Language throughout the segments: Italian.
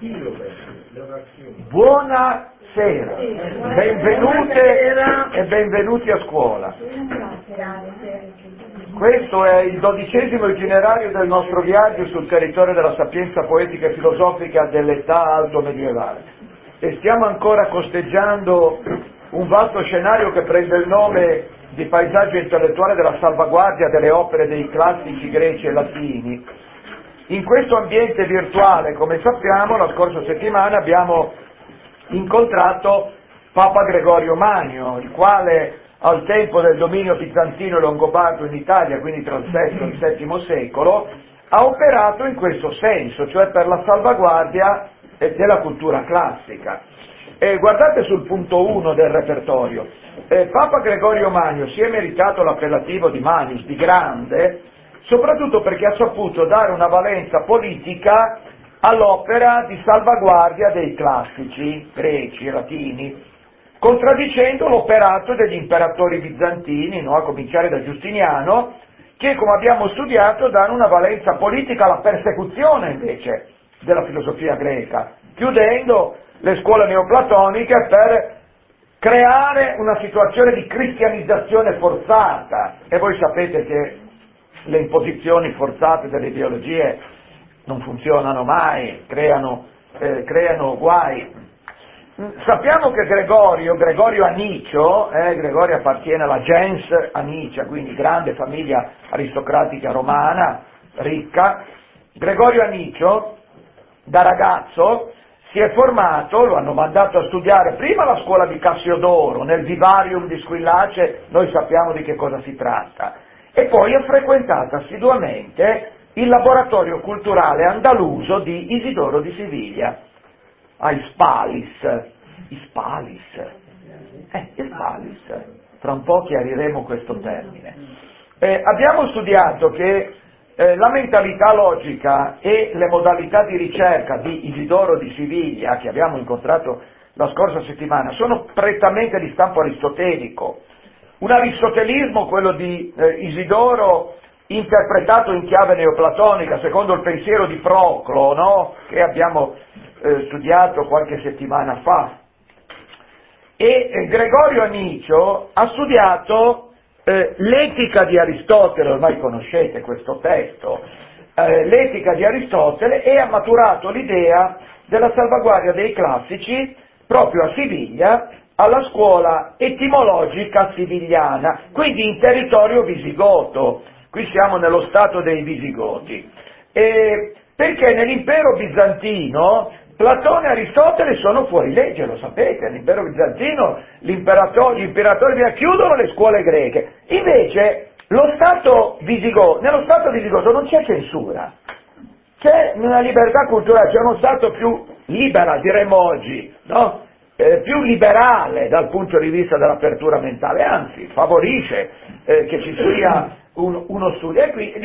Buonasera, benvenute e benvenuti a scuola. Questo è il 12° itinerario del nostro viaggio sul territorio della sapienza poetica e filosofica dell'età alto medievale e stiamo ancora costeggiando un vasto scenario che prende il nome di paesaggio intellettuale della salvaguardia delle opere dei classici greci e latini. In questo ambiente virtuale, come sappiamo, la scorsa settimana abbiamo incontrato Papa Gregorio Magno, il quale al tempo del dominio bizantino e longobardo in Italia, quindi tra il VI e il VII secolo, ha operato in questo senso, cioè per la salvaguardia della cultura classica. Guardate sul punto 1 del repertorio. Papa Gregorio Magno si è meritato l'appellativo di Magnus, di grande, soprattutto perché ha saputo dare una valenza politica all'opera di salvaguardia dei classici greci e latini, contraddicendo l'operato degli imperatori bizantini, no? A cominciare da Giustiniano, che, come abbiamo studiato, danno una valenza politica alla persecuzione invece della filosofia greca, chiudendo le scuole neoplatoniche per creare una situazione di cristianizzazione forzata. E voi sapete che le imposizioni forzate delle ideologie non funzionano mai, creano guai. Sappiamo che Gregorio Anicio, Gregorio appartiene alla gens Anicia, quindi grande famiglia aristocratica romana, ricca. Gregorio Anicio, da ragazzo, si è formato, lo hanno mandato a studiare prima alla scuola di Cassiodoro, nel Vivarium di Squillace, noi sappiamo di che cosa si tratta, e poi ha frequentato assiduamente il laboratorio culturale andaluso di Isidoro di Siviglia, a Hispalis, tra un po' chiariremo questo termine. Abbiamo studiato che la mentalità logica e le modalità di ricerca di Isidoro di Siviglia, che abbiamo incontrato la scorsa settimana, sono prettamente di stampo aristotelico. Un aristotelismo, quello di Isidoro, interpretato in chiave neoplatonica, secondo il pensiero di Proclo, no? Che abbiamo studiato qualche settimana fa. E Gregorio Anicio ha studiato l'etica di Aristotele, ormai conoscete questo testo, l'etica di Aristotele, e ha maturato l'idea della salvaguardia dei classici proprio a Siviglia, alla scuola etimologica sivigliana, quindi in territorio visigoto. Qui siamo nello stato dei Visigoti, perché nell'impero bizantino Platone e Aristotele sono fuori legge, lo sapete, nell'impero bizantino gli imperatori chiudono le scuole greche, invece nello stato visigoto non c'è censura, c'è una libertà culturale, c'è uno stato più libera, diremmo oggi, no? Più liberale dal punto di vista dell'apertura mentale, anzi favorisce che ci sia uno studio, e qui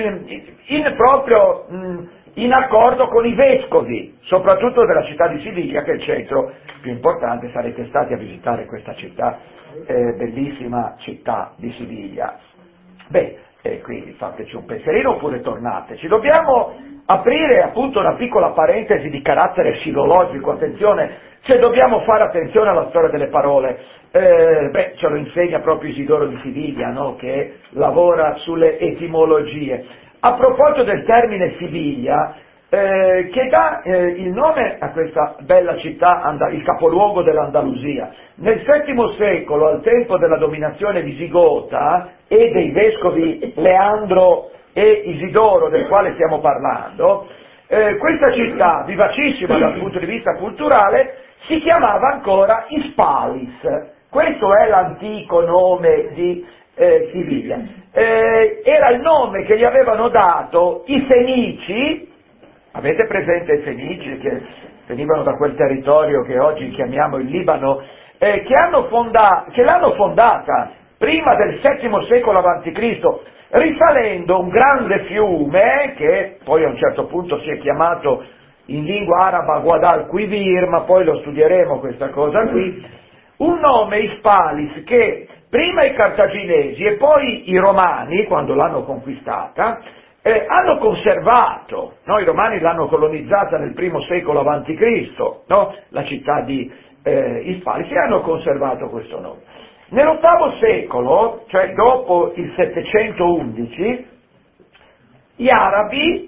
in accordo con i vescovi, soprattutto della città di Siviglia, che è il centro più importante. Sarete stati a visitare questa città, bellissima città di Siviglia. Quindi fateci un pensierino oppure tornateci. Dobbiamo aprire appunto una piccola parentesi di carattere filologico, attenzione, se dobbiamo fare attenzione alla storia delle parole, ce lo insegna proprio Isidoro di Siviglia, no? Che lavora sulle etimologie. A proposito del termine Siviglia, che dà il nome a questa bella città, il capoluogo dell'Andalusia, nel VII secolo, al tempo della dominazione visigota e dei vescovi Leandro e Isidoro, del quale stiamo parlando, questa città, vivacissima dal punto di vista culturale, si chiamava ancora Hispalis. Questo è l'antico nome di Siviglia. Era il nome che gli avevano dato i Fenici. Avete presente i Fenici che venivano da quel territorio che oggi chiamiamo il Libano, che l'hanno fondata prima del VII secolo a.C., risalendo un grande fiume che poi a un certo punto si è chiamato in lingua araba Guadalquivir, ma poi lo studieremo questa cosa qui, un nome Hispalis che prima i cartaginesi e poi i romani, quando l'hanno conquistata, hanno conservato, no? I Romani l'hanno colonizzata nel I secolo a.C., no? La città di Ispalis, e hanno conservato questo nome. Nell'VIII secolo, cioè dopo il 711, gli arabi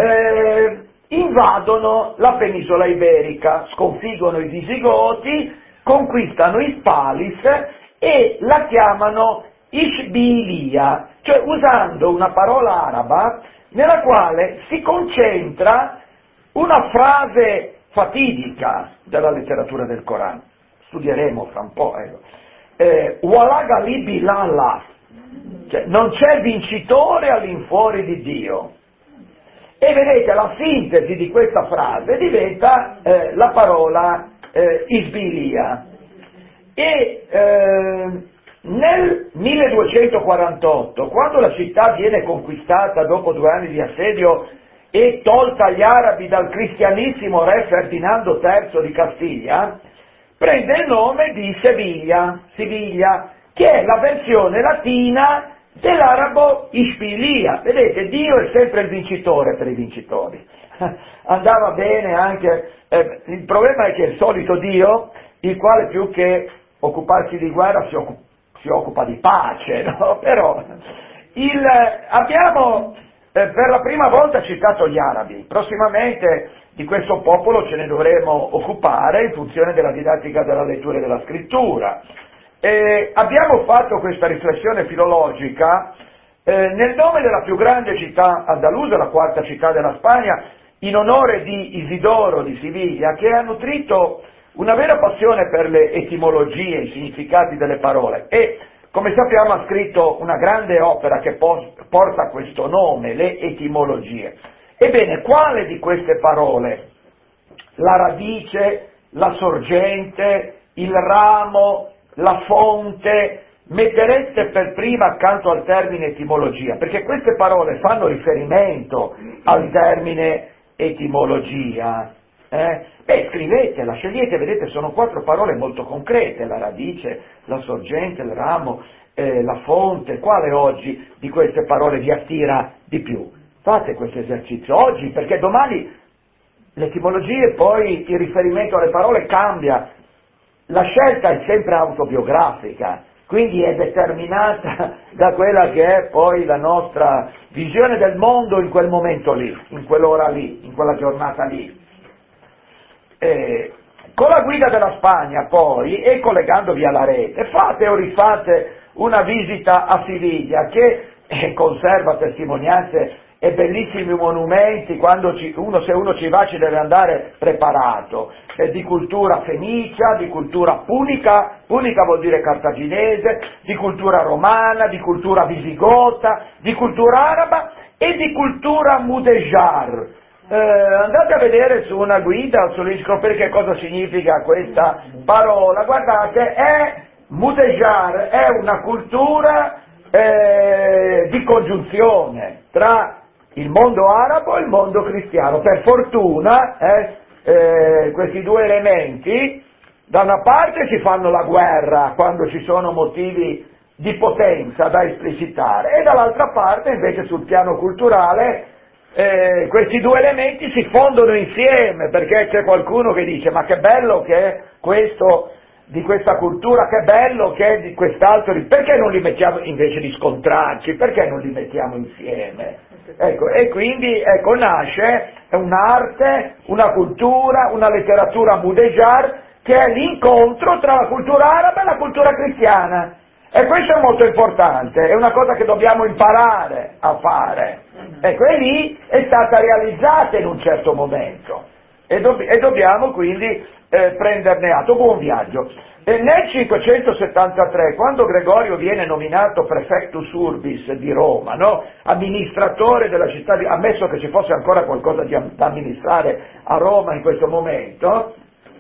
invadono la penisola iberica, sconfiggono i Visigoti, conquistano Ispalis e la chiamano Ishbilia, cioè usando una parola araba nella quale si concentra una frase fatidica della letteratura del Corano. Studieremo fra un po'. Walaga libi lalla, cioè non c'è vincitore all'infuori di Dio. E vedete, la sintesi di questa frase diventa la parola Isbilia. E nel 1248, quando la città viene conquistata dopo 2 anni di assedio e tolta agli arabi dal cristianissimo re Ferdinando III di Castiglia, prende il nome di Siviglia, che è la versione latina dell'arabo Ishbilia. Vedete, Dio è sempre il vincitore per i vincitori. Andava bene anche, il problema è che il solito Dio, il quale più che occuparsi di guerra si occupa di pace, no? Però abbiamo per la prima volta citato gli arabi, prossimamente di questo popolo ce ne dovremo occupare in funzione della didattica della lettura e della scrittura. Abbiamo fatto questa riflessione filologica nel nome della più grande città andalusa, la quarta città della Spagna, in onore di Isidoro di Siviglia, che ha nutrito una vera passione per le etimologie, i significati delle parole, e come sappiamo ha scritto una grande opera che porta questo nome, le etimologie. Ebbene, quale di queste parole, la radice, la sorgente, il ramo, la fonte, mettereste per prima accanto al termine etimologia? Perché queste parole fanno riferimento al termine etimologia. Scrivetela, scegliete, vedete, sono 4 parole molto concrete: la radice, la sorgente, il ramo, la fonte. Quale oggi di queste parole vi attira di più? Fate questo esercizio oggi, perché domani l'etimologia e poi il riferimento alle parole cambia. La scelta è sempre autobiografica, quindi è determinata da quella che è poi la nostra visione del mondo in quel momento lì, in quell'ora lì, in quella giornata lì. Con la guida della Spagna poi, e collegandovi alla rete, fate o rifate una visita a Siviglia, che conserva testimonianze e bellissimi monumenti. Se uno ci va ci deve andare preparato, di cultura fenicia, di cultura punica vuol dire cartaginese, di cultura romana, di cultura visigota, di cultura araba e di cultura mudéjar. Andate a vedere su una guida o sull'enciclopedia che cosa significa questa parola. Guardate, mudéjar è una cultura di congiunzione tra il mondo arabo e il mondo cristiano. Per fortuna questi 2 elementi da una parte ci fanno la guerra quando ci sono motivi di potenza da esplicitare, e dall'altra parte invece sul piano culturale questi 2 elementi si fondono insieme, perché c'è qualcuno che dice: ma che bello che è questo di questa cultura, che bello che è di quest'altro, perché non li mettiamo, invece di scontrarci, perché non li mettiamo insieme? Ecco, e quindi nasce un'arte, una cultura, una letteratura mudéjar, che è l'incontro tra la cultura araba e la cultura cristiana. E questo è molto importante, è una cosa che dobbiamo imparare a fare. Ecco, e lì è stata realizzata in un certo momento, e dobbiamo quindi prenderne atto. Buon viaggio. Nel 573, quando Gregorio viene nominato prefectus urbis di Roma, no? Amministratore della città, ammesso che ci fosse ancora qualcosa da amministrare a Roma in questo momento,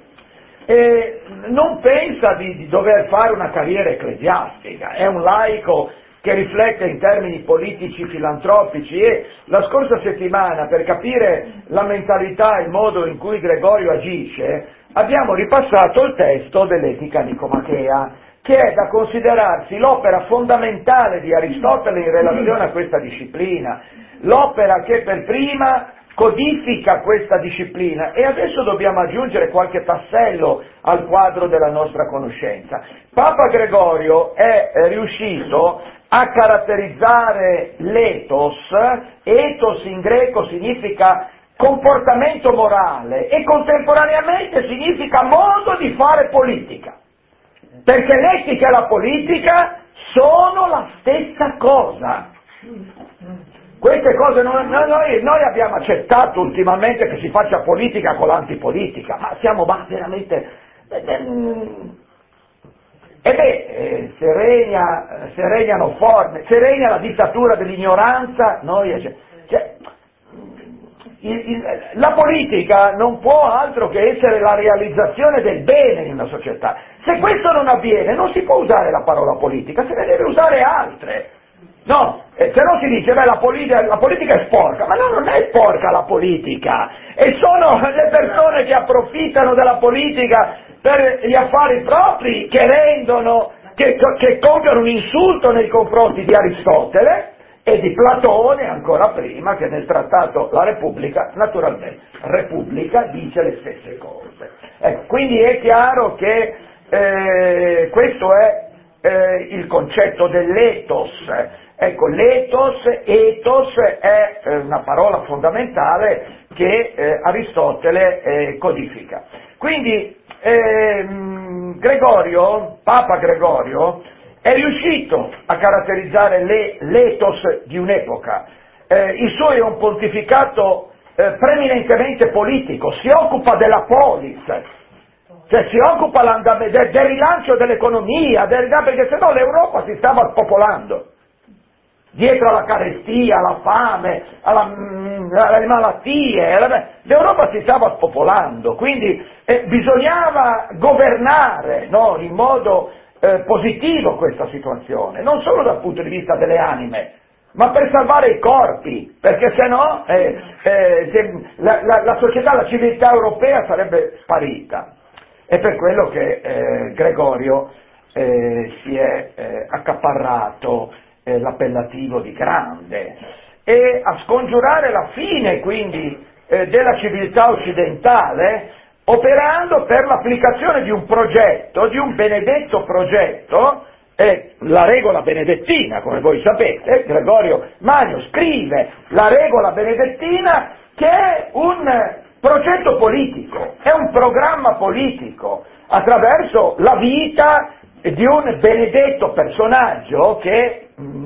non pensa di dover fare una carriera ecclesiastica, è un laico che riflette in termini politici, filantropici, e la scorsa settimana, per capire la mentalità e il modo in cui Gregorio agisce, abbiamo ripassato il testo dell'Etica Nicomachea, che è da considerarsi l'opera fondamentale di Aristotele in relazione a questa disciplina, l'opera che per prima codifica questa disciplina, e adesso dobbiamo aggiungere qualche tassello al quadro della nostra conoscenza. Papa Gregorio è riuscito a caratterizzare l'ethos in greco significa comportamento morale e contemporaneamente significa modo di fare politica, perché l'etica e la politica sono la stessa cosa. Queste cose noi abbiamo accettato ultimamente che si faccia politica con l'antipolitica, ma siamo veramente... se regnano forme, se regna la dittatura dell'ignoranza, la politica non può altro che essere la realizzazione del bene in una società. Se questo non avviene non si può usare la parola politica, se ne deve usare altre. No, se no si dice, la politica è sporca, ma no, non è sporca la politica, e sono le persone che approfittano della politica per gli affari propri che compiono un insulto nei confronti di Aristotele e di Platone ancora prima, che nel trattato La Repubblica, naturalmente, Repubblica dice le stesse cose. Ecco, quindi è chiaro che questo è il concetto dell'ethos. Ecco, ethos è una parola fondamentale che Aristotele codifica. Quindi Papa Gregorio, è riuscito a caratterizzare l'ethos di un'epoca. Il suo è un pontificato preminentemente politico, si occupa della polis, cioè si occupa del rilancio dell'economia, perché sennò l'Europa si stava spopolando. Dietro alla carestia, alla fame, alle malattie, l'Europa si stava spopolando, quindi bisognava governare, no, in modo positivo questa situazione, non solo dal punto di vista delle anime, ma per salvare i corpi, perché sennò la società, la civiltà europea sarebbe sparita. È per quello che Gregorio si è accaparrato l'appellativo di grande, e a scongiurare la fine quindi della civiltà occidentale, operando per l'applicazione di un progetto, di un benedetto progetto, la regola benedettina, come voi sapete. Gregorio Magno scrive la regola benedettina, che è un progetto politico, è un programma politico attraverso la vita di un benedetto personaggio che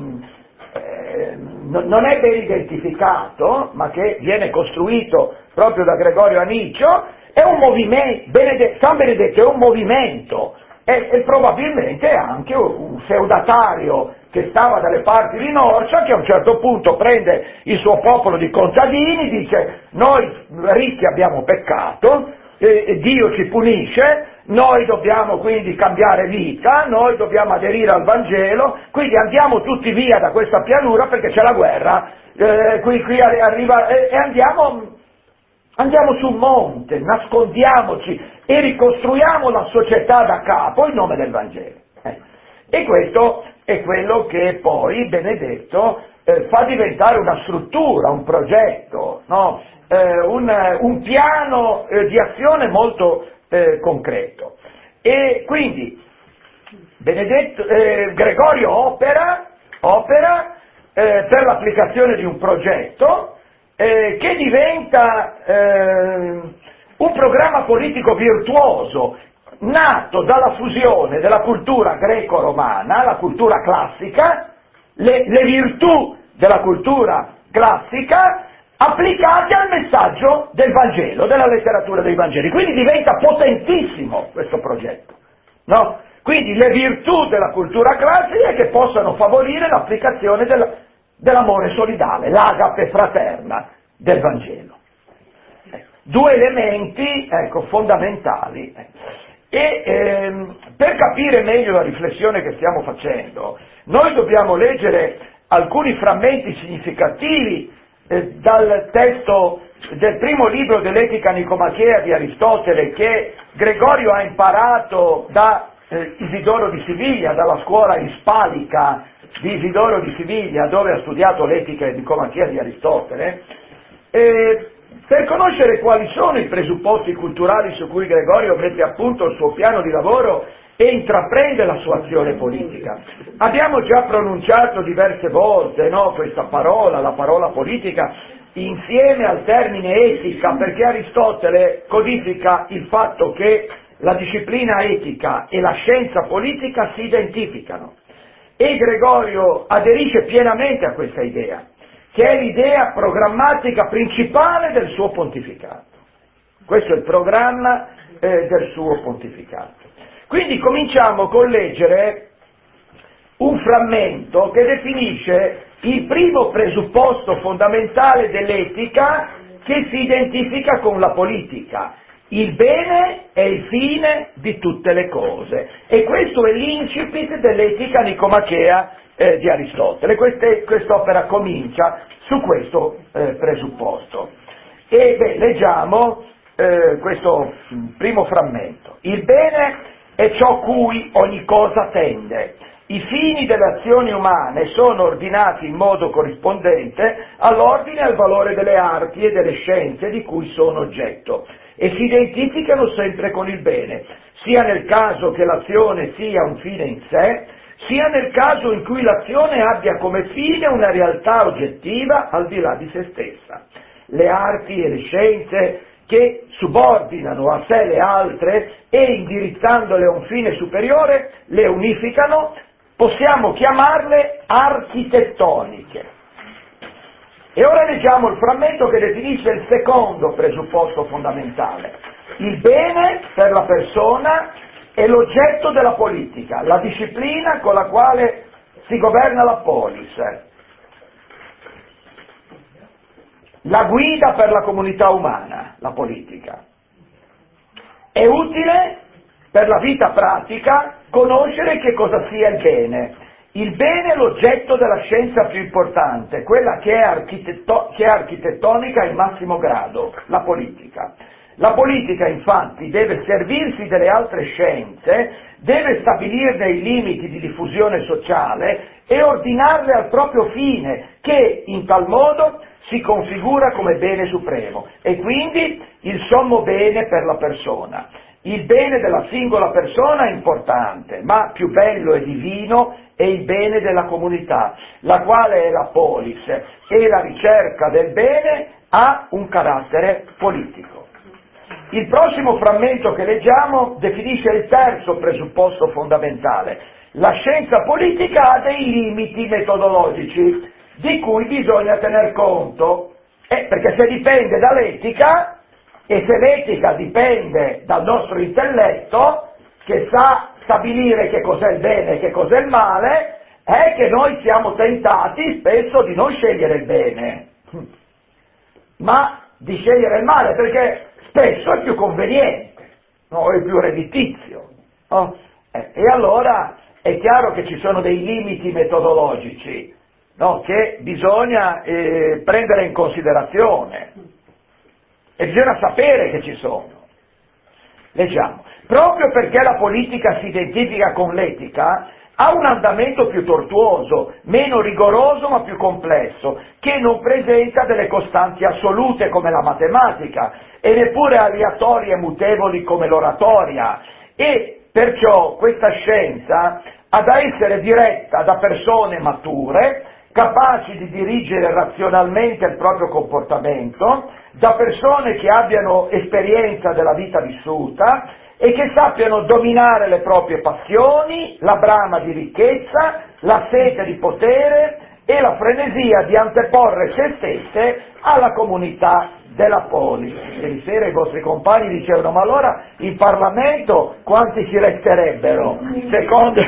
non è ben identificato, ma che viene costruito proprio da Gregorio Anicio. È un movimento, San Benedetto è un movimento, e probabilmente anche un feudatario che stava dalle parti di Norcia, che a un certo punto prende il suo popolo di contadini, dice: noi ricchi abbiamo peccato, Dio ci punisce, noi dobbiamo quindi cambiare vita, noi dobbiamo aderire al Vangelo, quindi andiamo tutti via da questa pianura perché c'è la guerra, qui arriva, e andiamo sul monte, nascondiamoci e ricostruiamo la società da capo in nome del Vangelo. E questo è quello che poi Benedetto fa diventare una struttura, un progetto, no? Un piano di azione molto concreto. E quindi Gregorio opera per l'applicazione di un progetto che diventa un programma politico virtuoso, nato dalla fusione della cultura greco-romana, la cultura classica, le virtù della cultura classica applicate al messaggio del Vangelo, della letteratura dei Vangeli. Quindi diventa potentissimo questo progetto, no? Quindi le virtù della cultura classica che possono favorire l'applicazione dell'amore solidale, l'agape fraterna del Vangelo. Due elementi, fondamentali. Per capire meglio la riflessione che stiamo facendo, noi dobbiamo leggere alcuni frammenti significativi dal testo del primo libro dell'Etica Nicomachea di Aristotele, che Gregorio ha imparato da Isidoro di Siviglia, dalla scuola ispalica di Isidoro di Siviglia, dove ha studiato l'etica e Nicomachia di Aristotele, per conoscere quali sono i presupposti culturali su cui Gregorio mette a punto il suo piano di lavoro e intraprende la sua azione politica. Abbiamo già pronunciato diverse volte, no, questa parola, la parola politica, insieme al termine etica, perché Aristotele codifica il fatto che la disciplina etica e la scienza politica si identificano, e Gregorio aderisce pienamente a questa idea, che è l'idea programmatica principale del suo pontificato. Questo è il programma del suo pontificato. Quindi cominciamo con leggere un frammento che definisce il primo presupposto fondamentale dell'etica che si identifica con la politica. Il bene è il fine di tutte le cose, e questo è l'incipit dell'etica nicomachea di Aristotele. Quest'opera comincia su questo presupposto. E leggiamo questo primo frammento. Il bene è ciò cui ogni cosa tende. I fini delle azioni umane sono ordinati in modo corrispondente all'ordine e al valore delle arti e delle scienze di cui sono oggetto, e si identificano sempre con il bene, sia nel caso che l'azione sia un fine in sé, sia nel caso in cui l'azione abbia come fine una realtà oggettiva al di là di se stessa. Le arti e le scienze che subordinano a sé le altre e indirizzandole a un fine superiore le unificano, possiamo chiamarle architettoniche. E ora leggiamo il frammento che definisce il secondo presupposto fondamentale. Il bene per la persona è l'oggetto della politica, la disciplina con la quale si governa la polis, la guida per la comunità umana, la politica. È utile per la vita pratica conoscere che cosa sia il bene. Il bene è l'oggetto della scienza più importante, quella che è architettonica in massimo grado, la politica. La politica, infatti, deve servirsi delle altre scienze, deve stabilirne i limiti di diffusione sociale e ordinarle al proprio fine, che in tal modo si configura come bene supremo, e quindi il sommo bene per la persona. Il bene della singola persona è importante, ma più bello e divino è il bene della comunità, la quale è la polis, e la ricerca del bene ha un carattere politico. Il prossimo frammento che leggiamo definisce il terzo presupposto fondamentale. La scienza politica ha dei limiti metodologici di cui bisogna tener conto, perché se dipende dall'etica, e se l'etica dipende dal nostro intelletto, che sa stabilire che cos'è il bene e che cos'è il male, è che noi siamo tentati spesso di non scegliere il bene, ma di scegliere il male, perché spesso è più conveniente, no? È più redditizio. No? E allora è chiaro che ci sono dei limiti metodologici, no? Che bisogna prendere in considerazione, e bisogna sapere che ci sono. Leggiamo. Proprio perché la politica si identifica con l'etica, ha un andamento più tortuoso, meno rigoroso ma più complesso, che non presenta delle costanti assolute come la matematica, e neppure aleatorie e mutevoli come l'oratoria, e perciò questa scienza ha da essere diretta da persone mature, capaci di dirigere razionalmente il proprio comportamento, da persone che abbiano esperienza della vita vissuta e che sappiano dominare le proprie passioni, la brama di ricchezza, la sete di potere e la frenesia di anteporre se stesse alla comunità della polis. Ieri sera i vostri compagni dicevano: ma allora in Parlamento quanti ci resterebbero? Secondo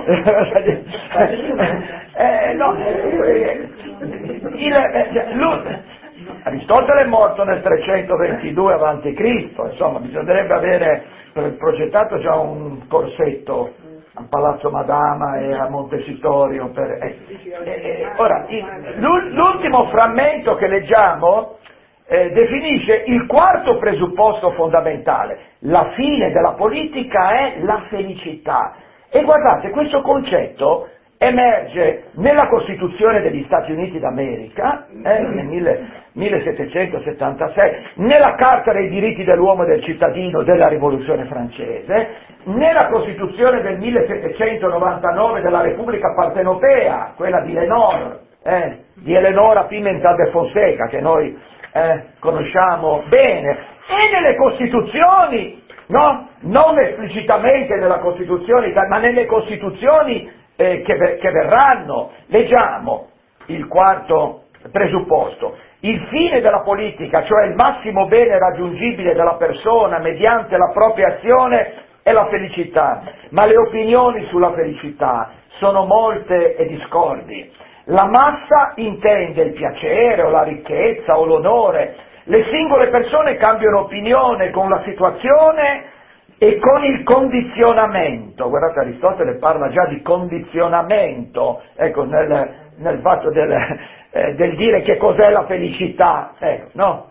Aristotele è morto nel 322 a.C., insomma bisognerebbe avere progettato già un corsetto a Palazzo Madama e a Montecitorio. Ora, l'ultimo frammento che leggiamo definisce il quarto presupposto fondamentale. La fine della politica è la felicità. E guardate, questo concetto emerge nella Costituzione degli Stati Uniti d'America, nel 1776, nella Carta dei diritti dell'uomo e del cittadino della Rivoluzione francese, nella Costituzione del 1799 della Repubblica Partenopea, quella di Eleonora Pimentel de Fonseca, che noi conosciamo bene, e nelle Costituzioni, no? Non esplicitamente nella Costituzione, ma nelle Costituzioni che verranno. Leggiamo il quarto presupposto: il fine della politica, cioè il massimo bene raggiungibile dalla persona mediante la propria azione, è la felicità, ma le opinioni sulla felicità sono molte e discordi. La massa intende il piacere o la ricchezza o l'onore, le singole persone cambiano opinione con la situazione e con il condizionamento. Guardate, Aristotele parla già di condizionamento, ecco, nel fatto del dire che cos'è la felicità, ecco, no?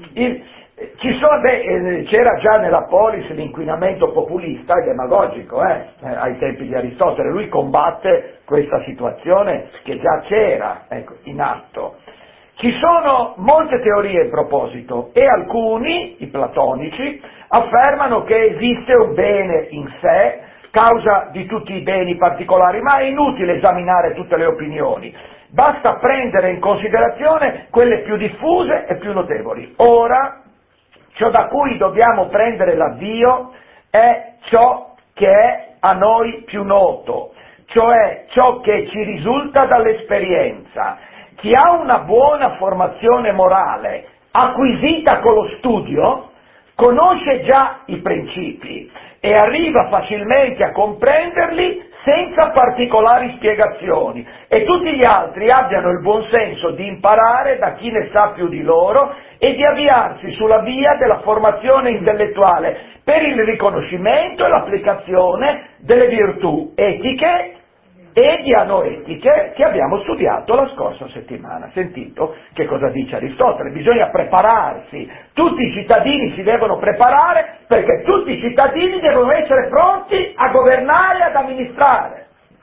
C'era già nella Polis l'inquinamento populista e demagogico, ai tempi di Aristotele. Lui combatte questa situazione che già c'era, ecco, in atto. Ci sono molte teorie in proposito e alcuni, i platonici, affermano che esiste un bene in sé, causa di tutti i beni particolari, ma è inutile esaminare tutte le opinioni, basta prendere in considerazione quelle più diffuse e più notevoli. Ora, ciò da cui dobbiamo prendere l'avvio è ciò che è a noi più noto, cioè ciò che ci risulta dall'esperienza. Chi ha una buona formazione morale acquisita con lo studio conosce già i principi e arriva facilmente a comprenderli senza particolari spiegazioni, e tutti gli altri abbiano il buon senso di imparare da chi ne sa più di loro e di avviarsi sulla via della formazione intellettuale per il riconoscimento e l'applicazione delle virtù etiche e dianoetiche che abbiamo studiato la scorsa settimana. Sentito che cosa dice Aristotele? Bisogna prepararsi, tutti i cittadini si devono preparare, perché tutti i cittadini devono essere pronti a governare e ad amministrare.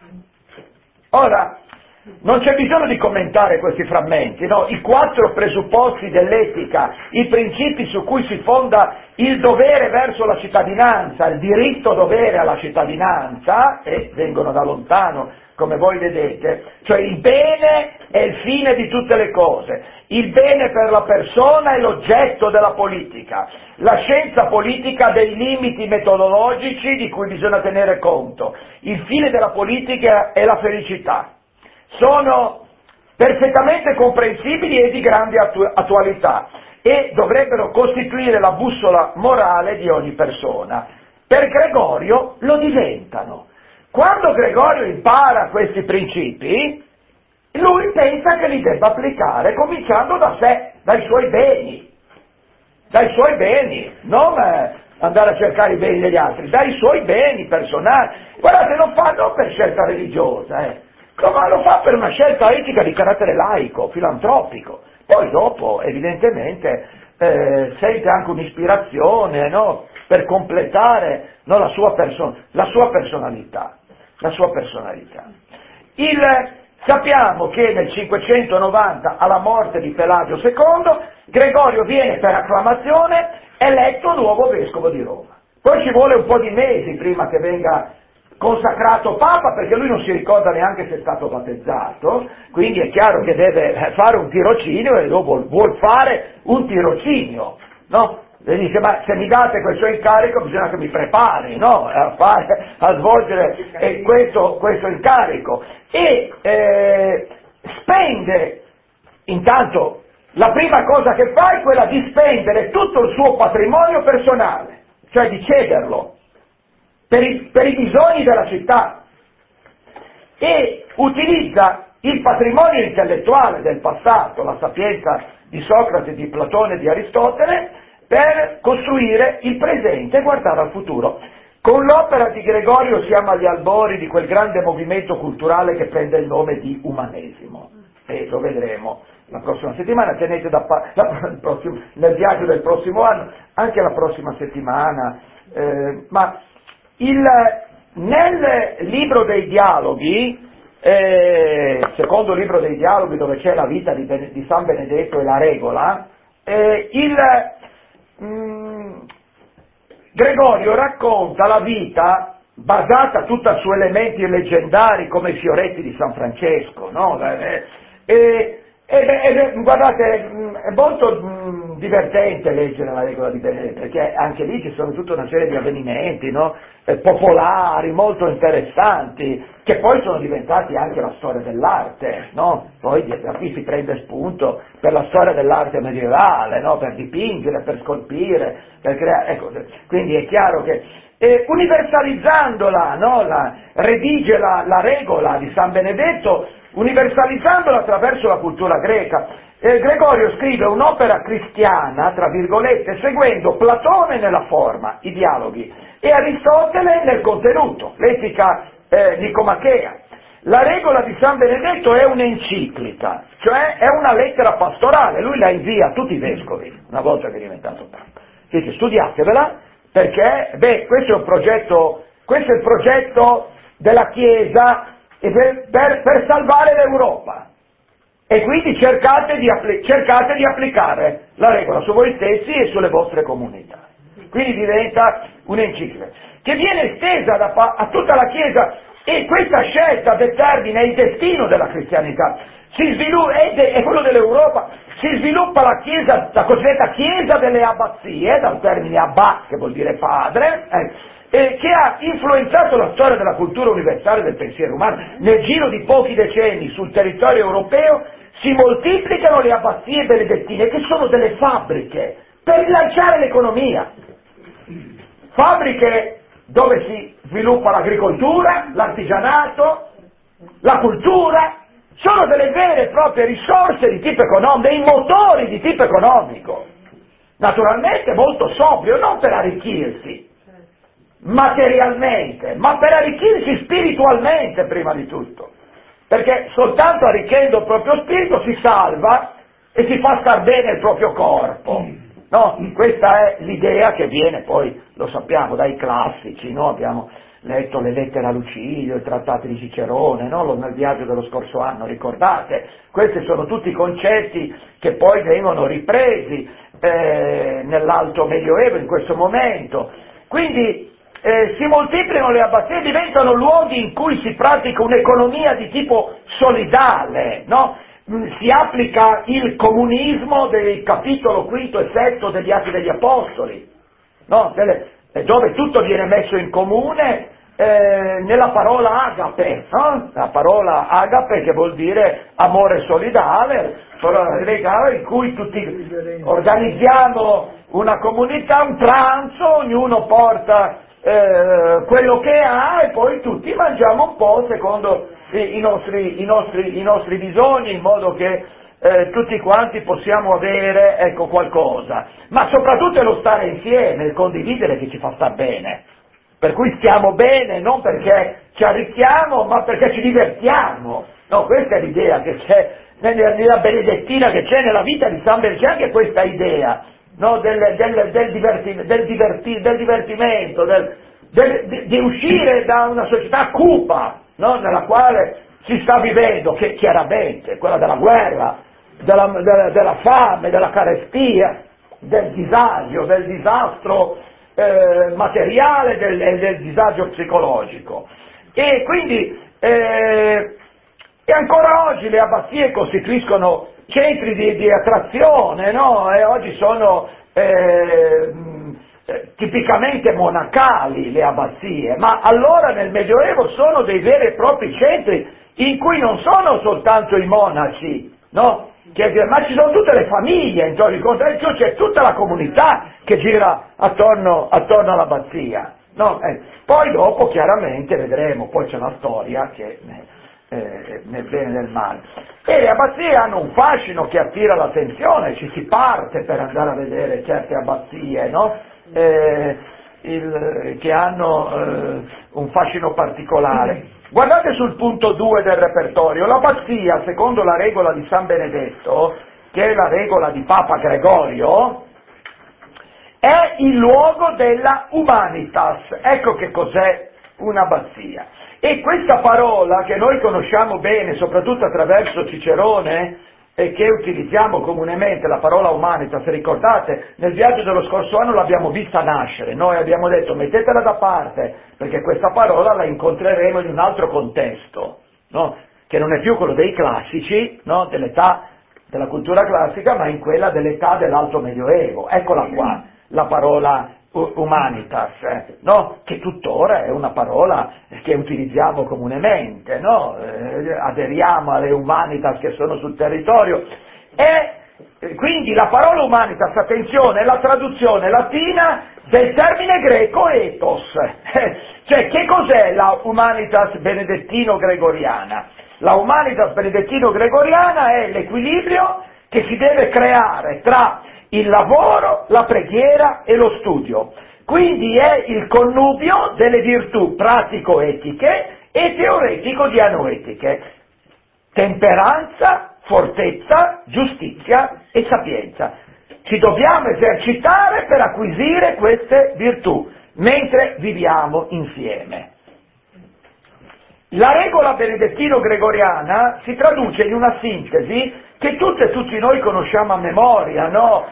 Ora, non c'è bisogno di commentare questi frammenti, no? I 4 presupposti dell'etica, i principi su cui si fonda il dovere verso la cittadinanza, il diritto-dovere alla cittadinanza, e vengono da lontano, come voi vedete, cioè il bene è il fine di tutte le cose, il bene per la persona è l'oggetto della politica, la scienza politica ha dei limiti metodologici di cui bisogna tenere conto, il fine della politica è la felicità. Sono perfettamente comprensibili e di grande attualità e dovrebbero costituire la bussola morale di ogni persona. Per Gregorio lo diventano. Quando Gregorio impara questi principi, lui pensa che li debba applicare cominciando da sé, dai suoi beni, non andare a cercare i beni degli altri, dai suoi beni personali. Guardate, lo fa non per scelta religiosa, ma lo fa per una scelta etica di carattere laico, filantropico. Poi dopo, evidentemente, sente anche un'ispirazione, no? Per completare, no, la sua personalità. Sappiamo che nel 590, alla morte di Pelagio II, Gregorio viene per acclamazione eletto nuovo vescovo di Roma. Poi ci vuole un po' di mesi prima che venga consacrato Papa, perché lui non si ricorda neanche se è stato battezzato, quindi è chiaro che deve fare un tirocinio e dopo vuol fare un tirocinio, no? E dice, ma se mi date questo incarico bisogna che mi prepari, no? A svolgere questo incarico. E spende, intanto, la prima cosa che fa è quella di spendere tutto il suo patrimonio personale, cioè di cederlo per i bisogni della città, e utilizza il patrimonio intellettuale del passato, la sapienza di Socrate, di Platone e di Aristotele, per costruire il presente e guardare al futuro. Con l'opera di Gregorio siamo agli albori di quel grande movimento culturale che prende il nome di umanesimo, e lo vedremo la prossima settimana, tenete nel viaggio del prossimo anno, anche la prossima settimana, ma nel libro dei dialoghi, secondo libro dei dialoghi dove c'è la vita di San Benedetto e la regola, Gregorio racconta la vita basata tutta su elementi leggendari come i fioretti di San Francesco, no? Guardate, è molto divertente leggere la regola di Benedetto, perché anche lì ci sono tutta una serie di avvenimenti, no? Popolari, molto interessanti, che poi sono diventati anche la storia dell'arte, no? Poi da qui si prende spunto per la storia dell'arte medievale, no? Per dipingere, per scolpire, per creare, ecco, quindi è chiaro che universalizzandola, no? Redige la regola di San Benedetto, universalizzandola attraverso la cultura greca. Gregorio scrive un'opera cristiana, tra virgolette, seguendo Platone nella forma, i dialoghi, e Aristotele nel contenuto, l'etica nicomachea. La regola di San Benedetto è un'enciclica, cioè è una lettera pastorale, lui la invia a tutti i vescovi, una volta che è diventato papa. Dice, studiatevela, perché, questo è il progetto della Chiesa per salvare l'Europa. E quindi cercate di applicare la regola su voi stessi e sulle vostre comunità. Quindi diventa un'enciclica che viene estesa a tutta la Chiesa, e questa scelta determina il destino della cristianità. È quello dell'Europa. Si sviluppa la Chiesa, la cosiddetta Chiesa delle abbazie, dal termine abbat, che vuol dire padre, che ha influenzato la storia della cultura universale del pensiero umano. Nel giro di pochi decenni sul territorio europeo si moltiplicano le abbazie benedettine, che sono delle fabbriche per rilanciare l'economia. Fabbriche dove si sviluppa l'agricoltura, l'artigianato, la cultura, sono delle vere e proprie risorse di tipo economico, dei motori di tipo economico. Naturalmente molto sobrio, non per arricchirsi materialmente, ma per arricchirsi spiritualmente prima di tutto, perché soltanto arricchendo il proprio spirito si salva e si fa star bene il proprio corpo, no? Questa è l'idea che viene poi, lo sappiamo, dai classici, no? Abbiamo letto le lettere a Lucilio, i trattati di Cicerone, no? Nel viaggio dello scorso anno, ricordate? Questi sono tutti concetti che poi vengono ripresi nell'Alto Medioevo in questo momento. Quindi si moltiplicano le abbazie, diventano luoghi in cui si pratica un'economia di tipo solidale, no? Si applica il comunismo del capitolo quinto e sesto degli Atti degli Apostoli, no? Dove tutto viene messo in comune nella parola agape, no? La parola agape, che vuol dire amore solidale, in cui tutti organizziamo una comunità, un pranzo, ognuno porta quello che ha e poi tutti mangiamo un po' secondo i nostri bisogni, in modo che tutti quanti possiamo avere, ecco, qualcosa. Ma soprattutto è lo stare insieme, il condividere, che ci fa star bene. Per cui stiamo bene non perché ci arricchiamo, ma perché ci divertiamo. No, questa è l'idea che c'è nella benedettina, che c'è nella vita di San Benedetto, c'è anche questa idea, no, del divertimento, di uscire da una società cupa, no, nella quale si sta vivendo, che chiaramente quella della guerra, della fame, della carestia, del disagio, del disastro materiale e del disagio psicologico. E quindi e ancora oggi le abbazie costituiscono centri di attrazione, no? E oggi sono tipicamente monacali le abbazie, ma allora nel Medioevo sono dei veri e propri centri in cui non sono soltanto i monaci, no? Ma ci sono tutte le famiglie intorno, c'è tutta la comunità che gira attorno all'abbazia, no? Poi dopo chiaramente vedremo, poi c'è una storia che nel bene e nel male. E le abbazie hanno un fascino che attira l'attenzione, ci si parte per andare a vedere certe abbazie, no? che hanno un fascino particolare. Guardate sul punto 2 del repertorio, l'abbazia, secondo la regola di San Benedetto, che è la regola di Papa Gregorio, è il luogo della humanitas. Ecco che cos'è un'abbazia. E questa parola che noi conosciamo bene, soprattutto attraverso Cicerone, e che utilizziamo comunemente, la parola humanitas, ricordate, nel viaggio dello scorso anno l'abbiamo vista nascere, noi abbiamo detto mettetela da parte, perché questa parola la incontreremo in un altro contesto, no? Che non è più quello dei classici, no? Dell'età della cultura classica, ma in quella dell'età dell'Alto Medioevo. Eccola qua, la parola humanitas, no? Che tuttora è una parola che utilizziamo comunemente, no? Aderiamo alle humanitas che sono sul territorio, e quindi la parola humanitas, attenzione, è la traduzione latina del termine greco ethos. Cioè, che cos'è la humanitas benedettino-gregoriana? La humanitas benedettino-gregoriana è l'equilibrio che si deve creare tra il lavoro, la preghiera e lo studio. Quindi è il connubio delle virtù pratico-etiche e teoretico-dianoetiche. Temperanza, fortezza, giustizia e sapienza. Ci dobbiamo esercitare per acquisire queste virtù, mentre viviamo insieme. La regola benedettino-gregoriana si traduce in una sintesi che tutti noi conosciamo a memoria, no?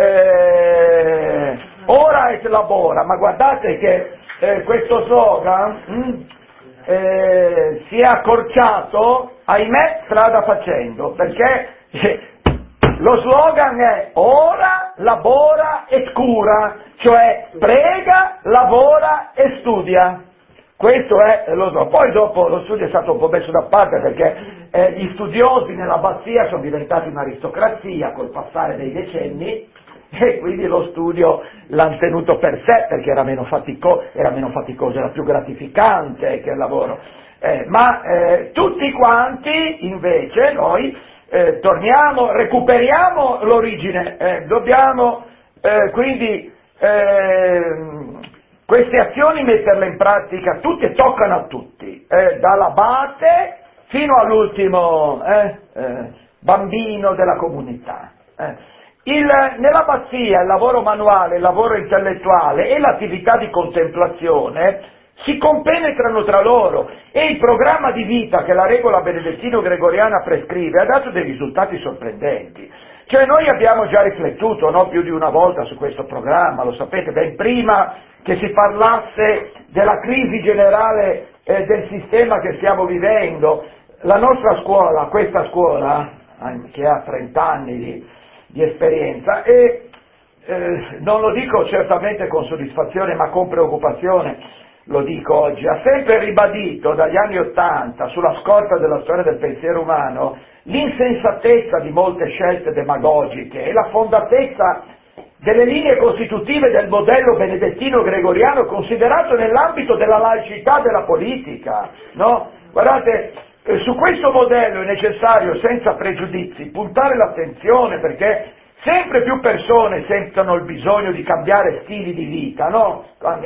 Ora et labora, ma guardate che questo slogan si è accorciato, ahimè, strada facendo, perché lo slogan è ora, labora e cura, cioè prega, lavora e studia. Questo è lo slogan. Poi dopo lo studio è stato un po' messo da parte perché gli studiosi nell'abbazia sono diventati un'aristocrazia col passare dei decenni, e quindi lo studio l'hanno tenuto per sé perché era meno faticoso, era più gratificante che il lavoro. Ma tutti quanti invece noi torniamo, recuperiamo l'origine, dobbiamo quindi queste azioni metterle in pratica, tutte toccano a tutti, dall'abate fino all'ultimo bambino della comunità. Nell'abbazia il lavoro manuale, il lavoro intellettuale e l'attività di contemplazione si compenetrano tra loro, e il programma di vita che la regola benedettino-gregoriana prescrive ha dato dei risultati sorprendenti. Cioè noi abbiamo già riflettuto, no, più di una volta su questo programma, lo sapete, ben prima che si parlasse della crisi generale del sistema che stiamo vivendo. La nostra scuola, questa scuola, che ha 30 anni di esperienza, e non lo dico certamente con soddisfazione ma con preoccupazione, lo dico oggi, ha sempre ribadito dagli anni '80, sulla scorta della storia del pensiero umano, l'insensatezza di molte scelte demagogiche e la fondatezza delle linee costitutive del modello benedettino-gregoriano considerato nell'ambito della laicità della politica, no? Guardate, su questo modello è necessario, senza pregiudizi, puntare l'attenzione, perché sempre più persone sentono il bisogno di cambiare stili di vita, no?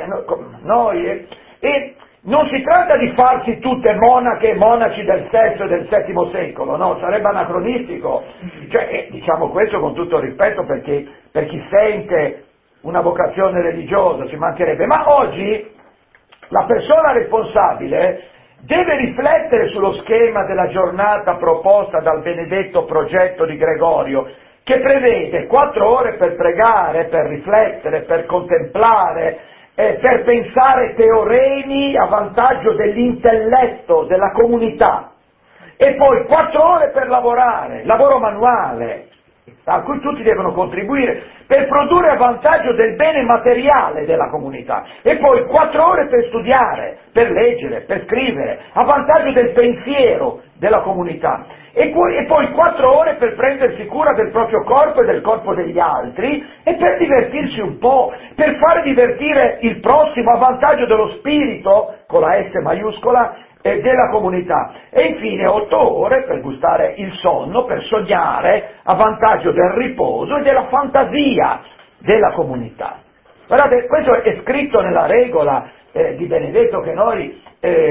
E non si tratta di farsi tutte monache e monaci del VI e del VII secolo, no? Sarebbe anacronistico. Cioè, diciamo questo con tutto il rispetto per chi sente una vocazione religiosa, ci mancherebbe, ma oggi la persona responsabile deve riflettere sullo schema della giornata proposta dal benedetto progetto di Gregorio, che prevede 4 ore per pregare, per riflettere, per contemplare, per pensare teoremi a vantaggio dell'intelletto, della comunità, e poi 4 ore per lavorare, lavoro manuale, a cui tutti devono contribuire, per produrre a vantaggio del bene materiale della comunità, e poi 4 ore per studiare, per leggere, per scrivere, a vantaggio del pensiero della comunità, e poi 4 ore per prendersi cura del proprio corpo e del corpo degli altri, e per divertirsi un po', per fare divertire il prossimo a vantaggio dello spirito, con la S maiuscola, e della comunità, e infine 8 ore per gustare il sonno, per sognare a vantaggio del riposo e della fantasia della comunità. Guardate, questo è scritto nella regola di Benedetto che noi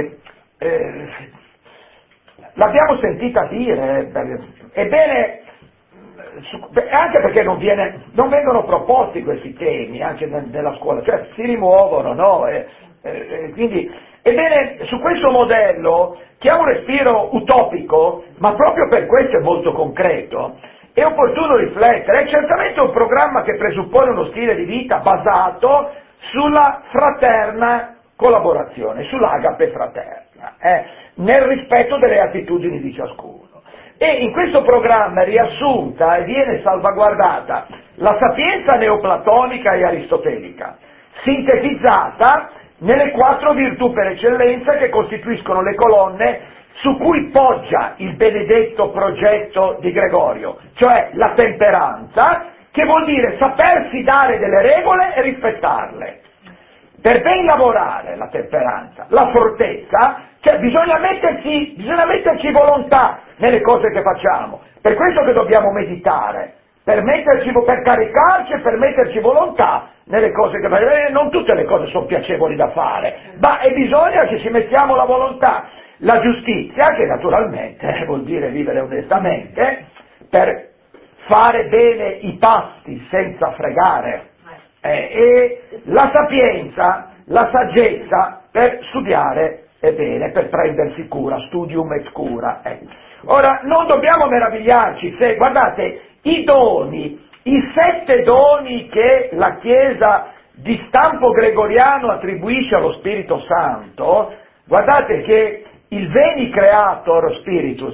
l'abbiamo sentita dire. Ebbene, anche perché non vengono proposti questi temi anche nella scuola, cioè si rimuovono, no? Quindi, ebbene, su questo modello, che ha un respiro utopico, ma proprio per questo è molto concreto, è opportuno riflettere. È certamente un programma che presuppone uno stile di vita basato sulla fraterna collaborazione, sull'agape fraterna, nel rispetto delle attitudini di ciascuno. E in questo programma è riassunta e viene salvaguardata la sapienza neoplatonica e aristotelica, sintetizzata nelle 4 virtù per eccellenza che costituiscono le colonne su cui poggia il benedetto progetto di Gregorio, cioè la temperanza, che vuol dire sapersi dare delle regole e rispettarle. Per ben lavorare la temperanza, la fortezza, cioè bisogna metterci volontà nelle cose che facciamo, per questo che dobbiamo meditare, per caricarci e per metterci volontà nelle cose che facciamo. Non tutte le cose sono piacevoli da fare, ma bisogna che ci mettiamo la volontà, la giustizia, che naturalmente vuol dire vivere onestamente, per fare bene i pasti senza fregare, e la sapienza, la saggezza per studiare bene, per prendersi cura, studium et cura. Ora, non dobbiamo meravigliarci se, guardate, i 7 doni che la Chiesa di stampo gregoriano attribuisce allo Spirito Santo, guardate che il veni creator spiritus,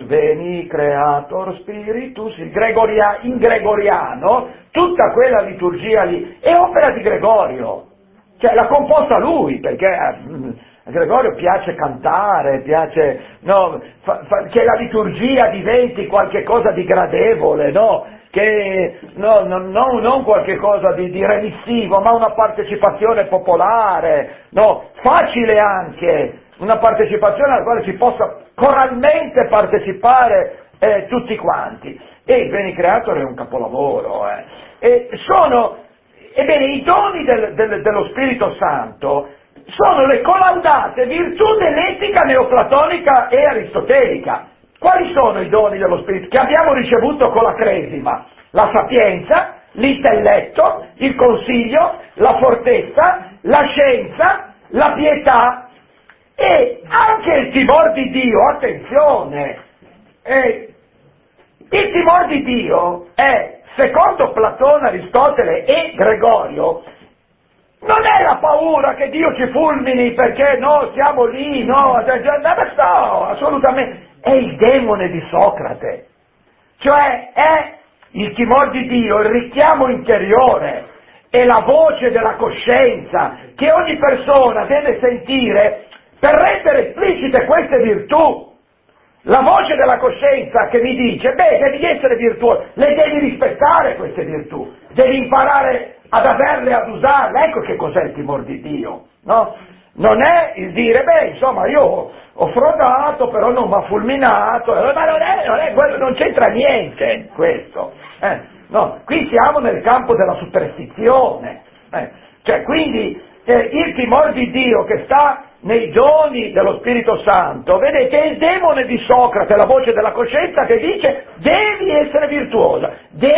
in gregoriano, tutta quella liturgia lì è opera di Gregorio, cioè l'ha composta lui, perché a Gregorio piace cantare, piace che la liturgia diventi qualche cosa di gradevole, non qualche cosa di remissivo, ma una partecipazione popolare, facile anche, una partecipazione alla quale si possa coralmente partecipare tutti quanti. E il Beni Creator è un capolavoro. Ebbene, i doni dello Spirito Santo sono le collaudate virtù dell'etica neoplatonica e aristotelica. Quali sono i doni dello Spirito che abbiamo ricevuto con la Cresima? La sapienza, l'intelletto, il consiglio, la fortezza, la scienza, la pietà e anche il timor di Dio. Attenzione, il timor di Dio è, secondo Platone, Aristotele e Gregorio, non è la paura che Dio ci fulmini perché siamo lì, assolutamente, è il demone di Socrate, cioè è il timor di Dio, il richiamo interiore, è la voce della coscienza che ogni persona deve sentire per rendere esplicite queste virtù. La voce della coscienza che mi dice, devi essere virtuoso, le devi rispettare queste virtù, devi imparare ad averle, ad usarle. Ecco che cos'è il timor di Dio, no? Non è il dire, io ho frodato, però non mi ha fulminato, ma non è quello, non c'entra niente questo. No, qui siamo nel campo della superstizione. Cioè, quindi il timor di Dio che sta nei doni dello Spirito Santo, vedete, è il demone di Socrate, la voce della coscienza che dice devi essere virtuoso,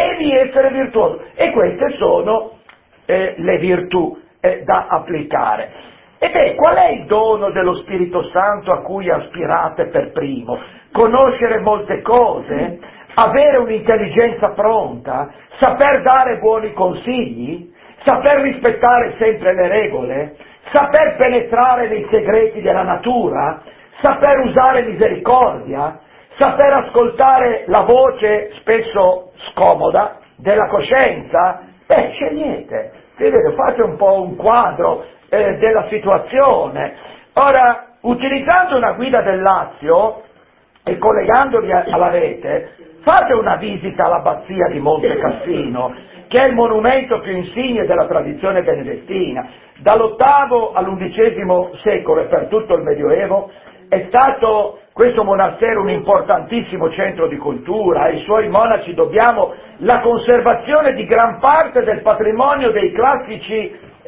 e queste sono le virtù da applicare. Qual è il dono dello Spirito Santo a cui aspirate per primo? Conoscere molte cose, avere un'intelligenza pronta, saper dare buoni consigli, saper rispettare sempre le regole, saper penetrare nei segreti della natura, saper usare misericordia, saper ascoltare la voce spesso scomoda della coscienza. Scegliete, fate un po' un quadro della situazione. Ora, utilizzando una guida del Lazio e collegandovi alla rete, fate una visita all'abbazia di Monte Cassino, che è il monumento più insigne della tradizione benedettina. Dall'8° all'11° secolo e per tutto il Medioevo è stato questo monastero un importantissimo centro di cultura. Ai suoi monaci dobbiamo la conservazione di gran parte del patrimonio dei classici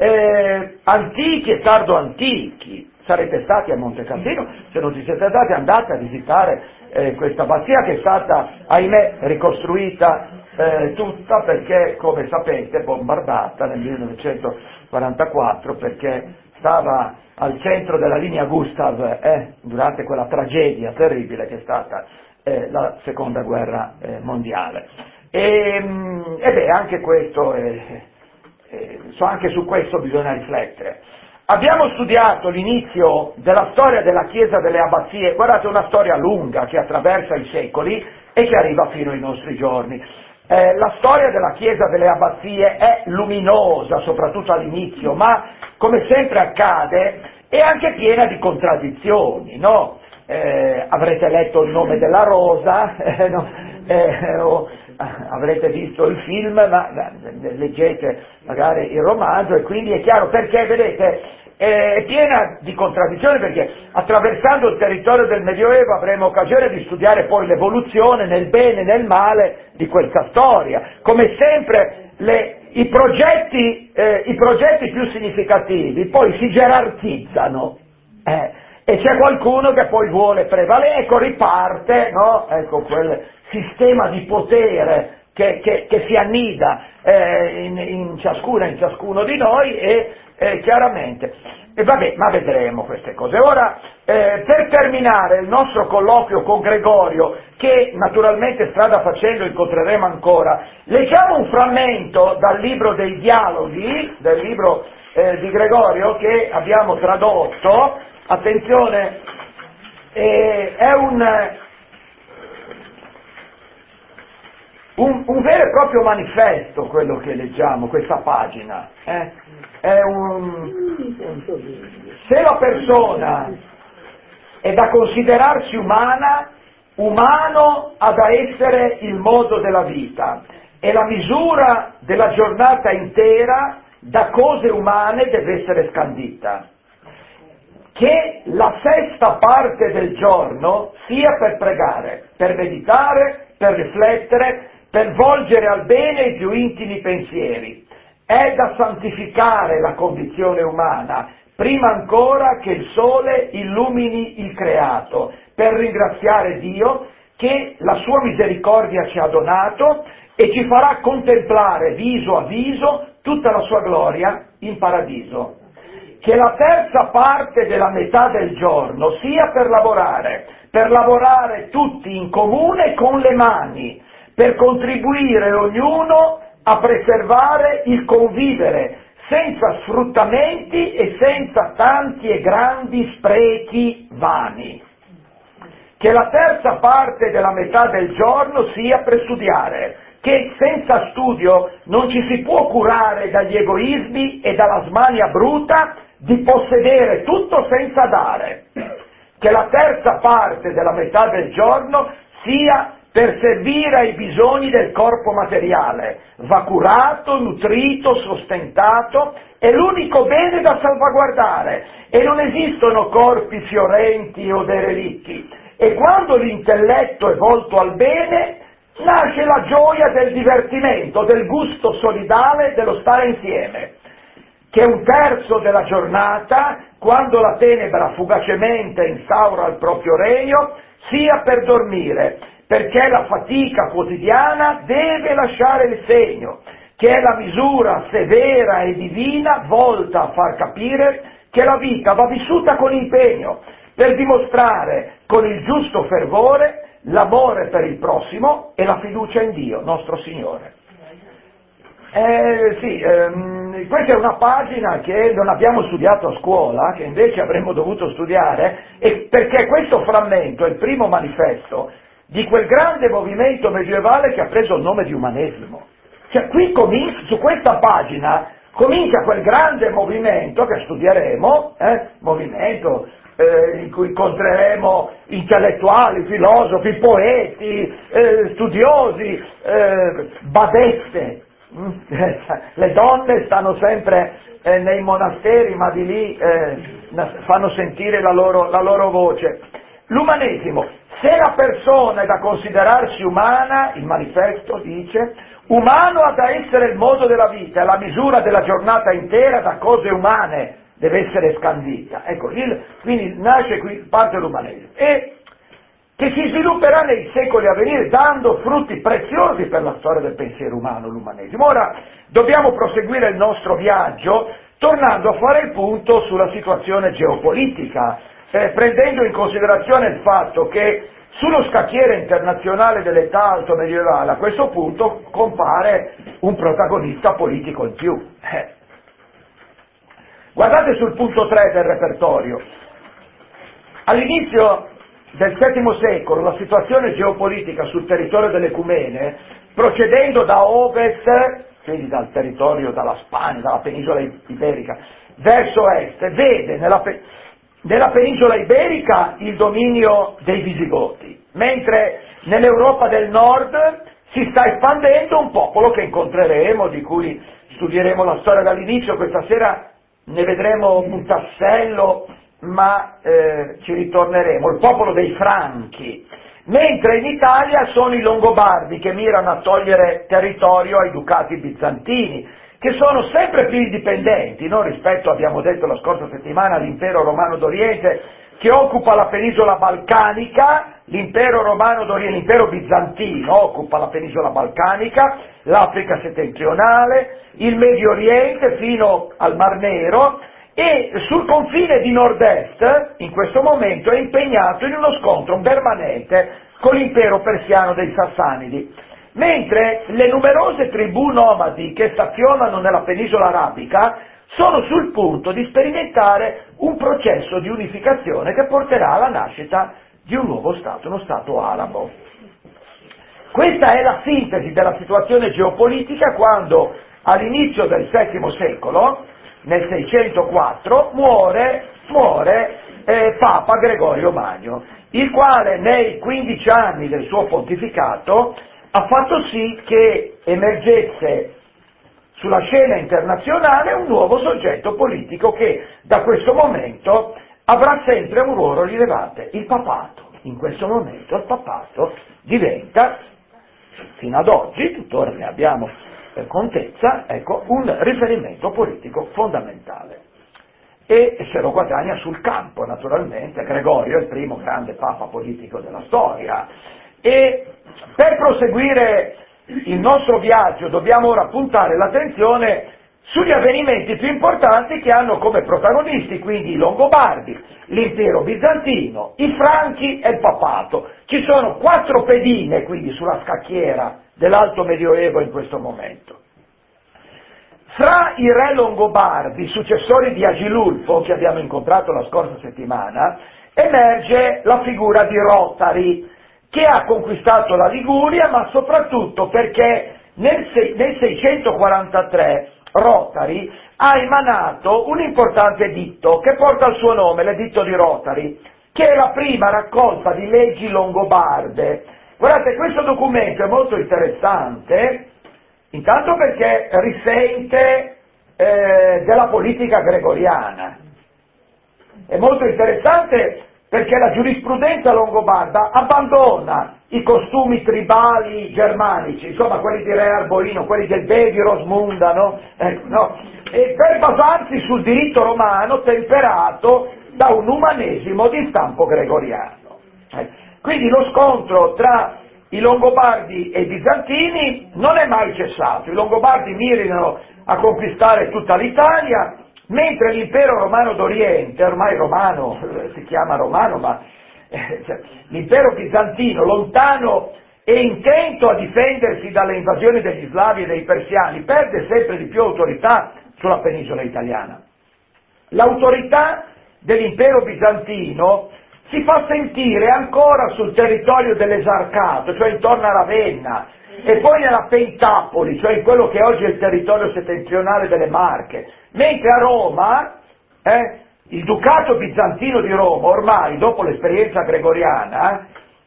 antichi e tardo antichi. Sarete stati a Monte Cassino, se non ci siete stati andate a visitare questa abbazia che è stata, ahimè, ricostruita tutta perché, come sapete, bombardata nel 1944 perché stava al centro della linea Gustav durante quella tragedia terribile che è stata la seconda guerra mondiale. E beh, anche questo, anche su questo bisogna riflettere. Abbiamo studiato l'inizio della storia della Chiesa delle Abbazie, guardate, una storia lunga che attraversa i secoli e che arriva fino ai nostri giorni. La storia della Chiesa delle Abbazie è luminosa, soprattutto all'inizio, ma come sempre accade è anche piena di contraddizioni, no? Avrete letto Il nome della rosa, o avrete visto il film, ma leggete magari il romanzo e quindi è chiaro perché, vedete, è piena di contraddizioni perché attraversando il territorio del Medioevo avremo occasione di studiare poi l'evoluzione nel bene e nel male di questa storia. Come sempre i progetti più significativi poi si gerarchizzano e c'è qualcuno che poi vuole prevalere, riparte, no? Quel sistema di potere che si annida in ciascuno di noi e chiaramente, vabbè, ma vedremo queste cose. Ora, per terminare il nostro colloquio con Gregorio, che naturalmente strada facendo incontreremo ancora, leggiamo un frammento dal libro dei dialoghi, del libro di Gregorio che abbiamo tradotto. Attenzione, è un vero e proprio manifesto quello che leggiamo, questa pagina. Se la persona è da considerarsi umano ha da essere il modo della vita e la misura della giornata intera da cose umane deve essere scandita. Che la sesta parte del giorno sia per pregare, per meditare, per riflettere, per volgere al bene i più intimi pensieri. È da santificare la condizione umana, prima ancora che il sole illumini il creato, per ringraziare Dio che la sua misericordia ci ha donato e ci farà contemplare viso a viso tutta la sua gloria in paradiso. Che la terza parte della metà del giorno sia per lavorare tutti in comune con le mani, per contribuire ognuno a preservare il convivere, senza sfruttamenti e senza tanti e grandi sprechi vani. Che la terza parte della metà del giorno sia per studiare, che senza studio non ci si può curare dagli egoismi e dalla smania bruta di possedere tutto senza dare. Che la terza parte della metà del giorno sia per servire ai bisogni del corpo materiale, va curato, nutrito, sostentato, è l'unico bene da salvaguardare e non esistono corpi fiorenti o derelitti. E quando l'intelletto è volto al bene, nasce la gioia del divertimento, del gusto solidale, dello stare insieme. Che un terzo della giornata, quando la tenebra fugacemente instaura il proprio regno, sia per dormire, perché la fatica quotidiana deve lasciare il segno, che è la misura severa e divina volta a far capire che la vita va vissuta con impegno, per dimostrare con il giusto fervore l'amore per il prossimo e la fiducia in Dio, nostro Signore. Questa è una pagina che non abbiamo studiato a scuola, che invece avremmo dovuto studiare, perché questo frammento è il primo manifesto di quel grande movimento medievale che ha preso il nome di umanesimo. Cioè qui su questa pagina comincia quel grande movimento che studieremo, movimento in cui incontreremo intellettuali, filosofi, poeti, studiosi, badesse. Le donne stanno sempre nei monasteri, ma di lì fanno sentire la loro voce. L'umanesimo se la persona è da considerarsi umana, il manifesto dice, umano ha da essere il modo della vita, la misura della giornata intera da cose umane deve essere scandita. Ecco, quindi nasce qui parte l'umanesimo, e che si svilupperà nei secoli a venire dando frutti preziosi per la storia del pensiero umano, l'umanesimo. Ora dobbiamo proseguire il nostro viaggio tornando a fare il punto sulla situazione geopolitica, prendendo in considerazione il fatto che sullo scacchiere internazionale dell'età alto medievale a questo punto compare un protagonista politico in più. Guardate sul punto 3 del repertorio. All'inizio del VII secolo la situazione geopolitica sul territorio dell'Ecumene, procedendo da ovest, quindi dal territorio, dalla Spagna, dalla penisola iberica, verso est, vede nella penisola iberica il dominio dei Visigoti, mentre nell'Europa del nord si sta espandendo un popolo che incontreremo, di cui studieremo la storia dall'inizio. Questa sera ne vedremo un tassello, ma ci ritorneremo, il popolo dei Franchi, mentre in Italia sono i Longobardi che mirano a togliere territorio ai ducati bizantini, che sono sempre più indipendenti, no? Rispetto, abbiamo detto la scorsa settimana, all'impero romano d'Oriente che occupa la penisola balcanica, l'impero romano d'Oriente, l'impero bizantino occupa la penisola balcanica, l'Africa settentrionale, il Medio Oriente fino al Mar Nero, e sul confine di nord-est in questo momento è impegnato in uno scontro permanente con l'impero persiano dei Sassanidi, mentre le numerose tribù nomadi che stazionano nella penisola arabica sono sul punto di sperimentare un processo di unificazione che porterà alla nascita di un nuovo Stato, uno Stato arabo. Questa è la sintesi della situazione geopolitica quando all'inizio del VII secolo, nel 604, muore Papa Gregorio Magno, il quale nei 15 anni del suo pontificato ha fatto sì che emergesse sulla scena internazionale un nuovo soggetto politico che da questo momento avrà sempre un ruolo rilevante, il papato. In questo momento il papato diventa, fino ad oggi, tuttora ne abbiamo contezza, ecco, un riferimento politico fondamentale. E se lo guadagna sul campo, naturalmente. Gregorio è il primo grande papa politico della storia. E per proseguire il nostro viaggio dobbiamo ora puntare l'attenzione sugli avvenimenti più importanti che hanno come protagonisti quindi i Longobardi, l'impero bizantino, i Franchi e il papato. Ci sono 4 pedine quindi sulla scacchiera dell'Alto Medioevo in questo momento. Fra i re Longobardi, successori di Agilulfo, che abbiamo incontrato la scorsa settimana, emerge la figura di Rotari, che ha conquistato la Liguria, ma soprattutto perché nel 643 Rotari ha emanato un importante editto che porta il suo nome, l'editto di Rotari, che è la prima raccolta di leggi longobarde. Guardate, questo documento è molto interessante, intanto perché risente della politica gregoriana. È molto interessante perché la giurisprudenza longobarda abbandona i costumi tribali germanici, insomma quelli di Re Arborino, quelli del Bevi Rosmunda, no? E per basarsi sul diritto romano temperato da un umanesimo di stampo gregoriano. Quindi lo scontro tra i Longobardi e i Bizantini non è mai cessato. I Longobardi mirano a conquistare tutta l'Italia, mentre l'impero romano d'Oriente, ormai romano, si chiama romano, ma l'impero bizantino, lontano e intento a difendersi dalle invasioni degli slavi e dei persiani, perde sempre di più autorità sulla penisola italiana. L'autorità dell'impero bizantino si fa sentire ancora sul territorio dell'Esarcato, cioè intorno a Ravenna, e poi nella Pentapoli, cioè in quello che oggi è il territorio settentrionale delle Marche, mentre a Roma, il ducato bizantino di Roma, ormai dopo l'esperienza gregoriana,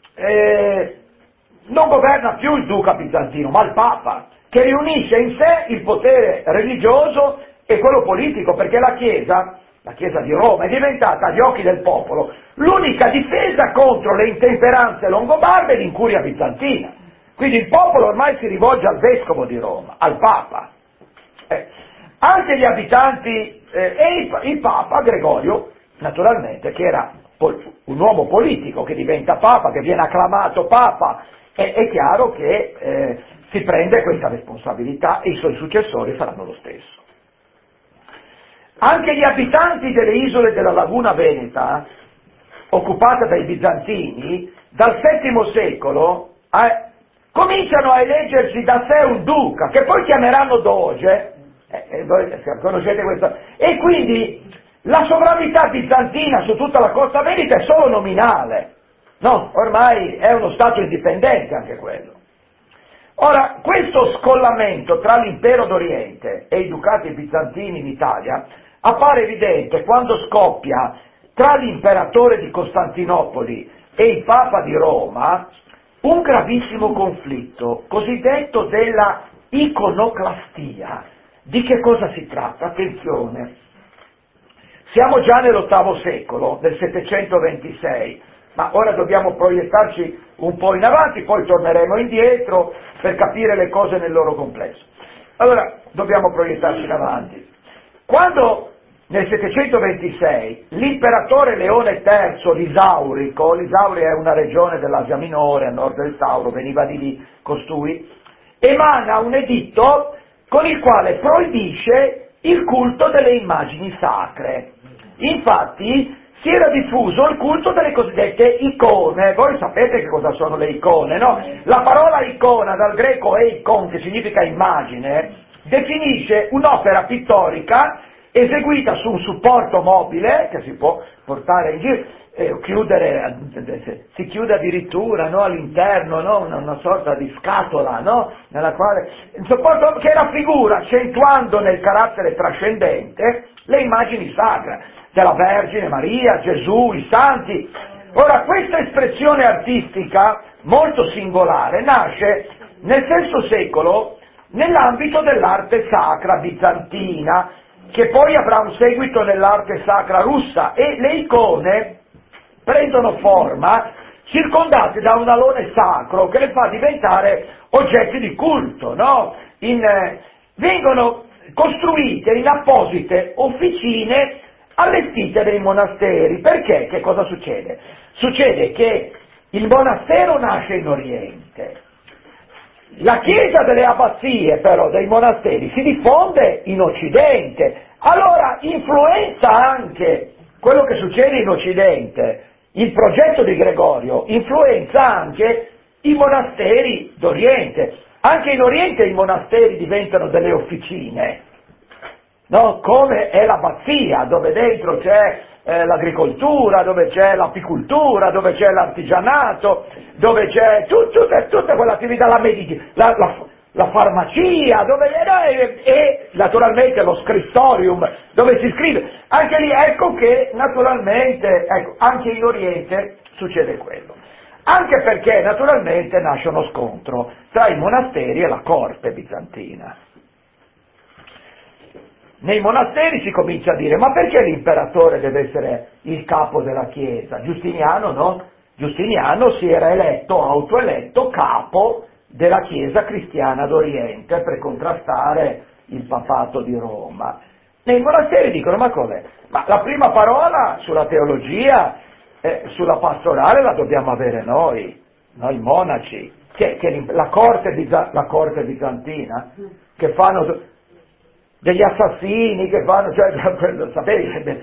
non governa più il duca bizantino, ma il Papa, che riunisce in sé il potere religioso e quello politico, perché la Chiesa la Chiesa di Roma è diventata agli occhi del popolo l'unica difesa contro le intemperanze longobarde e l'incuria bizantina. Quindi il popolo ormai si rivolge al vescovo di Roma, al Papa. Anche gli abitanti e il Papa Gregorio, naturalmente, che era un uomo politico che diventa Papa, che viene acclamato Papa, è chiaro che si prende questa responsabilità e i suoi successori faranno lo stesso. Anche gli abitanti delle isole della Laguna Veneta, occupata dai bizantini, dal VII secolo cominciano a eleggersi da sé un duca, che poi chiameranno doge, voi conoscete questo, e quindi la sovranità bizantina su tutta la costa veneta è solo nominale, no? Ormai è uno stato indipendente anche quello. Ora, questo scollamento tra l'impero d'Oriente e i ducati bizantini in Italia appare evidente quando scoppia tra l'imperatore di Costantinopoli e il Papa di Roma un gravissimo conflitto, cosiddetto della iconoclastia. Di che cosa si tratta? Attenzione, siamo già nell'VIII secolo, nel 726, ma ora dobbiamo proiettarci un po' in avanti, poi torneremo indietro per capire le cose nel loro complesso. Allora, dobbiamo proiettarci in avanti. Quando nel 726 l'imperatore Leone III l'Isaurico, l'Isauri è una regione dell'Asia Minore, a nord del Tauro, veniva di lì costui, emana un editto con il quale proibisce il culto delle immagini sacre. Infatti si era diffuso il culto delle cosiddette icone. Voi sapete che cosa sono le icone, no? La parola icona, dal greco eikon, che significa immagine, definisce un'opera pittorica eseguita su un supporto mobile che si può portare in giro, chiudere, si chiude addirittura, no, all'interno, no, una sorta di scatola, no, nella quale il supporto che raffigura, accentuando nel carattere trascendente le immagini sacre della Vergine Maria, Gesù, i santi. Ora, questa espressione artistica molto singolare nasce nel VI secolo nell'ambito dell'arte sacra bizantina, che poi avrà un seguito nell'arte sacra russa, e le icone prendono forma circondate da un alone sacro che le fa diventare oggetti di culto, no? Vengono costruite in apposite officine allestite dei monasteri. Perché? Che cosa succede? Succede che il monastero nasce in Oriente, la chiesa delle abbazie però, dei monasteri, si diffonde in Occidente, allora influenza anche quello che succede in Occidente. Il progetto di Gregorio influenza anche i monasteri d'Oriente. Anche in Oriente i monasteri diventano delle officine, no? Come è l'abbazia, dove dentro c'è l'agricoltura, dove c'è l'apicoltura, dove c'è l'artigianato, dove c'è tutta quell'attività, la farmacia, e naturalmente lo scrittorium, dove si scrive. Anche lì ecco che naturalmente, anche in Oriente succede quello. Anche perché naturalmente nasce uno scontro tra i monasteri e la corte bizantina. Nei monasteri si comincia a dire: ma perché l'imperatore deve essere il capo della Chiesa? Giustiniano no? Giustiniano si era autoeletto capo della Chiesa cristiana d'Oriente per contrastare il papato di Roma. Nei monasteri dicono: ma com'è? Ma la prima parola sulla teologia, sulla pastorale la dobbiamo avere noi monaci, la corte bizantina, che fanno degli assassini, che fanno, sapete,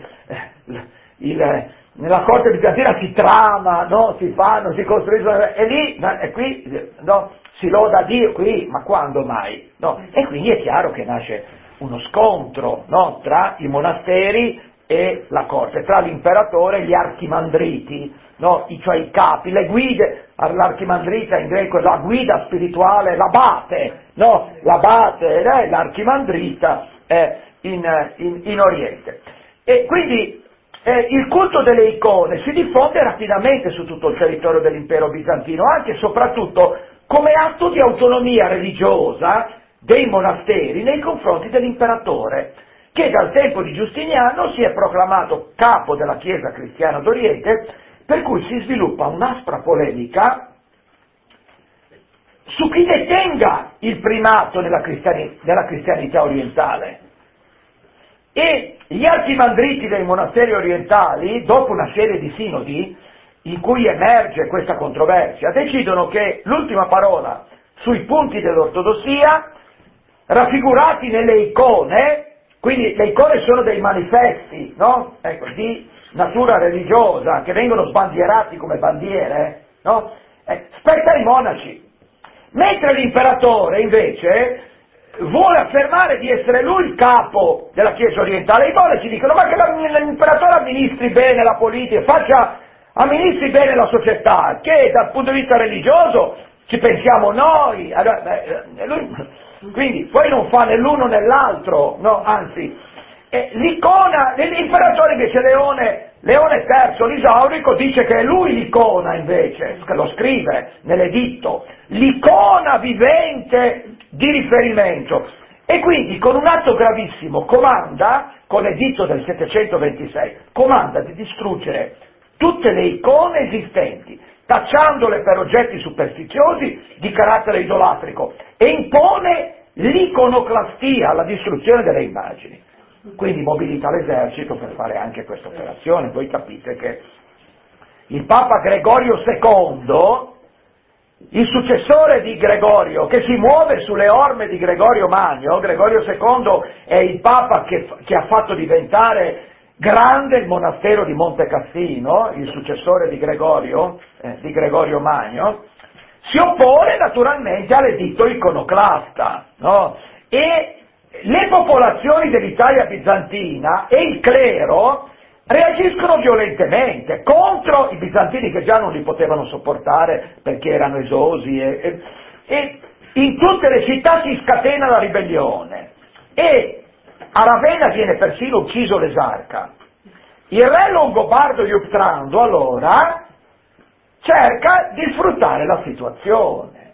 nella corte bizantina si trama, no? Si costruiscono, e lì, e qui, no? Si loda Dio, qui, ma quando mai? No? E quindi è chiaro che nasce uno scontro, no? Tra i monasteri e la corte, tra l'imperatore e gli archimandriti, no? Cioè i capi, le guide. L'archimandrita in greco è la guida spirituale, l'abate, no? L'abate, l'archimandrita in Oriente. E quindi il culto delle icone si diffonde rapidamente su tutto il territorio dell'impero bizantino, anche e soprattutto come atto di autonomia religiosa dei monasteri nei confronti dell'imperatore. che dal tempo di Giustiniano si è proclamato capo della Chiesa cristiana d'Oriente, per cui si sviluppa un'aspra polemica su chi detenga il primato della cristianità orientale. E gli archimandriti dei monasteri orientali, dopo una serie di sinodi in cui emerge questa controversia, decidono che l'ultima parola sui punti dell'ortodossia, raffigurati nelle icone, quindi le icone sono dei manifesti, no? Ecco, di natura religiosa, che vengono sbandierati come bandiere, no? Spetta ai monaci. Mentre l'imperatore, invece, vuole affermare di essere lui il capo della Chiesa orientale, i monaci dicono ma che l'imperatore amministri bene la politica, amministri bene la società, che dal punto di vista religioso ci pensiamo noi, quindi poi non fa né l'uno né l'altro, no? Anzi, l'icona dell'imperatore invece Leone III l'Isaurico dice che è lui l'icona invece, che lo scrive nell'editto, l'icona vivente di riferimento, e quindi con un atto gravissimo comanda, con l'editto del 726, comanda di distruggere tutte le icone esistenti, tacciandole per oggetti superstiziosi di carattere idolatrico, e impone l'iconoclastia, la distruzione delle immagini. Quindi mobilita l'esercito per fare anche questa operazione. Voi capite che il Papa Gregorio II, il successore di Gregorio, che si muove sulle orme di Gregorio Magno, Gregorio II è il Papa che ha fatto diventare grande il monastero di Monte Cassino, il successore di Gregorio Magno, si oppone naturalmente all'editto iconoclasta, no? E le popolazioni dell'Italia bizantina e il clero reagiscono violentemente contro i bizantini, che già non li potevano sopportare perché erano esosi, e in tutte le città si scatena la ribellione, e a Ravenna viene persino ucciso l'esarca. Il re longobardo Iuptrando allora cerca di sfruttare la situazione,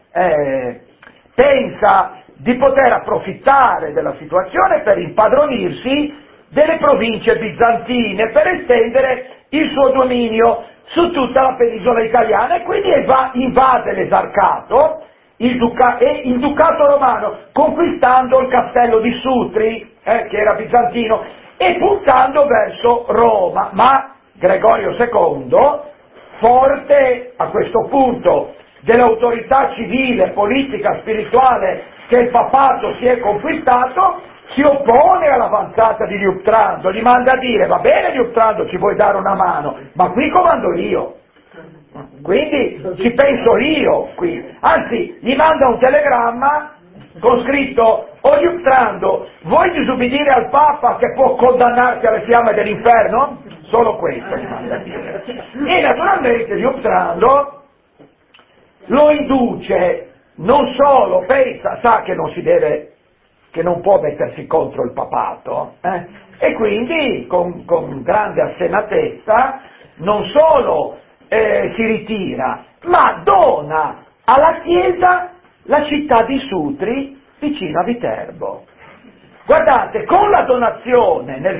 pensa di poter approfittare della situazione per impadronirsi delle province bizantine, per estendere il suo dominio su tutta la penisola italiana, e quindi invade l'esarcato e il ducato romano, conquistando il castello di Sutri, che era bizantino, e puntando verso Roma. Ma Gregorio II, forte a questo punto dell'autorità civile, politica, spirituale che il papato si è conquistato, si oppone all'avanzata di Liutprando, gli manda a dire: va bene Liutprando, ci vuoi dare una mano, ma qui comando io, quindi ci penso io qui. Anzi, gli manda un telegramma con scritto: o Liutprando, vuoi disubbidire al Papa che può condannarti alle fiamme dell'inferno? Solo questo gli manda a dire. E naturalmente Liutprando lo induce, non solo pensa, sa che non può mettersi contro il papato, e quindi con grande assennatezza non solo si ritira, ma dona alla Chiesa la città di Sutri vicino a Viterbo. Guardate, con la donazione nel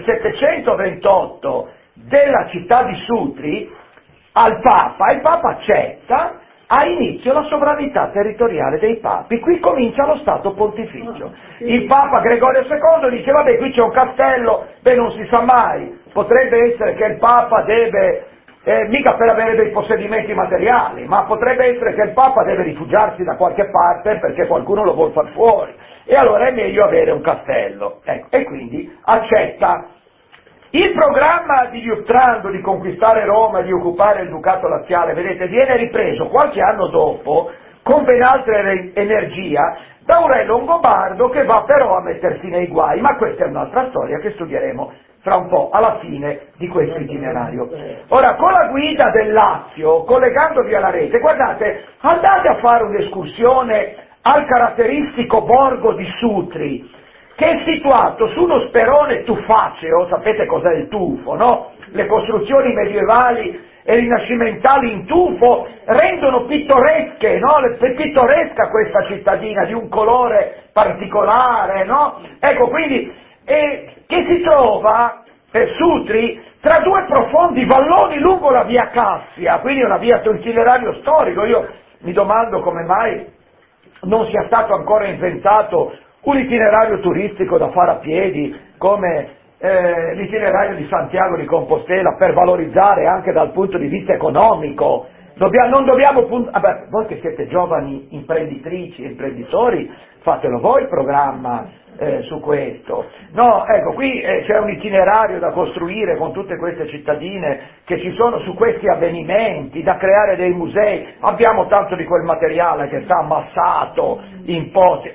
728 della città di Sutri al Papa, il Papa accetta, ha inizio la sovranità territoriale dei papi. Qui comincia lo Stato Pontificio. Il Papa Gregorio II dice: vabbè, qui c'è un castello, non si sa mai, potrebbe essere che il Papa deve, mica per avere dei possedimenti materiali, ma potrebbe essere che il Papa deve rifugiarsi da qualche parte perché qualcuno lo vuol far fuori, e allora è meglio avere un castello. Ecco, e quindi accetta. Il programma di Liutprando di conquistare Roma e di occupare il ducato laziale, vedete, viene ripreso qualche anno dopo, con ben altra energia, da un re longobardo che va però a mettersi nei guai, ma questa è un'altra storia che studieremo fra un po', alla fine di questo itinerario. Ora, con la guida del Lazio, collegandovi alla rete, guardate, andate a fare un'escursione al caratteristico borgo di Sutri, che è situato su uno sperone tufaceo. Sapete cos'è il tufo, no? Le costruzioni medievali e rinascimentali in tufo rendono pittoresche, no? Pittoresca questa cittadina, di un colore particolare, no? Ecco, quindi che si trova per Sutri tra due profondi valloni lungo la via Cassia, quindi una via su itinerario storico. Io mi domando come mai non sia stato ancora inventato un itinerario turistico da fare a piedi come l'itinerario di Santiago di Compostela, per valorizzare anche dal punto di vista economico. Non dobbiamo voi che siete giovani imprenditrici e imprenditori, fatelo voi il programma su questo. No, ecco, qui c'è un itinerario da costruire con tutte queste cittadine che ci sono su questi avvenimenti, da creare dei musei. Abbiamo tanto di quel materiale che sta ammassato in posti.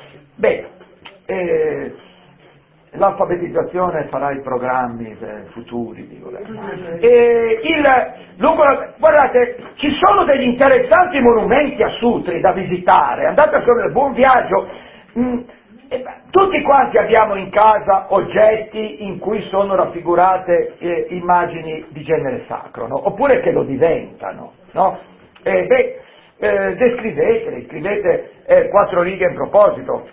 L'alfabetizzazione farà i programmi futuri, dico. Guardate, ci sono degli interessanti monumenti a Sutri da visitare, andate a fare un buon viaggio. Tutti quanti abbiamo in casa oggetti in cui sono raffigurate immagini di genere sacro, no? Oppure che lo diventano, no? Descrivetele, scrivete 4 righe in proposito.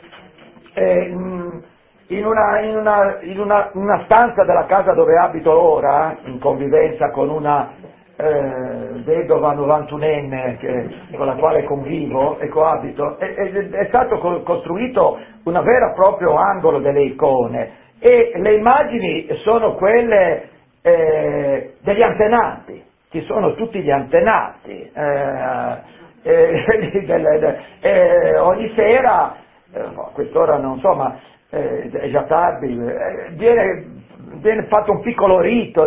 In una stanza della casa dove abito ora, in convivenza con una vedova 91enne con la quale convivo e coabito, è stato costruito un vero e proprio angolo delle icone, e le immagini sono quelle degli antenati, ci sono tutti gli antenati, ogni sera, a quest'ora non so, ma è già tardi, viene fatto un piccolo rito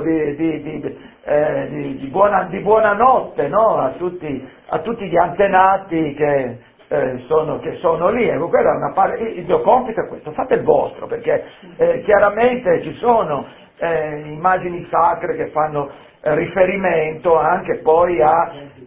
di buonanotte, no? a tutti gli antenati che sono lì. Ecco, quella è una parte. Il mio compito è questo, fate il vostro, perché chiaramente ci sono immagini sacre che fanno riferimento anche poi a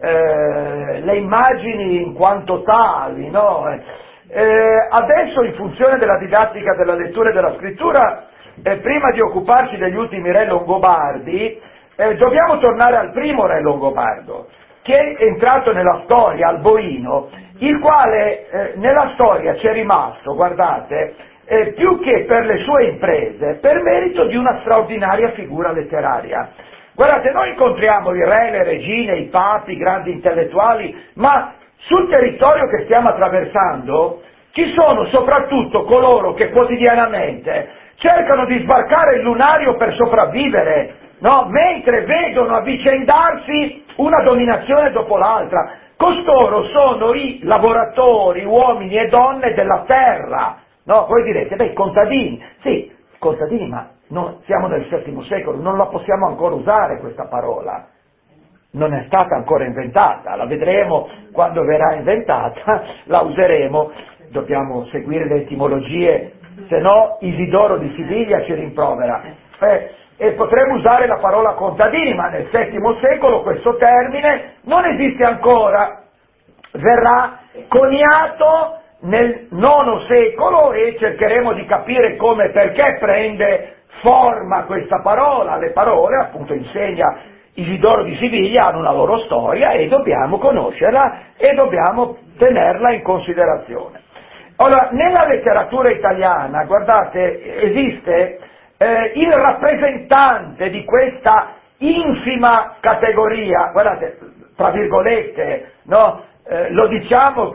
le immagini in quanto tali, no? Adesso, in funzione della didattica della lettura e della scrittura, prima di occuparci degli ultimi re longobardi, dobbiamo tornare al primo re longobardo, che è entrato nella storia, Alboino, il quale nella storia c'è rimasto, guardate, più che per le sue imprese, per merito di una straordinaria figura letteraria. Guardate, noi incontriamo i re, le regine, i papi, i grandi intellettuali, ma sul territorio che stiamo attraversando ci sono soprattutto coloro che quotidianamente cercano di sbarcare il lunario per sopravvivere, no? Mentre vedono avvicendarsi una dominazione dopo l'altra. Costoro sono i lavoratori, uomini e donne della terra, no? Voi direte, i contadini, sì, contadini, ma siamo nel VII secolo, non la possiamo ancora usare questa parola. Non è stata ancora inventata, la vedremo quando verrà inventata, la useremo, dobbiamo seguire le etimologie, se no Isidoro di Siviglia ci rimprovera. E potremmo usare la parola contadini, ma nel VII secolo questo termine non esiste ancora, verrà coniato nel IX secolo e cercheremo di capire come e perché prende forma questa parola. Le parole, appunto, insegna Isidoro di Siviglia, hanno una loro storia e dobbiamo conoscerla e dobbiamo tenerla in considerazione. Allora, nella letteratura italiana, guardate, esiste il rappresentante di questa infima categoria, guardate, tra virgolette, no? Lo diciamo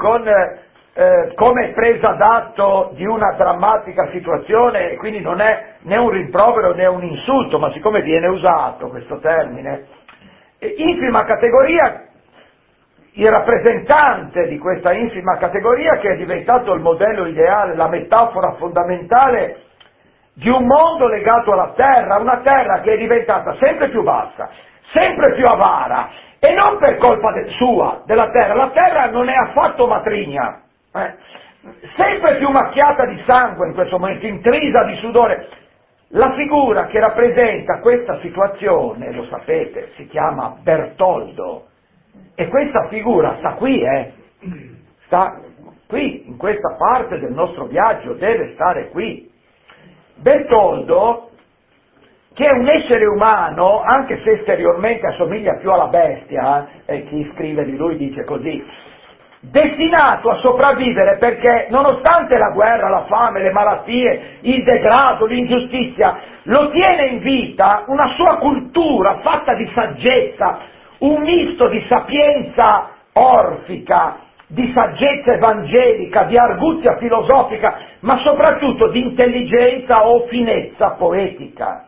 come presa d'atto di una drammatica situazione, e quindi non è né un rimprovero né un insulto, ma siccome viene usato questo termine, infima categoria, il rappresentante di questa infima categoria, che è diventato il modello ideale, la metafora fondamentale di un mondo legato alla terra, una terra che è diventata sempre più bassa, sempre più avara, e non per colpa sua, della terra. La terra non è affatto matrigna, sempre più macchiata di sangue in questo momento, intrisa di sudore. La figura che rappresenta questa situazione, lo sapete, si chiama Bertoldo, e questa figura sta qui, sta qui, in questa parte del nostro viaggio, deve stare qui. Bertoldo, che è un essere umano, anche se esteriormente assomiglia più alla bestia, chi scrive di lui dice così, destinato a sopravvivere perché nonostante la guerra, la fame, le malattie, il degrado, l'ingiustizia, lo tiene in vita una sua cultura fatta di saggezza, un misto di sapienza orfica, di saggezza evangelica, di arguzia filosofica, ma soprattutto di intelligenza o finezza poetica.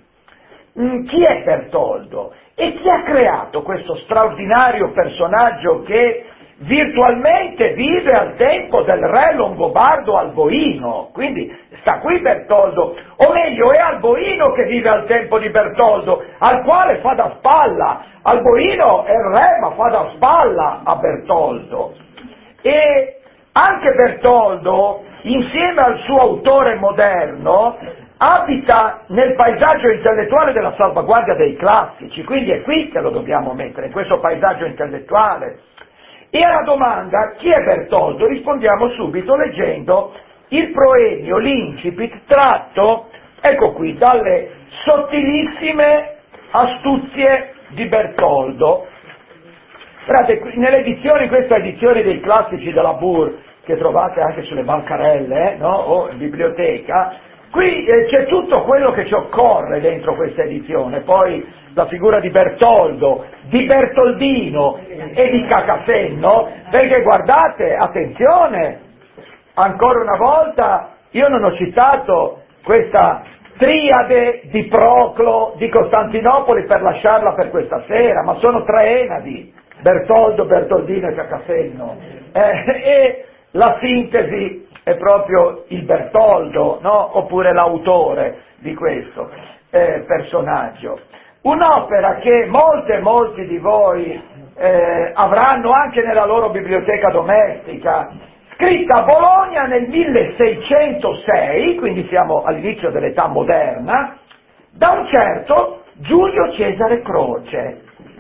Chi è Bertoldo? E chi ha creato questo straordinario personaggio che virtualmente vive al tempo del re longobardo Alboino? Quindi sta qui Bertoldo, o meglio è Alboino che vive al tempo di Bertoldo, al quale fa da spalla. Alboino è il re ma fa da spalla a Bertoldo. E anche Bertoldo, insieme al suo autore moderno, abita nel paesaggio intellettuale della salvaguardia dei classici, quindi è qui che lo dobbiamo mettere, in questo paesaggio intellettuale. E alla domanda chi è Bertoldo rispondiamo subito leggendo il proemio, l'incipit, tratto, ecco qui, dalle sottilissime astuzie di Bertoldo. Guardate, nelle edizioni, questa edizione dei classici della Bur, che trovate anche sulle bancarelle, no? O in biblioteca, qui c'è tutto quello che ci occorre dentro questa edizione, poi la figura di Bertoldo, di Bertoldino e di Cacasenno, perché guardate, attenzione, ancora una volta io non ho citato questa triade di Proclo di Costantinopoli per lasciarla per questa sera, ma sono tre enadi, Bertoldo, Bertoldino e Cacasenno, e la sintesi è proprio il Bertoldo, no? Oppure l'autore di questo personaggio. Un'opera che molti di voi avranno anche nella loro biblioteca domestica, scritta a Bologna nel 1606, quindi siamo all'inizio dell'età moderna, da un certo Giulio Cesare Croce,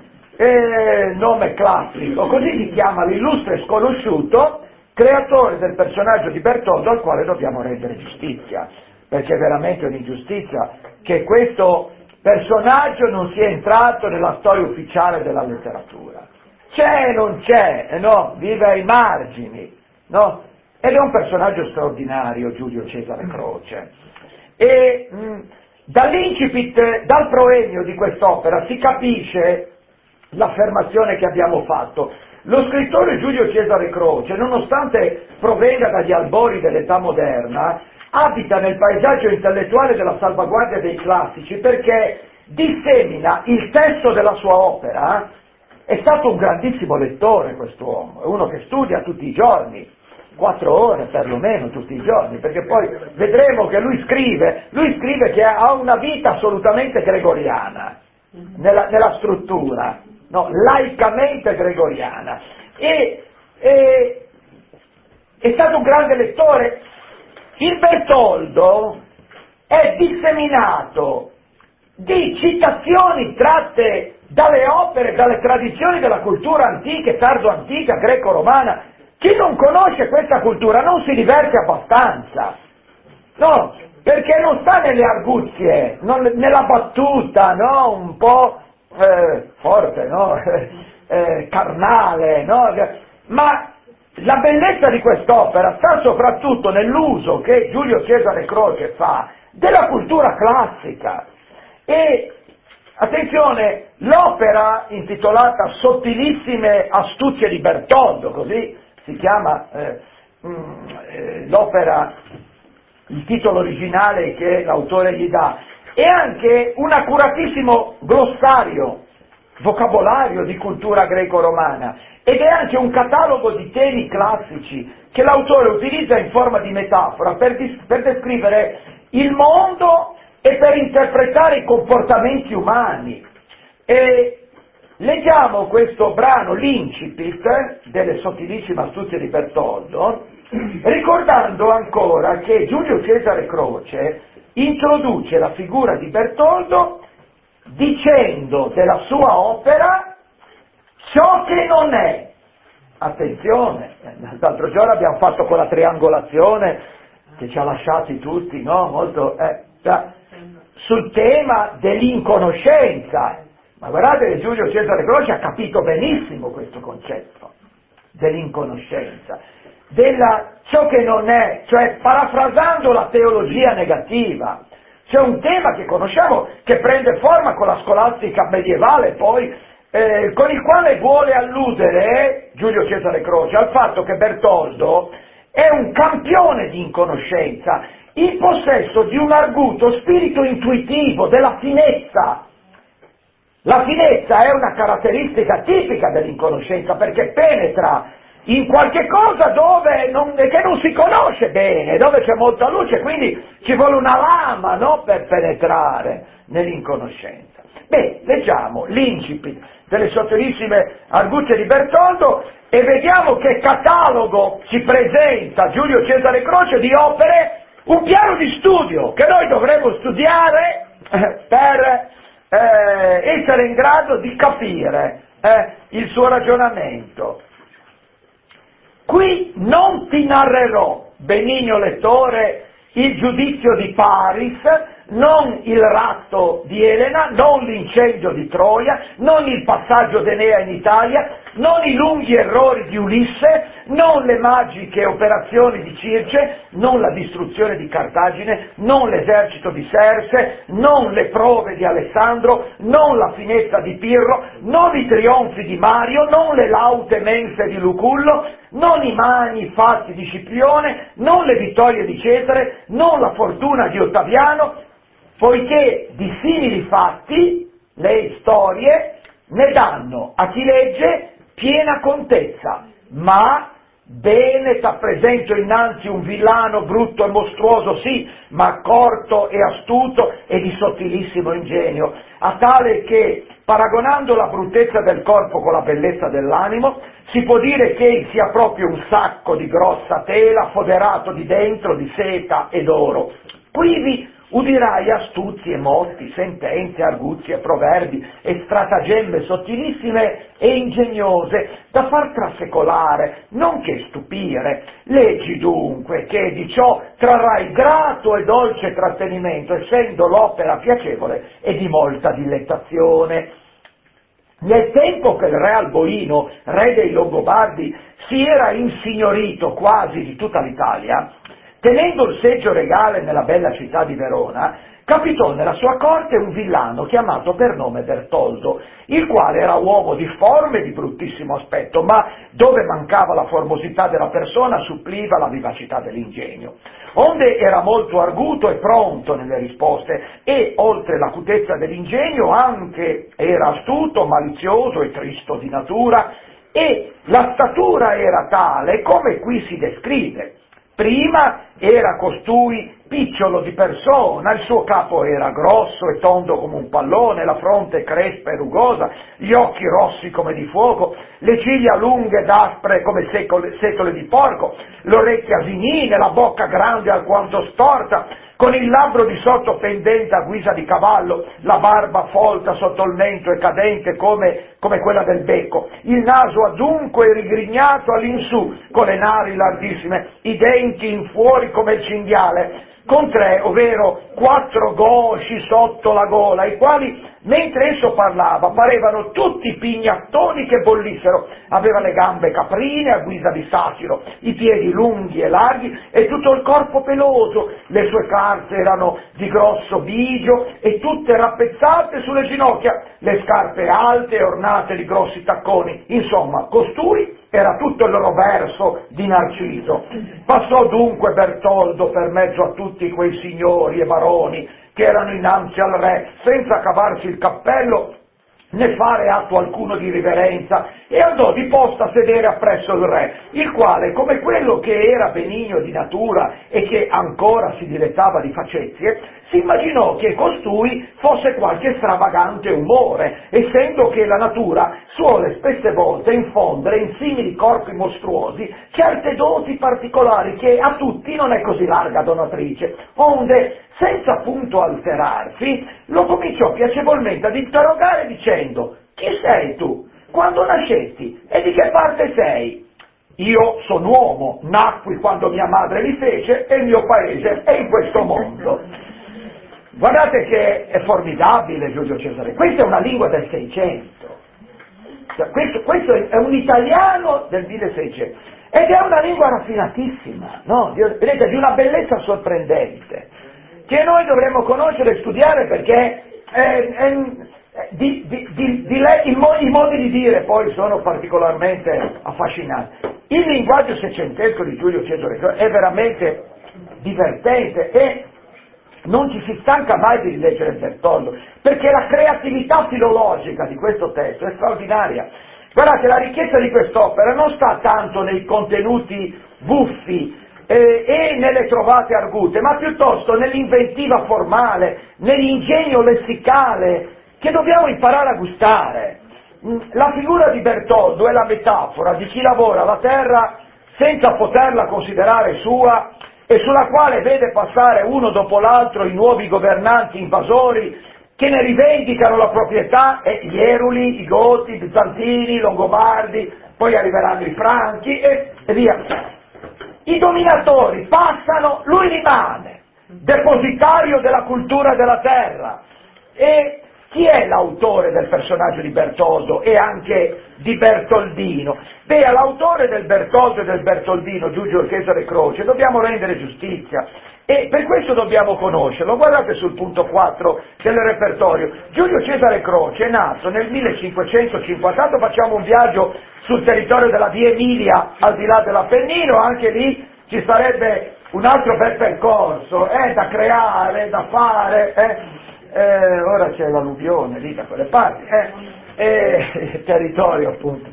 nome classico, così si chiama l'illustre sconosciuto, creatore del personaggio di Bertoldo al quale dobbiamo rendere giustizia, perché è veramente un'ingiustizia che questo personaggio non sia entrato nella storia ufficiale della letteratura. C'è, non c'è, no? Vive ai margini, no? Ed è un personaggio straordinario, Giulio Cesare Croce. E dall'incipit, dal proemio di quest'opera si capisce l'affermazione che abbiamo fatto. Lo scrittore Giulio Cesare Croce, nonostante provenga dagli albori dell'età moderna, abita nel paesaggio intellettuale della salvaguardia dei classici perché dissemina il testo della sua opera. È stato un grandissimo lettore quest'uomo, è uno che studia tutti i giorni, 4 ore perlomeno tutti i giorni, perché poi vedremo che lui scrive che ha una vita assolutamente gregoriana nella struttura, no, laicamente gregoriana, e è stato un grande lettore. Il Bertoldo è disseminato di citazioni tratte dalle opere, dalle tradizioni della cultura antica e tardo-antica greco-romana. Chi non conosce questa cultura non si diverte abbastanza, no, perché non sta nelle arguzie, nella battuta, no, un po' forte, no, carnale, no, ma la bellezza di quest'opera sta soprattutto nell'uso che Giulio Cesare Croce fa della cultura classica. E attenzione, l'opera intitolata Sottilissime astuzie di Bertoldo, così si chiama l'opera, il titolo originale che l'autore gli dà, è anche un accuratissimo glossario, vocabolario di cultura greco-romana, ed è anche un catalogo di temi classici che l'autore utilizza in forma di metafora per descrivere il mondo e per interpretare i comportamenti umani. E leggiamo questo brano, l'incipit delle Sottilissime astuzie di Bertoldo, ricordando ancora che Giulio Cesare Croce introduce la figura di Bertoldo dicendo della sua opera ciò che non è. Attenzione, l'altro giorno abbiamo fatto quella triangolazione che ci ha lasciati tutti, no? Molto sul tema dell'inconoscenza, ma guardate che Giulio Cesare Croce ha capito benissimo questo concetto, dell'inconoscenza, ciò che non è, cioè parafrasando la teologia negativa. C'è un tema che conosciamo che prende forma con la scolastica medievale poi, con il quale vuole alludere Giulio Cesare Croce al fatto che Bertoldo è un campione di inconoscenza, in possesso di un arguto spirito intuitivo, della finezza. La finezza è una caratteristica tipica dell'inconoscenza perché penetra in qualche cosa che non si conosce bene, dove c'è molta luce, quindi ci vuole una lama, no, per penetrare nell'inconoscenza. Beh, leggiamo l'incipit delle sottilissime arguzie di Bertoldo e vediamo che catalogo ci presenta Giulio Cesare Croce di opere, un piano di studio che noi dovremo studiare per essere in grado di capire il suo ragionamento. Qui non ti narrerò, benigno lettore, il giudizio di Paris, non il ratto di Elena, non l'incendio di Troia, non il passaggio d'Enea in Italia, non i lunghi errori di Ulisse, non le magiche operazioni di Circe, non la distruzione di Cartagine, non l'esercito di Serse, non le prove di Alessandro, non la finezza di Pirro, non i trionfi di Mario, non le laute mense di Lucullo, non i magni fatti di Scipione, non le vittorie di Cesare, non la fortuna di Ottaviano, poiché di simili fatti le storie ne danno a chi legge piena contezza, ma bene t'appresento innanzi un villano brutto e mostruoso, sì, ma accorto e astuto e di sottilissimo ingegno, a tale che, paragonando la bruttezza del corpo con la bellezza dell'animo, si può dire che sia proprio un sacco di grossa tela foderato di dentro di seta ed oro. Quivi udirai astuzie, motti, sentenze, arguzie, proverbi e stratagembe sottilissime e ingegnose da far trasecolare, nonché stupire. Leggi dunque che di ciò trarrai grato e dolce trattenimento, essendo l'opera piacevole e di molta dilettazione. Nel tempo che il re Alboino, re dei Longobardi, si era insignorito quasi di tutta l'Italia, tenendo il seggio regale nella bella città di Verona, capitò nella sua corte un villano chiamato per nome Bertoldo, il quale era uomo difforme e di bruttissimo aspetto, ma dove mancava la formosità della persona suppliva la vivacità dell'ingegno. Onde era molto arguto e pronto nelle risposte e, oltre l'acutezza dell'ingegno, anche era astuto, malizioso e tristo di natura, e la statura era tale come qui si descrive. Prima era costui picciolo di persona, il suo capo era grosso e tondo come un pallone, la fronte crespa e rugosa, gli occhi rossi come di fuoco, le ciglia lunghe ed aspre come setole di porco, le orecchie asinine, la bocca grande alquanto storta, con il labbro di sotto pendente a guisa di cavallo, la barba folta sotto il mento e cadente come quella del becco, il naso adunque e rigrignato all'insù, con le nari larghissime, i denti in fuori come il cinghiale, con 3, ovvero 4 gosci sotto la gola, i quali, mentre esso parlava, parevano tutti pignattoni che bollissero. Aveva le gambe caprine a guisa di satiro, i piedi lunghi e larghi e tutto il corpo peloso, le sue calze erano di grosso bigio e tutte rappezzate sulle ginocchia, le scarpe alte e ornate di grossi tacconi. Insomma, costui era tutto il roverso di Narciso. Passò dunque Bertoldo per mezzo a tutti quei signori e baroni che erano innanzi al re, senza cavarsi il cappello né fare atto alcuno di riverenza, e andò di posta a sedere appresso il re, il quale, come quello che era benigno di natura e che ancora si dilettava di facezie, si immaginò che costui fosse qualche stravagante umore, essendo che la natura suole spesse volte infondere in simili corpi mostruosi certe doti particolari che a tutti non è così larga donatrice, onde, senza punto alterarsi, lo cominciò piacevolmente ad interrogare dicendo: «Chi sei tu? Quando nascetti? E di che parte sei?» «Io sono uomo, nacqui quando mia madre mi fece e il mio paese è in questo mondo». Guardate che è formidabile Giulio Cesare, questa è una lingua del 600. Questo è un italiano del 1600 ed è una lingua raffinatissima, no? Vedete, di una bellezza sorprendente, che noi dovremmo conoscere e studiare perché i modi di dire poi sono particolarmente affascinanti. Il linguaggio seicentesco di Giulio Cesare è veramente divertente e non ci si stanca mai di rileggere Bertoldo, perché la creatività filologica di questo testo è straordinaria. Guardate, la ricchezza di quest'opera non sta tanto nei contenuti buffi e nelle trovate argute, ma piuttosto nell'inventiva formale, nell'ingegno lessicale che dobbiamo imparare a gustare. La figura di Bertoldo è la metafora di chi lavora la terra senza poterla considerare sua e sulla quale vede passare uno dopo l'altro i nuovi governanti invasori che ne rivendicano la proprietà, gli Eruli, i Goti, i Bizantini, i Longobardi, poi arriveranno i Franchi e via. I dominatori passano, lui rimane, depositario della cultura della terra. E chi è l'autore del personaggio di Bertoldo e anche di Bertoldino? Beh, all'autore del Bertoldo e del Bertoldino, Giulio Cesare Croce, dobbiamo rendere giustizia e per questo dobbiamo conoscerlo. Guardate sul punto 4 del repertorio. Giulio Cesare Croce è nato nel 1550, facciamo un viaggio sul territorio della Via Emilia al di là dell'Appennino, anche lì ci sarebbe un altro bel percorso da creare, da fare. Ora c'è l'alluvione lì da quelle parti, territorio appunto.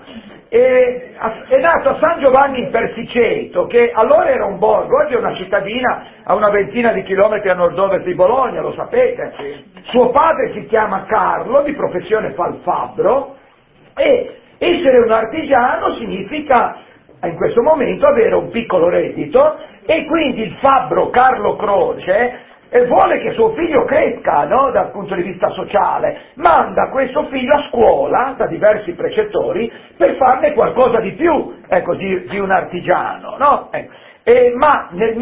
È nato a San Giovanni in Persiceto, che allora era un borgo, oggi è una cittadina a una ventina di chilometri a nord-ovest di Bologna, lo sapete. Suo padre si chiama Carlo, di professione fa il fabbro, e essere un artigiano significa in questo momento avere un piccolo reddito, e quindi il fabbro Carlo Croce vuole che suo figlio cresca, no? Dal punto di vista sociale, manda questo figlio a scuola da diversi precettori per farne qualcosa di più, di un artigiano, no? Ma nel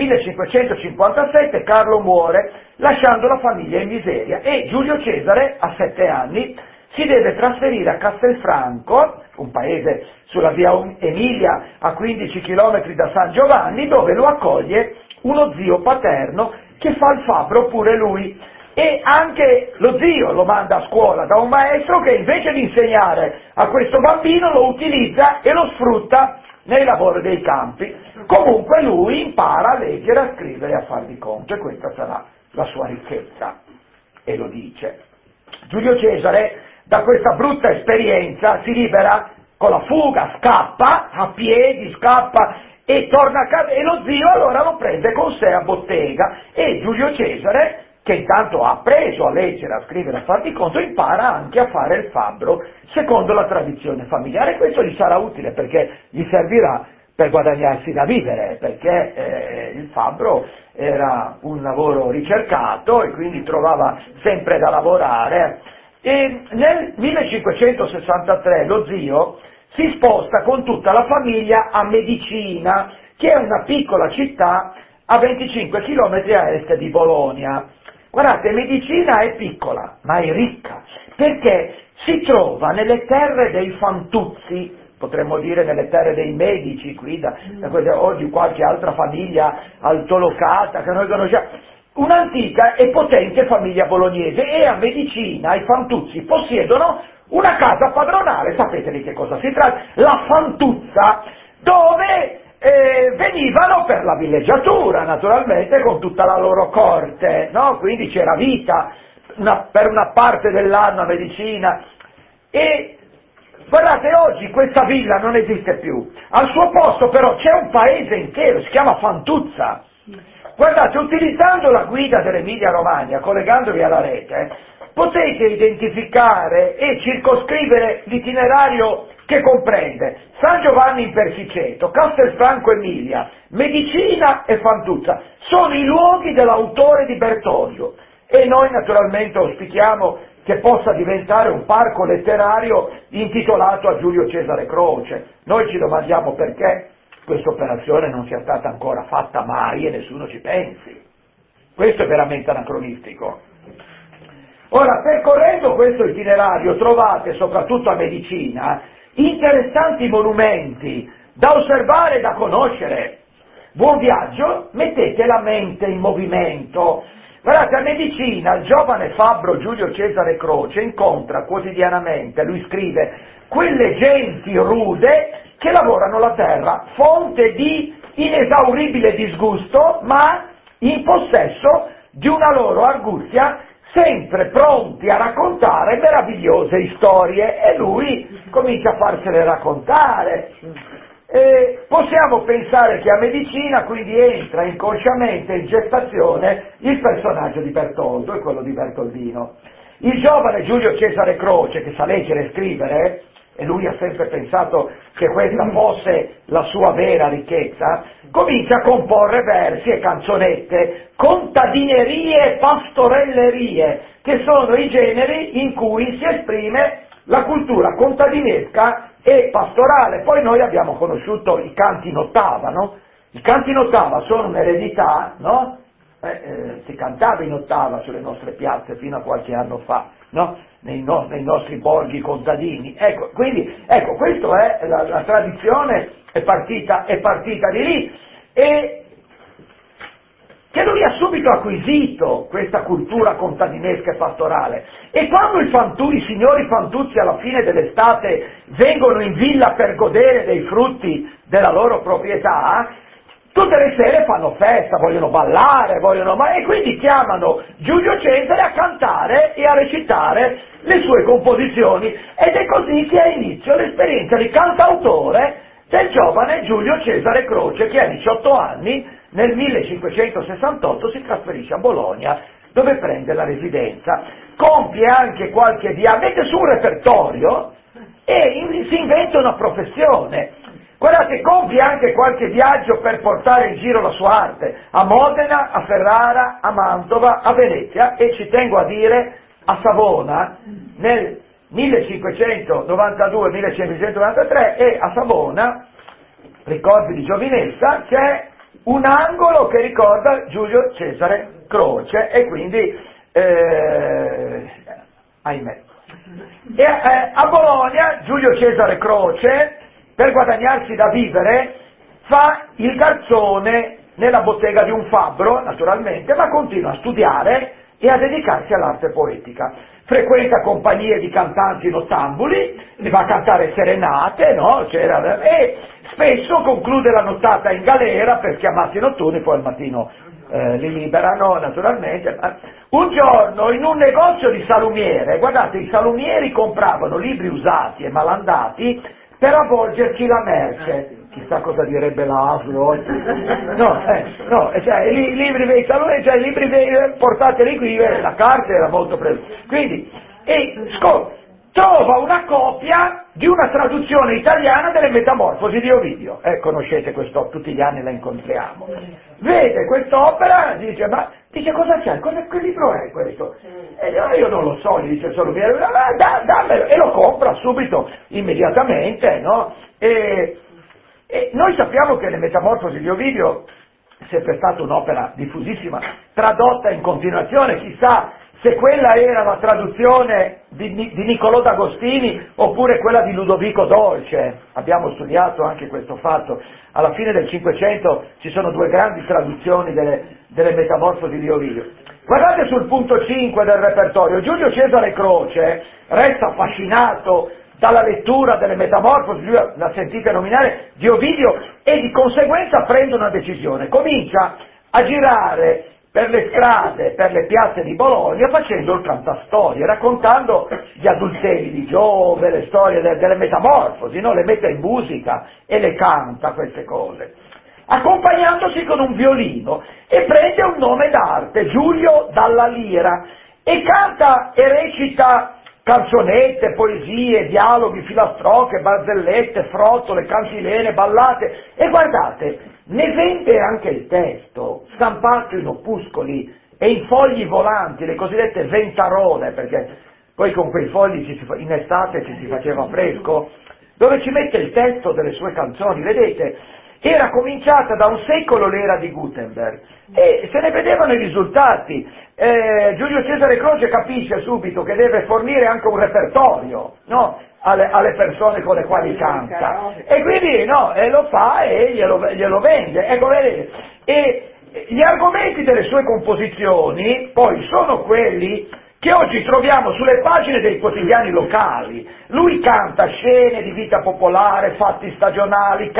1557 Carlo muore lasciando la famiglia in miseria e Giulio Cesare a 7 anni si deve trasferire a Castelfranco, un paese sulla via Emilia a 15 chilometri da San Giovanni, dove lo accoglie uno zio paterno che fa il fabbro pure lui, e anche lo zio lo manda a scuola da un maestro che invece di insegnare a questo bambino lo utilizza e lo sfrutta nei lavori dei campi. Comunque lui impara a leggere, a scrivere e a far di conto, e questa sarà la sua ricchezza, e lo dice. Giulio Cesare da questa brutta esperienza si libera con la fuga, scappa a piedi, scappa e torna a casa, e lo zio allora lo prende con sé a bottega, e Giulio Cesare, che intanto ha appreso a leggere, a scrivere, a far di conto, impara anche a fare il fabbro secondo la tradizione familiare. Questo gli sarà utile perché gli servirà per guadagnarsi da vivere, perché il fabbro era un lavoro ricercato e quindi trovava sempre da lavorare. E nel 1563 lo zio si sposta con tutta la famiglia a Medicina, che è una piccola città a 25 km a est di Bologna. Guardate, Medicina è piccola, ma è ricca, perché si trova nelle terre dei Fantuzzi, potremmo dire nelle terre dei Medici, qui oggi qualche altra famiglia altolocata che noi conosciamo, un'antica e potente famiglia bolognese, e a Medicina i Fantuzzi possiedono una casa padronale. Sapete di che cosa si tratta? La Fantuzza, dove venivano per la villeggiatura, naturalmente, con tutta la loro corte, no? Quindi c'era vita per una parte dell'anno a Medicina. E guardate, oggi questa villa non esiste più, al suo posto però c'è un paese intero, si chiama Fantuzza. Guardate, utilizzando la guida dell'Emilia Romagna, collegandovi alla rete, potete identificare e circoscrivere l'itinerario che comprende San Giovanni in Persiceto, Castelfranco Emilia, Medicina e Fantuzza. Sono i luoghi dell'autore di Bertoldo, e noi naturalmente auspichiamo che possa diventare un parco letterario intitolato a Giulio Cesare Croce. Noi ci domandiamo perché questa operazione non sia stata ancora fatta mai e nessuno ci pensi. Questo è veramente anacronistico. Ora, percorrendo questo itinerario trovate, soprattutto a Medicina, interessanti monumenti da osservare e da conoscere. Buon viaggio, mettete la mente in movimento. Guardate, a Medicina il giovane fabbro Giulio Cesare Croce incontra quotidianamente, lui scrive, quelle genti rude che lavorano la terra, fonte di inesauribile disgusto, ma in possesso di una loro arguzia, sempre pronti a raccontare meravigliose storie, e lui comincia a farsele raccontare. Possiamo pensare che a Medicina quindi entra inconsciamente in gestazione il personaggio di Bertoldo e quello di Bertoldino. Il giovane Giulio Cesare Croce, che sa leggere e scrivere, e lui ha sempre pensato che questa fosse la sua vera ricchezza, comincia a comporre versi e canzonette, contadinerie e pastorellerie, che sono i generi in cui si esprime la cultura contadinesca e pastorale. Poi noi abbiamo conosciuto i canti in ottava, no? I canti in ottava sono un'eredità, no? Si cantava in ottava sulle nostre piazze fino a qualche anno fa, no? Nei nostri borghi contadini. Ecco, quindi, ecco, questa è la tradizione, è partita di lì, e che lui ha subito acquisito questa cultura contadinesca e pastorale. E quando i signori fantuzzi alla fine dell'estate vengono in villa per godere dei frutti della loro proprietà, tutte le sere fanno festa, vogliono ballare, e quindi chiamano Giulio Cesare a cantare e a recitare le sue composizioni, ed è così che ha inizio l'esperienza di cantautore del giovane Giulio Cesare Croce, che a 18 anni nel 1568 si trasferisce a Bologna, dove prende la residenza, compie anche qualche viaggio, mette su un repertorio e si inventa una professione. Guardate, compie anche qualche viaggio per portare in giro la sua arte, a Modena, a Ferrara, a Mantova, a Venezia, e ci tengo a dire a Savona nel 1592-1593, e a Savona, ricordi di giovinezza, c'è un angolo che ricorda Giulio Cesare Croce, e quindi ahimè. E a Bologna Giulio Cesare Croce, per guadagnarsi da vivere, fa il garzone nella bottega di un fabbro, naturalmente, ma continua a studiare e a dedicarsi all'arte poetica. Frequenta compagnie di cantanti nottambuli, ne va a cantare serenate, no? E spesso conclude la nottata in galera per chiamati notturni, poi al mattino li liberano, naturalmente. Un giorno in un negozio di salumiere, guardate, i salumieri compravano libri usati e malandati per avvolgerci la merce. Chissà cosa direbbe la ASLO. Cioè, i libri dei salumieri, cioè i libri portateli qui, la carta era molto quindi, trova una copia di una traduzione italiana delle Metamorfosi di Ovidio. Conoscete questo, tutti gli anni la incontriamo. Vede quest'opera, dice cosa c'è? Che libro è questo? E io non lo so, gli dice solo dammelo, e lo compra subito, immediatamente, no? E noi sappiamo che le Metamorfosi di Ovidio è sempre stata un'opera diffusissima, tradotta in continuazione, chissà se quella era la traduzione di Niccolò d'Agostini oppure quella di Ludovico Dolce. Abbiamo studiato anche questo fatto. Alla fine del Cinquecento ci sono due grandi traduzioni delle Metamorfosi di Ovidio. Guardate sul punto 5 del repertorio, Giulio Cesare Croce resta affascinato dalla lettura delle Metamorfosi, lui la sentite nominare, di Ovidio, e di conseguenza prende una decisione, comincia a girare per le strade, per le piazze di Bologna, facendo il cantastorie, raccontando gli adulteri di Giove, le storie delle Metamorfosi, no? Le mette in musica e le canta queste cose, accompagnandosi con un violino, e prende un nome d'arte, Giulio dalla Lira, e canta e recita canzonette, poesie, dialoghi, filastrocche, barzellette, frottole, cantilene, ballate, e guardate, ne vende anche il testo, stampato in opuscoli e in fogli volanti, le cosiddette ventarole, perché poi con quei fogli in estate ci si faceva fresco, dove ci mette il testo delle sue canzoni. Vedete, era cominciata da un secolo l'era di Gutenberg e se ne vedevano i risultati. Giulio Cesare Croce capisce subito che deve fornire anche un repertorio, no? alle persone con le quali canta, e quindi no, lo fa e glielo vende. Ecco, vedete, e gli argomenti delle sue composizioni poi sono quelli che oggi troviamo sulle pagine dei quotidiani locali. Lui canta scene di vita popolare, fatti stagionali,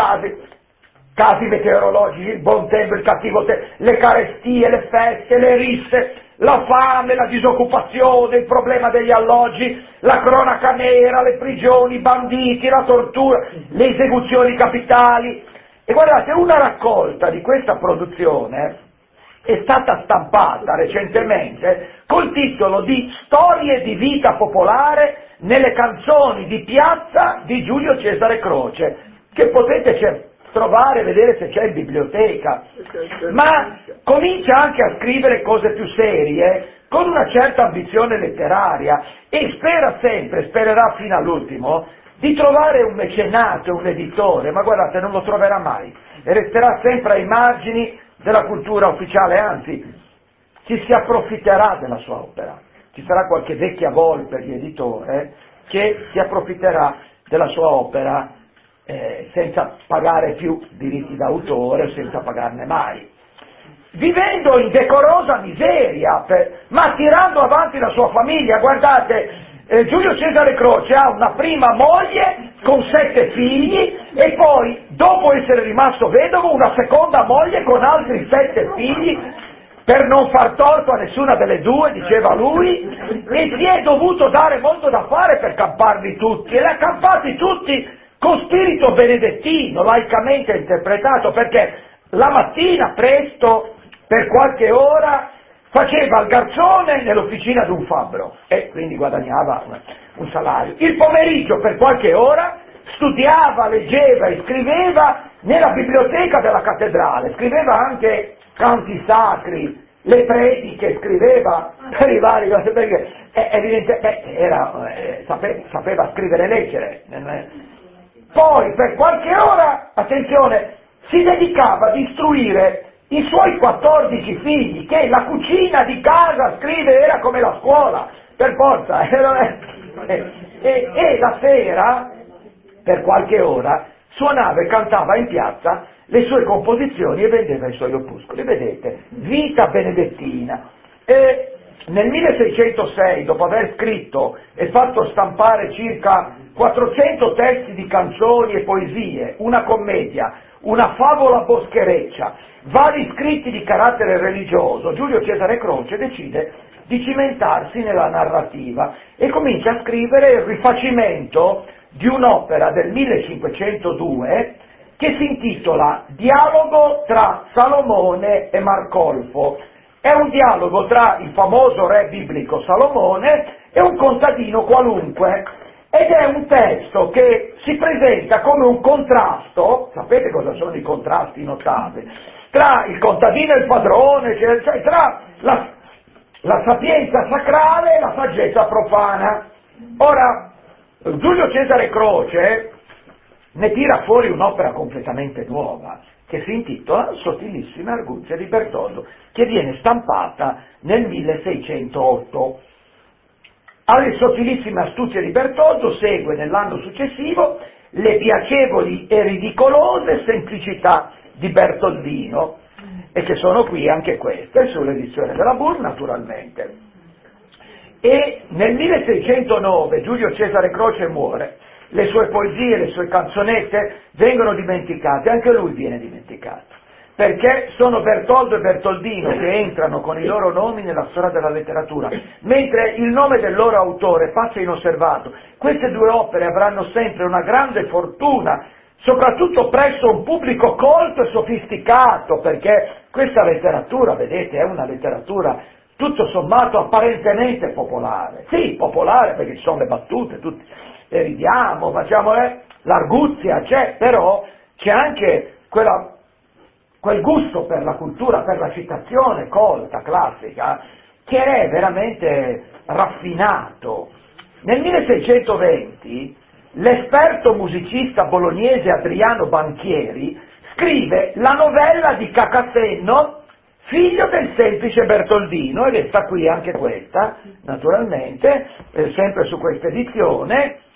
casi meteorologici, il buon tempo, il cattivo tempo, le carestie, le feste, le risse, la fame, la disoccupazione, il problema degli alloggi, la cronaca nera, le prigioni, i banditi, la tortura, le esecuzioni capitali. E guardate, una raccolta di questa produzione è stata stampata recentemente col titolo di Storie di vita popolare nelle canzoni di piazza di Giulio Cesare Croce, che potete trovare, vedere se c'è in biblioteca, ma comincia anche a scrivere cose più serie, con una certa ambizione letteraria, e spera sempre, spererà fino all'ultimo, di trovare un mecenato, un editore, ma guardate, non lo troverà mai, e resterà sempre ai margini della cultura ufficiale, anzi, ci si approfitterà della sua opera. Ci sarà qualche vecchia volpe di editore che si approfitterà della sua opera senza pagare più diritti d'autore, senza pagarne mai, vivendo in decorosa miseria, ma tirando avanti la sua famiglia. Guardate, Giulio Cesare Croce ha una prima moglie con 7 figli e poi, dopo essere rimasto vedovo, una seconda moglie con altri 7 figli, per non far torto a nessuna delle due, diceva lui, e si è dovuto dare molto da fare per camparli tutti, e li ha campati tutti con spirito benedettino, laicamente interpretato, perché la mattina presto, per qualche ora, faceva il garzone nell'officina di un fabbro e quindi guadagnava un salario. Il pomeriggio, per qualche ora, studiava, leggeva e scriveva nella biblioteca della cattedrale, scriveva anche canti sacri, le prediche, scriveva per i vari, perché evidentemente sapeva scrivere e leggere. Poi per qualche ora, attenzione, si dedicava ad istruire i suoi 14 figli, che la cucina di casa, scrive, era come la scuola, per forza, e la sera, per qualche ora, suonava e cantava in piazza le sue composizioni e vendeva i suoi opuscoli. Vedete, vita benedettina. E nel 1606, dopo aver scritto e fatto stampare circa 400 testi di canzoni e poesie, una commedia, una favola boschereccia, vari scritti di carattere religioso, Giulio Cesare Croce decide di cimentarsi nella narrativa e comincia a scrivere il rifacimento di un'opera del 1502 che si intitola Dialogo tra Salomone e Marcolfo. È un dialogo tra il famoso re biblico Salomone e un contadino qualunque, ed è un testo che si presenta come un contrasto, sapete cosa sono i contrasti notabili, tra il contadino e il padrone, cioè tra la sapienza sacrale e la saggezza profana. Ora, Giulio Cesare Croce ne tira fuori un'opera completamente nuova, che si intitola Sottilissime arguzie di Bertoldo, che viene stampata nel 1608. Alle sottilissime astuzie di Bertoldo segue nell'anno successivo le piacevoli e ridicolose semplicità di Bertoldino, e che sono qui anche queste, sull'edizione della Bourse naturalmente. E nel 1609 Giulio Cesare Croce muore, le sue poesie, le sue canzonette vengono dimenticate, anche lui viene dimenticato, perché sono Bertoldo e Bertoldino che entrano con i loro nomi nella storia della letteratura, mentre il nome del loro autore passa inosservato. Queste due opere avranno sempre una grande fortuna, soprattutto presso un pubblico colto e sofisticato, perché questa letteratura, vedete, è una letteratura tutto sommato apparentemente popolare. Sì, popolare perché ci sono le battute, tutti ridiamo, facciamo l'arguzia, c'è, però c'è anche quel gusto per la cultura, per la citazione colta, classica, che è veramente raffinato. Nel 1620 l'esperto musicista bolognese Adriano Banchieri scrive la novella di Cacasenno, figlio del semplice Bertoldino, ed sta qui anche questa, naturalmente, sempre su questa edizione,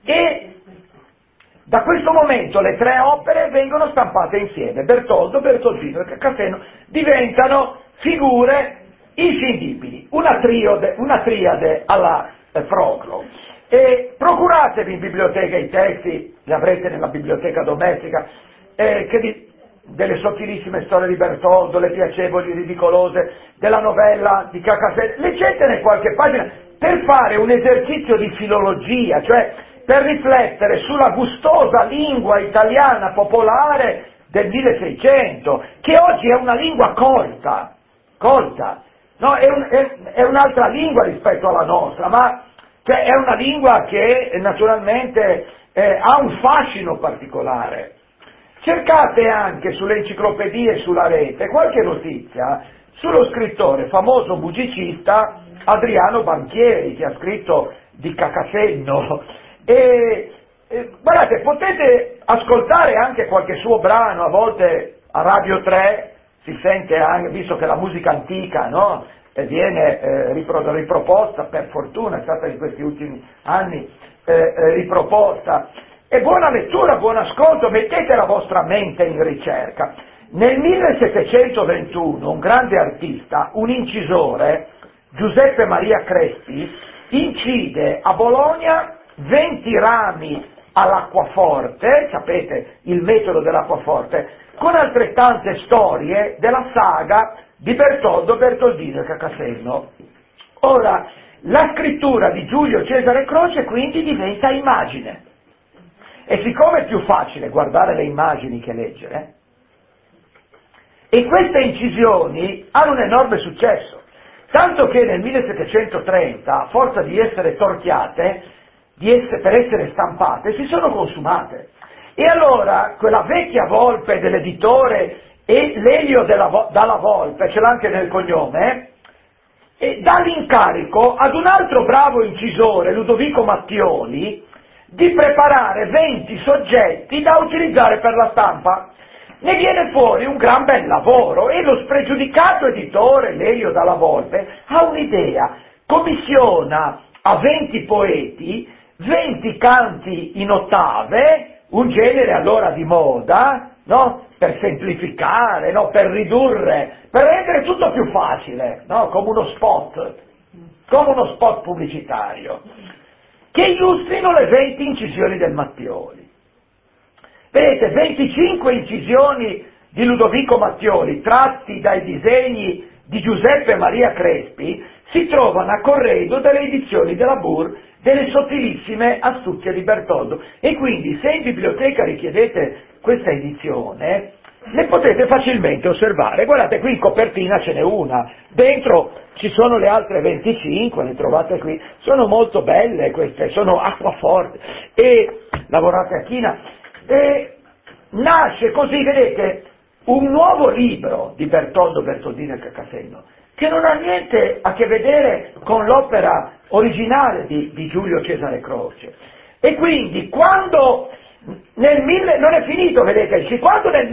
e da questo momento le tre opere vengono stampate insieme, Bertoldo, Bertoldino e Cacasseno diventano figure inscindibili, una triade alla Proclo. E procuratevi in biblioteca i testi, li avrete nella biblioteca domestica, delle sottilissime storie di Bertoldo, le piacevoli, ridicolose della novella di Cacasseno, leggetene qualche pagina per fare un esercizio di filologia, cioè per riflettere sulla gustosa lingua italiana popolare del 1600, che oggi è una lingua colta, no? È un'altra lingua rispetto alla nostra, ma cioè, è una lingua che naturalmente ha un fascino particolare. Cercate anche sulle enciclopedie e sulla rete qualche notizia sullo scrittore famoso musicista Adriano Banchieri, che ha scritto di Cacasseno. Guardate, potete ascoltare anche qualche suo brano, a volte a Radio 3 si sente anche, visto che la musica antica, no? Viene riproposta, per fortuna è stata in questi ultimi anni riproposta. E buona lettura, buon ascolto, mettete la vostra mente in ricerca. Nel 1721 un grande artista, un incisore, Giuseppe Maria Crespi, incide a Bologna 20 rami all'acquaforte, sapete il metodo dell'acquaforte, con altrettante storie della saga di Bertoldo, Bertoldino e Cacasseno. Ora, la scrittura di Giulio Cesare Croce quindi diventa immagine. E siccome è più facile guardare le immagini che leggere, e queste incisioni hanno un enorme successo, tanto che nel 1730, a forza di essere torchiate, per essere stampate, si sono consumate. E allora quella vecchia volpe dell'editore e Lelio Dalla Volpe, ce l'ha anche nel cognome, e dà l'incarico ad un altro bravo incisore, Ludovico Mattioli, di preparare 20 soggetti da utilizzare per la stampa. Ne viene fuori un gran bel lavoro e lo spregiudicato editore Lelio Dalla Volpe ha un'idea, commissiona a 20 poeti 20 canti in ottave, un genere allora di moda, no? Per semplificare, no? Per ridurre, per rendere tutto più facile, no? Come uno spot pubblicitario, che illustrino le 20 incisioni del Mattioli. Vedete, 25 incisioni di Ludovico Mattioli, tratti dai disegni di Giuseppe Maria Crespi, si trovano a corredo delle edizioni della Bur delle sottilissime astuzie di Bertoldo. E quindi, se in biblioteca richiedete questa edizione, le potete facilmente osservare. Guardate, qui in copertina ce n'è una, dentro ci sono le altre 25, le trovate qui, sono molto belle queste, sono acquaforte e lavorate a china. E nasce così, vedete, un nuovo libro di Bertoldo, Bertoldino e Cacasseno, che non ha niente a che vedere con l'opera originale di Giulio Cesare Croce. E quindi quando non è finito, vedete, quando nel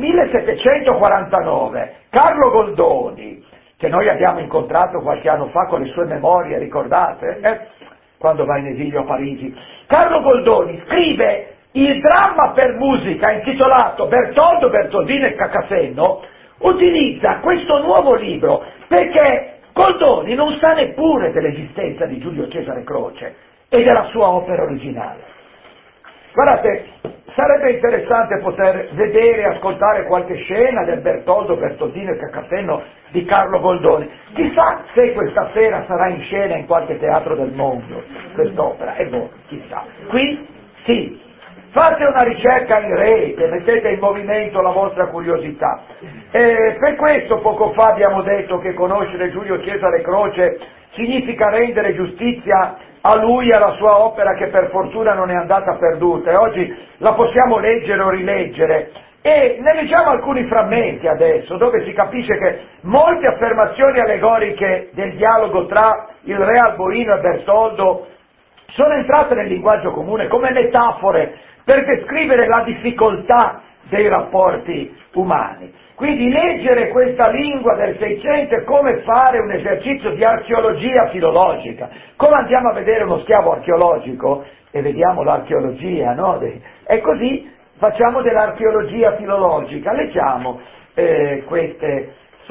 1749 Carlo Goldoni, che noi abbiamo incontrato qualche anno fa con le sue memorie, ricordate? Quando va in esilio a Parigi, Carlo Goldoni scrive il dramma per musica intitolato Bertoldo, Bertoldino e Cacasseno, utilizza questo nuovo libro perché Goldoni non sa neppure dell'esistenza di Giulio Cesare Croce e della sua opera originale. Guardate, sarebbe interessante poter vedere e ascoltare qualche scena del Bertoldo, Bertoldino e Cacasseno di Carlo Goldoni. Chissà se questa sera sarà in scena in qualche teatro del mondo quest'opera, e chissà. Qui sì. Fate una ricerca in rete, mettete in movimento la vostra curiosità. Per questo poco fa abbiamo detto che conoscere Giulio Cesare Croce significa rendere giustizia a lui e alla sua opera, che per fortuna non è andata perduta, e oggi la possiamo leggere o rileggere. E ne leggiamo alcuni frammenti adesso, dove si capisce che molte affermazioni allegoriche del dialogo tra il re Alboino e Bertoldo sono entrate nel linguaggio comune come metafore per descrivere la difficoltà dei rapporti umani. Quindi leggere questa lingua del Seicento è come fare un esercizio di archeologia filologica. Come andiamo a vedere uno schiavo archeologico e vediamo l'archeologia, no? E così facciamo dell'archeologia filologica, leggiamo queste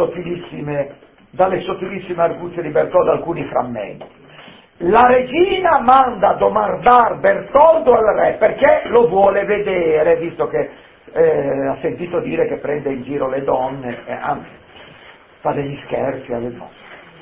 dalle sottilissime arguzie di Bertoldo alcuni frammenti. La regina manda domandar Bertoldo al re perché lo vuole vedere, visto che ha sentito dire che prende in giro le donne, anzi fa degli scherzi alle donne.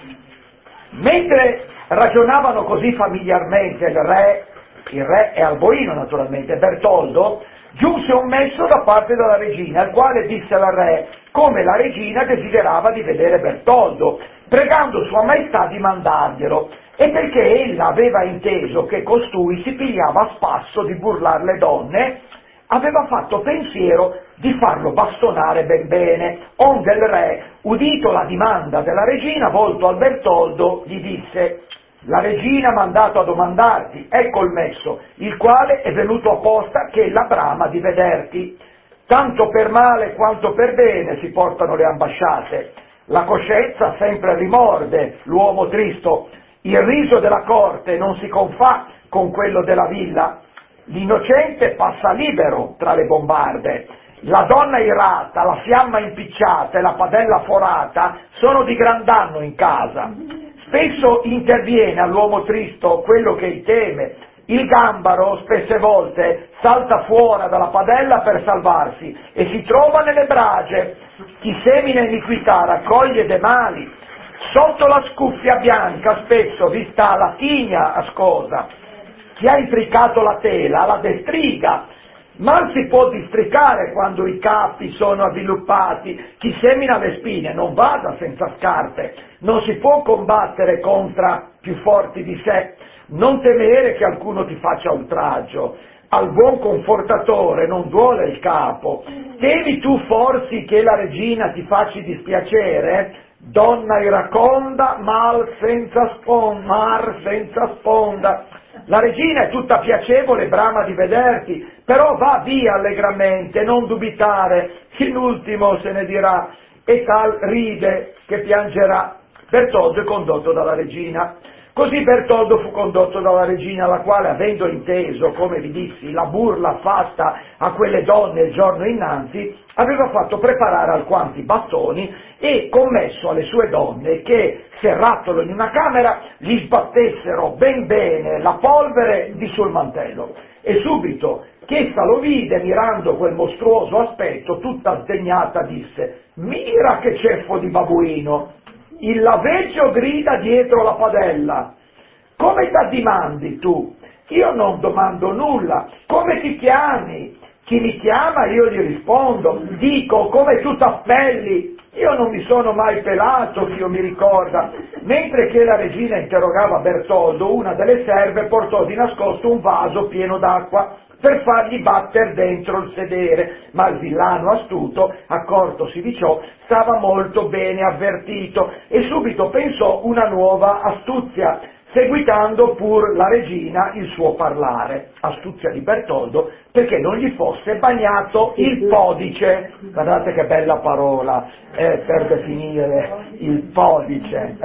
Mentre ragionavano così familiarmente il re è Alboino naturalmente, Bertoldo, giunse un messo da parte della regina, il quale disse al re come la regina desiderava di vedere Bertoldo, pregando Sua Maestà di mandarglielo, e perché ella aveva inteso che costui si pigliava a spasso di burlar le donne, aveva fatto pensiero di farlo bastonare ben bene, onde il re, udito la dimanda della regina, volto al Bertoldo, gli disse: la regina ha mandato a domandarti, ecco il messo, il quale è venuto apposta che ella brama di vederti. Tanto per male quanto per bene si portano le ambasciate. La coscienza sempre rimorde l'uomo tristo, il riso della corte non si confà con quello della villa, l'innocente passa libero tra le bombarde, la donna irata, la fiamma impicciata e la padella forata sono di gran danno in casa. Spesso interviene all'uomo tristo quello che teme, il gambaro spesse volte salta fuori dalla padella per salvarsi e si trova nelle brage, chi semina iniquità raccoglie dei mali, sotto la scuffia bianca spesso vi sta la tigna ascosa, chi ha intricato la tela la destriga, mal si può districare quando i capi sono avviluppati, chi semina le spine non vada senza scarpe, non si può combattere contro più forti di sé, non temere che alcuno ti faccia oltraggio, al buon confortatore non duole il capo, temi tu forse che la regina ti faccia dispiacere? Donna iraconda, mar senza sponda. La regina è tutta piacevole, brama di vederti, però va via allegramente, non dubitare, in ultimo se ne dirà, e tal ride che piangerà. Bertoldo è condotto dalla regina. Così Bertoldo fu condotto dalla regina, la quale, avendo inteso, come vi dissi, la burla fatta a quelle donne il giorno innanzi, aveva fatto preparare alquanti bastoni e commesso alle sue donne che, serratolo in una camera, gli sbattessero ben bene la polvere di sul mantello. E subito ch'essa lo vide, mirando quel mostruoso aspetto, tutta sdegnata disse: «Mira che ceffo di babuino! Il laveggio grida dietro la padella. Come t'addimandi tu? Io non domando nulla. Come ti chiami? Chi mi chiama io gli rispondo. Dico come tu t'appelli. Io non mi sono mai pelato, che io mi ricorda». Mentre che la regina interrogava Bertoldo, una delle serve portò di nascosto un vaso pieno d'acqua per fargli batter dentro il sedere, ma il villano astuto, accortosi di ciò, stava molto bene avvertito e subito pensò una nuova astuzia, seguitando pur la regina il suo parlare, astuzia di Bertoldo, perché non gli fosse bagnato il podice. Guardate che bella parola per definire il podice.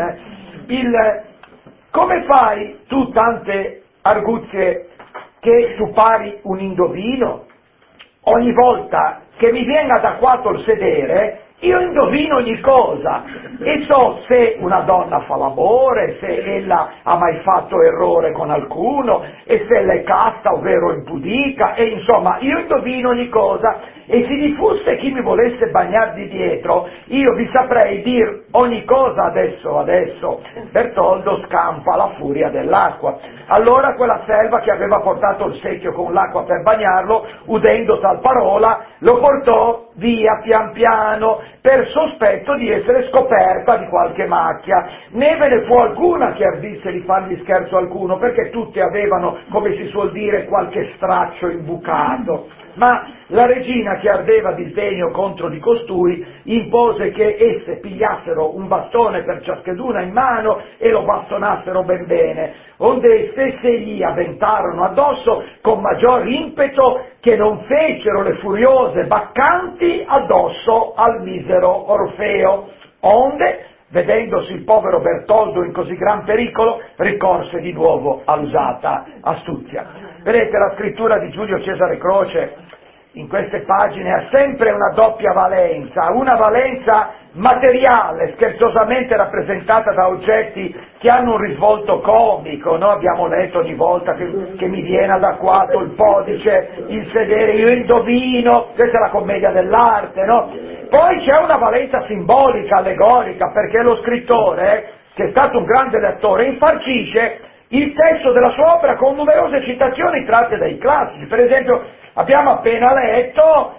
Come fai tu tante arguzie che tu pari un indovino? Ogni volta che mi viene adeguato il sedere, io indovino ogni cosa e so se una donna fa l'amore, se ella ha mai fatto errore con alcuno e se ella è casta ovvero impudica, e insomma io indovino ogni cosa, e se vi fosse chi mi volesse bagnar di dietro io vi saprei dir ogni cosa adesso. Bertoldo scampa la furia dell'acqua. Allora quella serva che aveva portato il secchio con l'acqua per bagnarlo, udendo tal parola, lo portò via pian piano per sospetto di essere scoperta di qualche macchia. Né ve ne fu alcuna che ardisse di fargli scherzo alcuno, perché tutti avevano, come si suol dire, qualche straccio imbucato. Ma la regina, che ardeva di sdegno contro di costui, impose che esse pigliassero un bastone per ciascheduna in mano e lo bastonassero ben bene, onde esse se gli avventarono addosso con maggior impeto che non fecero le furiose baccanti addosso al misero Orfeo, onde, vedendosi il povero Bertoldo in così gran pericolo, ricorse di nuovo all'usata astuzia. Vedete, la scrittura di Giulio Cesare Croce in queste pagine ha sempre una doppia valenza, una valenza materiale, scherzosamente rappresentata da oggetti che hanno un risvolto comico, no? Abbiamo letto ogni volta che mi viene da qua il podice, il sedere, io indovino, questa è la commedia dell'arte, no? Poi c'è una valenza simbolica, allegorica, perché lo scrittore, che è stato un grande lettore, infarcisce il testo della sua opera con numerose citazioni tratte dai classici. Per esempio, abbiamo appena letto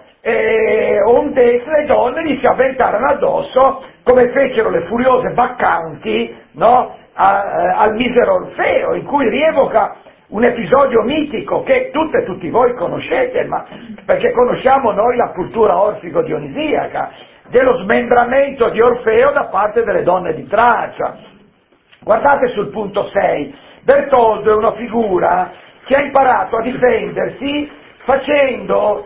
onde le donne gli si avventarono addosso come fecero le furiose baccanti, no? Al misero Orfeo, in cui rievoca un episodio mitico che tutte e tutti voi conoscete, ma perché conosciamo noi la cultura orfico-dionisiaca, dello smembramento di Orfeo da parte delle donne di Tracia. Guardate sul punto 6, Bertoldo è una figura che ha imparato a difendersi facendo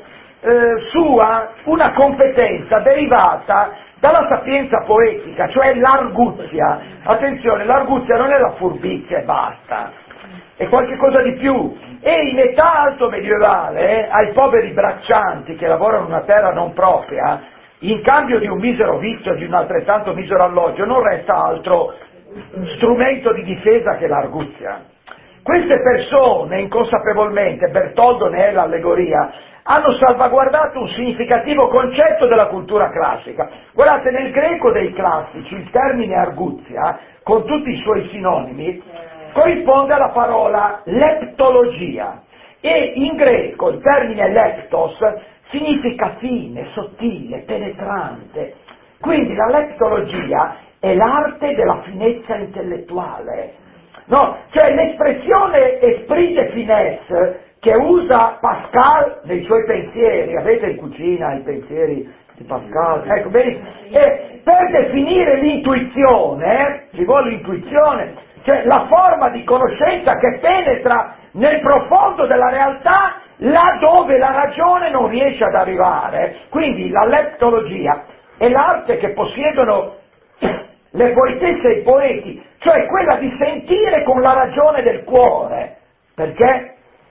sua una competenza derivata dalla sapienza poetica, cioè l'arguzia. Attenzione, l'arguzia non è la furbizia e basta, è qualche cosa di più. E in età alto medievale, ai poveri braccianti che lavorano in una terra non propria, in cambio di un misero vitto e di un altrettanto misero alloggio, non resta altro strumento di difesa che l'arguzia. Queste persone, inconsapevolmente, Bertoldo ne è l'allegoria, hanno salvaguardato un significativo concetto della cultura classica. Guardate, nel greco dei classici il termine arguzia, con tutti i suoi sinonimi, corrisponde alla parola leptologia, e in greco il termine leptos significa fine, sottile, penetrante. Quindi la leptologia è l'arte della finezza intellettuale, no? Cioè l'espressione esprit de finesse che usa Pascal nei suoi pensieri, avete in cucina i pensieri di Pascal, ecco, benissimo, e per definire l'intuizione, ci vuole l'intuizione, cioè la forma di conoscenza che penetra nel profondo della realtà là dove la ragione non riesce ad arrivare. Quindi la leptologia è l'arte che possiedono le poetesse e i poeti, cioè quella di sentire con la ragione del cuore, perché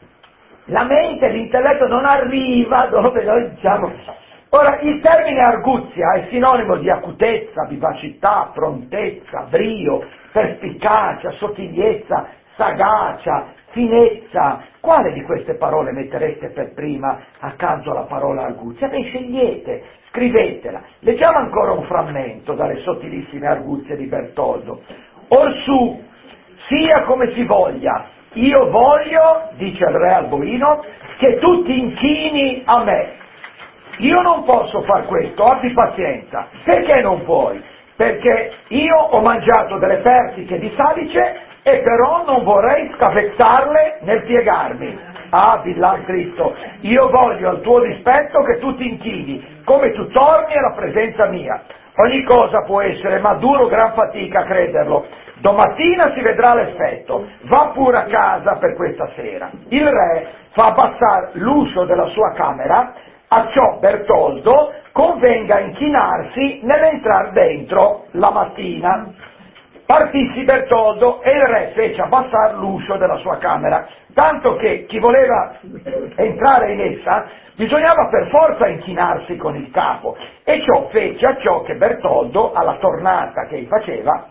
la mente, l'intelletto non arriva dove noi diciamo. Ora, il termine arguzia è sinonimo di acutezza, vivacità, prontezza, brio, perspicacia, sottigliezza, sagacia, finezza. Quale di queste parole mettereste per prima accanto alla parola arguzia? Beh, scegliete, scrivetela. Leggiamo ancora un frammento dalle sottilissime arguzie di Bertoldo. Orsù, sia come si voglia, io voglio, dice il re Alboino, che tu ti inchini a me. Io non posso far questo, abbi pazienza. Perché non puoi? Perché io ho mangiato delle persiche di salice e però non vorrei scavezzarle nel piegarmi. Ah, villan Cristo, io voglio al tuo dispetto che tu ti inchini, come tu torni alla presenza mia. Ogni cosa può essere, ma duro gran fatica a crederlo. Domattina si vedrà l'effetto, va pure a casa per questa sera. Il re fa abbassare l'uscio della sua camera, acciò Bertoldo convenga a inchinarsi nell'entrar dentro la mattina. Partissi Bertoldo e il re fece abbassare l'uscio della sua camera, tanto che chi voleva entrare in essa bisognava per forza inchinarsi con il capo, e ciò fece acciò che Bertoldo, alla tornata che faceva,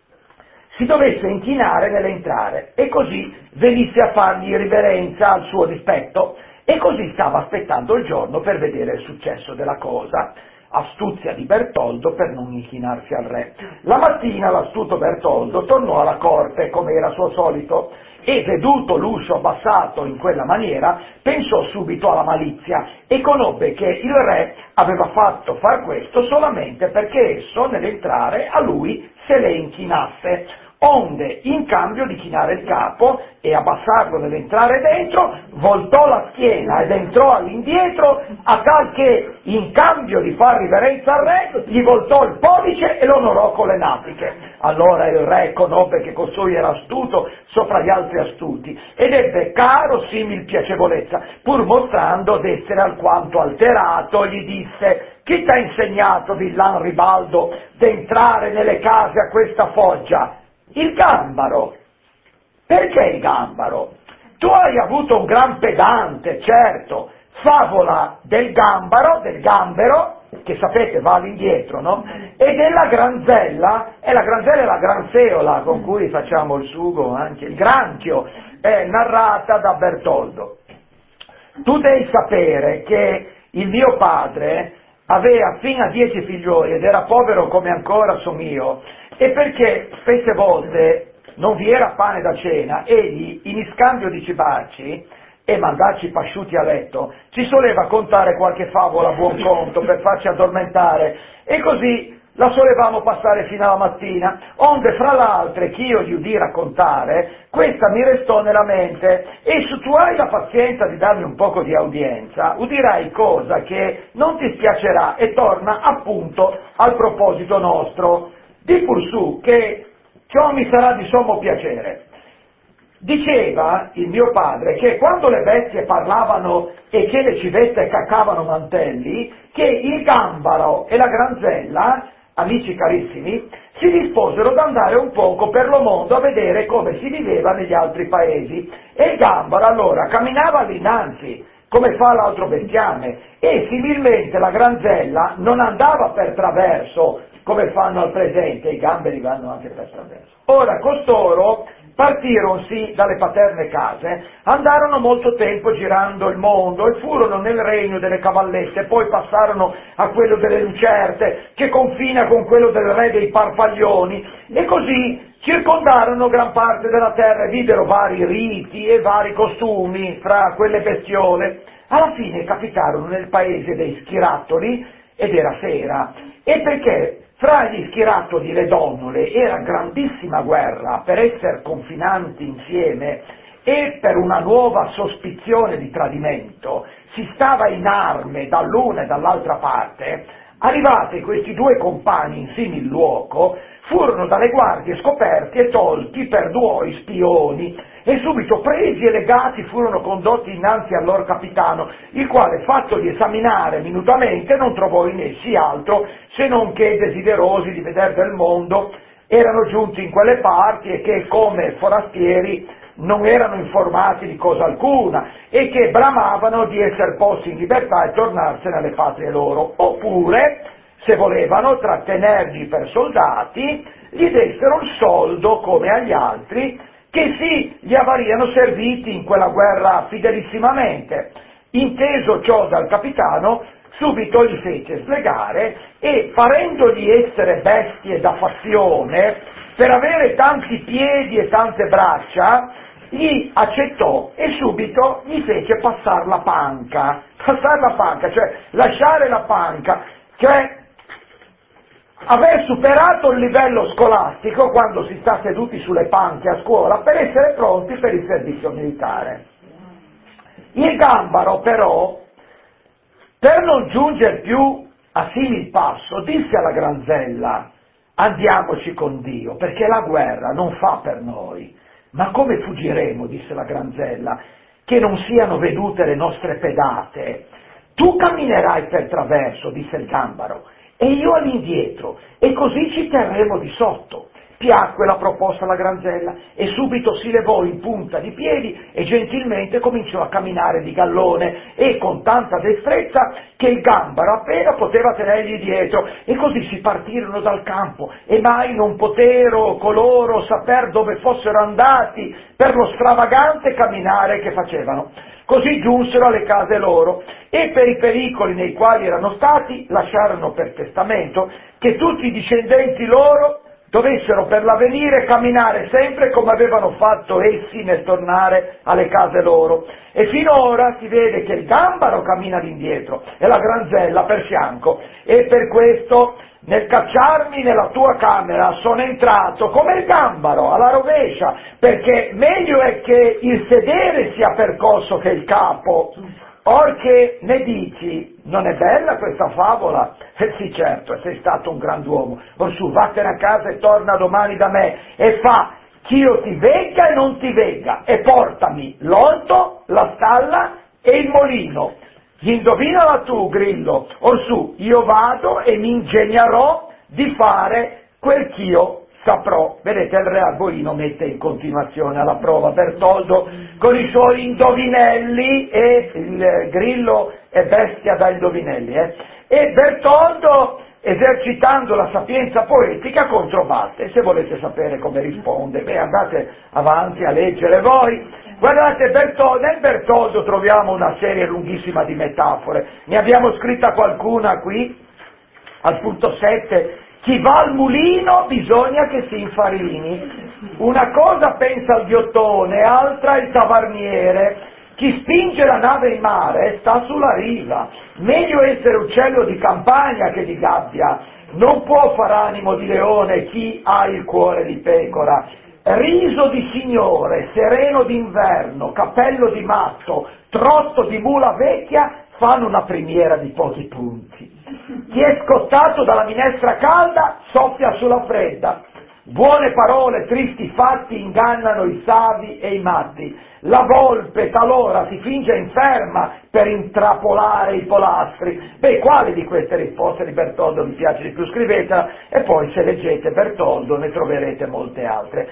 si dovesse inchinare nell'entrare, e così venisse a fargli riverenza al suo dispetto, e così stava aspettando il giorno per vedere il successo della cosa. Astuzia di Bertoldo per non inchinarsi al re. La mattina l'astuto Bertoldo tornò alla corte come era suo solito e, veduto l'uscio abbassato in quella maniera, pensò subito alla malizia e conobbe che il re aveva fatto far questo solamente perché esso nell'entrare a lui se le inchinasse, onde in cambio di chinare il capo e abbassarlo nell'entrare dentro, voltò la schiena ed entrò all'indietro, a tal che in cambio di far riverenza al re gli voltò il pollice e lo onorò con le natiche. Allora il re conobbe che costui era astuto sopra gli altri astuti ed ebbe caro simil piacevolezza, pur mostrando d'essere alquanto alterato, gli disse: chi t'ha insegnato, villan Ribaldo, d'entrare nelle case a questa foggia? Il gambaro. Perché il gambaro? Tu hai avuto un gran pedante, certo, favola del gambaro, del gambero, che sapete va all'indietro, no? E della granzella, e la granzella è la granseola con cui facciamo il sugo, anche il granchio, è narrata da Bertoldo. Tu devi sapere che il mio padre aveva fino a 10 figlioli ed era povero come ancora sono io, e perché spesse volte non vi era pane da cena, egli in iscambio di cibarci e mandarci pasciuti a letto ci soleva contare qualche favola a buon conto per farci addormentare, e così la solevamo passare fino alla mattina, onde fra l'altre che io gli udì raccontare, questa mi restò nella mente, e se tu hai la pazienza di darmi un poco di audienza, udirai cosa che non ti spiacerà e torna appunto al proposito nostro. Di pur su che ciò mi sarà di sommo piacere. Diceva il mio padre che quando le bestie parlavano e che le civette caccavano mantelli, che il gambaro e la granzella, amici carissimi, si disposero ad andare un poco per lo mondo a vedere come si viveva negli altri paesi, e il gambaro allora camminava all'inanzi, come fa l'altro bestiame, e similmente la granzella non andava per traverso, come fanno al presente, i gamberi vanno anche per traverso. Ora, costoro partironsi dalle paterne case, andarono molto tempo girando il mondo e furono nel regno delle cavallette, poi passarono a quello delle lucerte, che confina con quello del re dei parpaglioni, e così circondarono gran parte della terra e videro vari riti e vari costumi fra quelle bestiole. Alla fine capitarono nel paese dei schirattoli, ed era sera, e perché fra gli schirattoli e le donnole era grandissima guerra per essere confinanti insieme e per una nuova sospizione di tradimento, si stava in arme dall'una e dall'altra parte, arrivati questi due compagni in simil luoco, furono dalle guardie scoperti e tolti per duoi spioni, e subito presi e legati furono condotti innanzi al loro capitano, il quale, fattoli esaminare minutamente, non trovò in essi altro se non che desiderosi di vedere del mondo erano giunti in quelle parti e che come forastieri non erano informati di cosa alcuna e che bramavano di essere posti in libertà e tornarsene alle patrie loro, oppure, se volevano trattenerli per soldati, gli dessero il soldo come agli altri, che sì, gli avariano serviti in quella guerra fidelissimamente. Inteso ciò dal capitano, subito gli fece slegare e, farendogli essere bestie da fazione, per avere tanti piedi e tante braccia, gli accettò e subito gli fece passare la panca, cioè lasciare la panca, cioè aver superato il livello scolastico quando si sta seduti sulle panche a scuola per essere pronti per il servizio militare. Il gambaro però, per non giungere più a simil passo, disse alla granzella: andiamoci con Dio, perché la guerra non fa per noi. Ma come fuggiremo, disse la granzella, che non siano vedute le nostre pedate? Tu camminerai per traverso, disse il gambaro, e io all'indietro, e così ci terremo di sotto. Piacque la proposta alla granzella e subito si levò in punta di piedi e gentilmente cominciò a camminare di gallone e con tanta destrezza che il gambaro appena poteva tenergli dietro, e così si partirono dal campo e mai non potero coloro saper dove fossero andati per lo stravagante camminare che facevano. Così giunsero alle case loro e per i pericoli nei quali erano stati lasciarono per testamento che tutti i discendenti loro dovessero per l'avvenire camminare sempre come avevano fatto essi nel tornare alle case loro. E finora si vede che il gambaro cammina all'indietro e la granzella per fianco, e per questo nel cacciarmi nella tua camera sono entrato come il gambaro, alla rovescia, perché meglio è che il sedere sia percosso che il capo. Or che ne dici, non è bella questa favola? Sì certo, sei stato un grand'uomo, orsù vattene a casa e torna domani da me, e fa ch'io ti vegga e non ti vegga, e portami l'orto, la stalla e il molino. Indovinala tu, Grillo, orsù, io vado e mi ingegnerò di fare quel ch'io saprò. Vedete, il re Arboino mette in continuazione alla prova Bertoldo con i suoi indovinelli, e il Grillo è bestia da indovinelli, e Bertoldo, esercitando la sapienza poetica, controbatte. Se volete sapere come risponde, andate avanti a leggere voi. Guardate, nel Bertoldo troviamo una serie lunghissima di metafore, ne abbiamo scritta qualcuna qui, al punto 7, chi va al mulino bisogna che si infarini, una cosa pensa il ghiottone, altra il tavarniere, chi spinge la nave in mare sta sulla riva, meglio essere uccello di campagna che di gabbia, non può far animo di leone chi ha il cuore di pecora, riso di signore, sereno d'inverno, cappello di matto, trotto di mula vecchia fanno una primiera di pochi punti. Chi è scottato dalla minestra calda soffia sulla fredda. Buone parole, tristi fatti ingannano i savi e i matti. La volpe talora si finge inferma per intrappolare i polastri. Beh, quale di queste risposte di Bertoldo vi piace di più? Scrivetela, e poi se leggete Bertoldo ne troverete molte altre.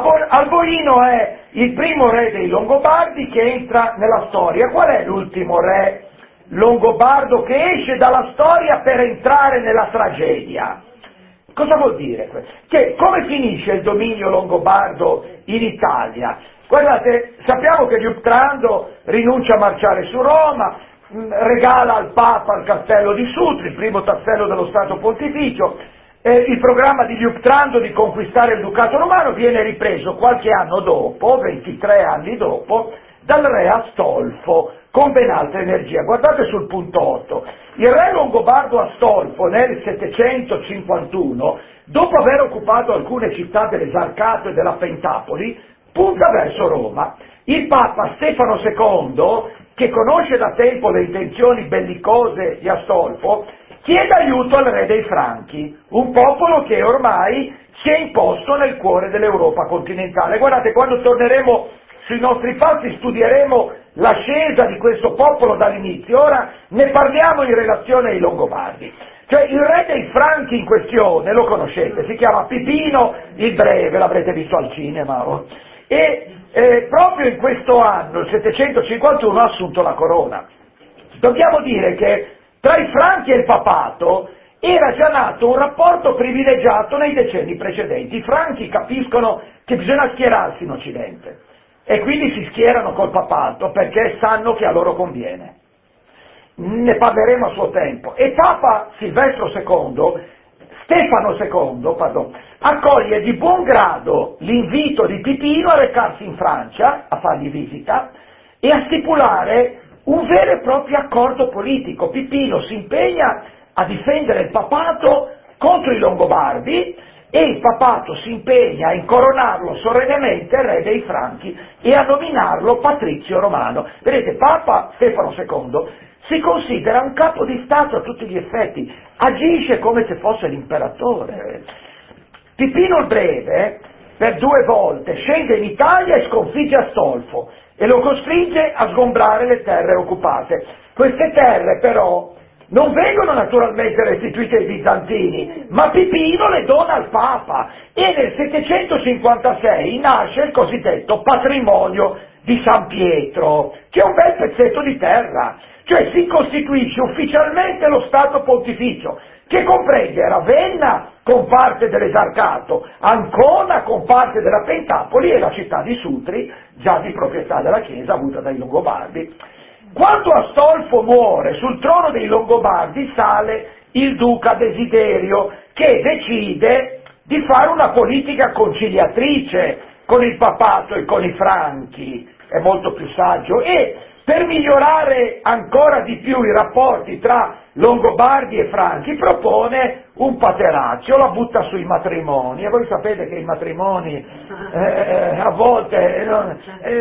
Arboino è il primo re dei Longobardi che entra nella storia. Qual è l'ultimo re longobardo che esce dalla storia per entrare nella tragedia? Cosa vuol dire questo? Che come finisce il dominio longobardo in Italia? Guardate, sappiamo che Liutprando rinuncia a marciare su Roma, regala al Papa il castello di Sutri, il primo tassello dello Stato Pontificio. Il programma di Liutprando di conquistare il Ducato Romano viene ripreso qualche anno dopo, 23 anni dopo, dal re Astolfo, con ben altra energia. Guardate sul punto 8. Il re longobardo Astolfo nel 751, dopo aver occupato alcune città dell'Esarcato e della Pentapoli, punta verso Roma. Il Papa Stefano II, che conosce da tempo le intenzioni bellicose di Astolfo, chiede aiuto al re dei Franchi, un popolo che ormai si è imposto nel cuore dell'Europa continentale. Guardate, quando torneremo sui nostri passi studieremo l'ascesa di questo popolo dall'inizio, ora ne parliamo in relazione ai Longobardi. Cioè il re dei Franchi in questione, lo conoscete, si chiama Pipino il Breve, l'avrete visto al cinema, e proprio in questo anno, il 751, ha assunto la corona. Dobbiamo dire che tra i Franchi e il papato era già nato un rapporto privilegiato nei decenni precedenti. I Franchi capiscono che bisogna schierarsi in Occidente e quindi si schierano col papato perché sanno che a loro conviene. Ne parleremo a suo tempo. E Papa Stefano II, accoglie di buon grado l'invito di Pipino a recarsi in Francia, a fargli visita, e a stipulare un vero e proprio accordo politico. Pipino si impegna a difendere il papato contro i Longobardi e il papato si impegna a incoronarlo solennemente re dei Franchi e a nominarlo patrizio romano. Vedete, Papa Stefano II si considera un capo di Stato a tutti gli effetti, agisce come se fosse l'imperatore. Pipino il Breve, per 2 volte, scende in Italia e sconfigge Astolfo e lo costringe a sgombrare le terre occupate. Queste terre però non vengono naturalmente restituite ai bizantini, ma Pipino le dona al Papa e nel 756 nasce il cosiddetto patrimonio di San Pietro, che è un bel pezzetto di terra, cioè si costituisce ufficialmente lo Stato Pontificio, che comprende Ravenna con parte dell'Esarcato, Ancona con parte della Pentapoli e la città di Sutri, già di proprietà della Chiesa avuta dai Longobardi. Quando Astolfo muore, sul trono dei Longobardi sale il duca Desiderio, che decide di fare una politica conciliatrice con il papato e con i Franchi, è molto più saggio, e per migliorare ancora di più i rapporti tra Longobardi e Franchi, propone un pateraccio, la butta sui matrimoni, e voi sapete che i matrimoni a volte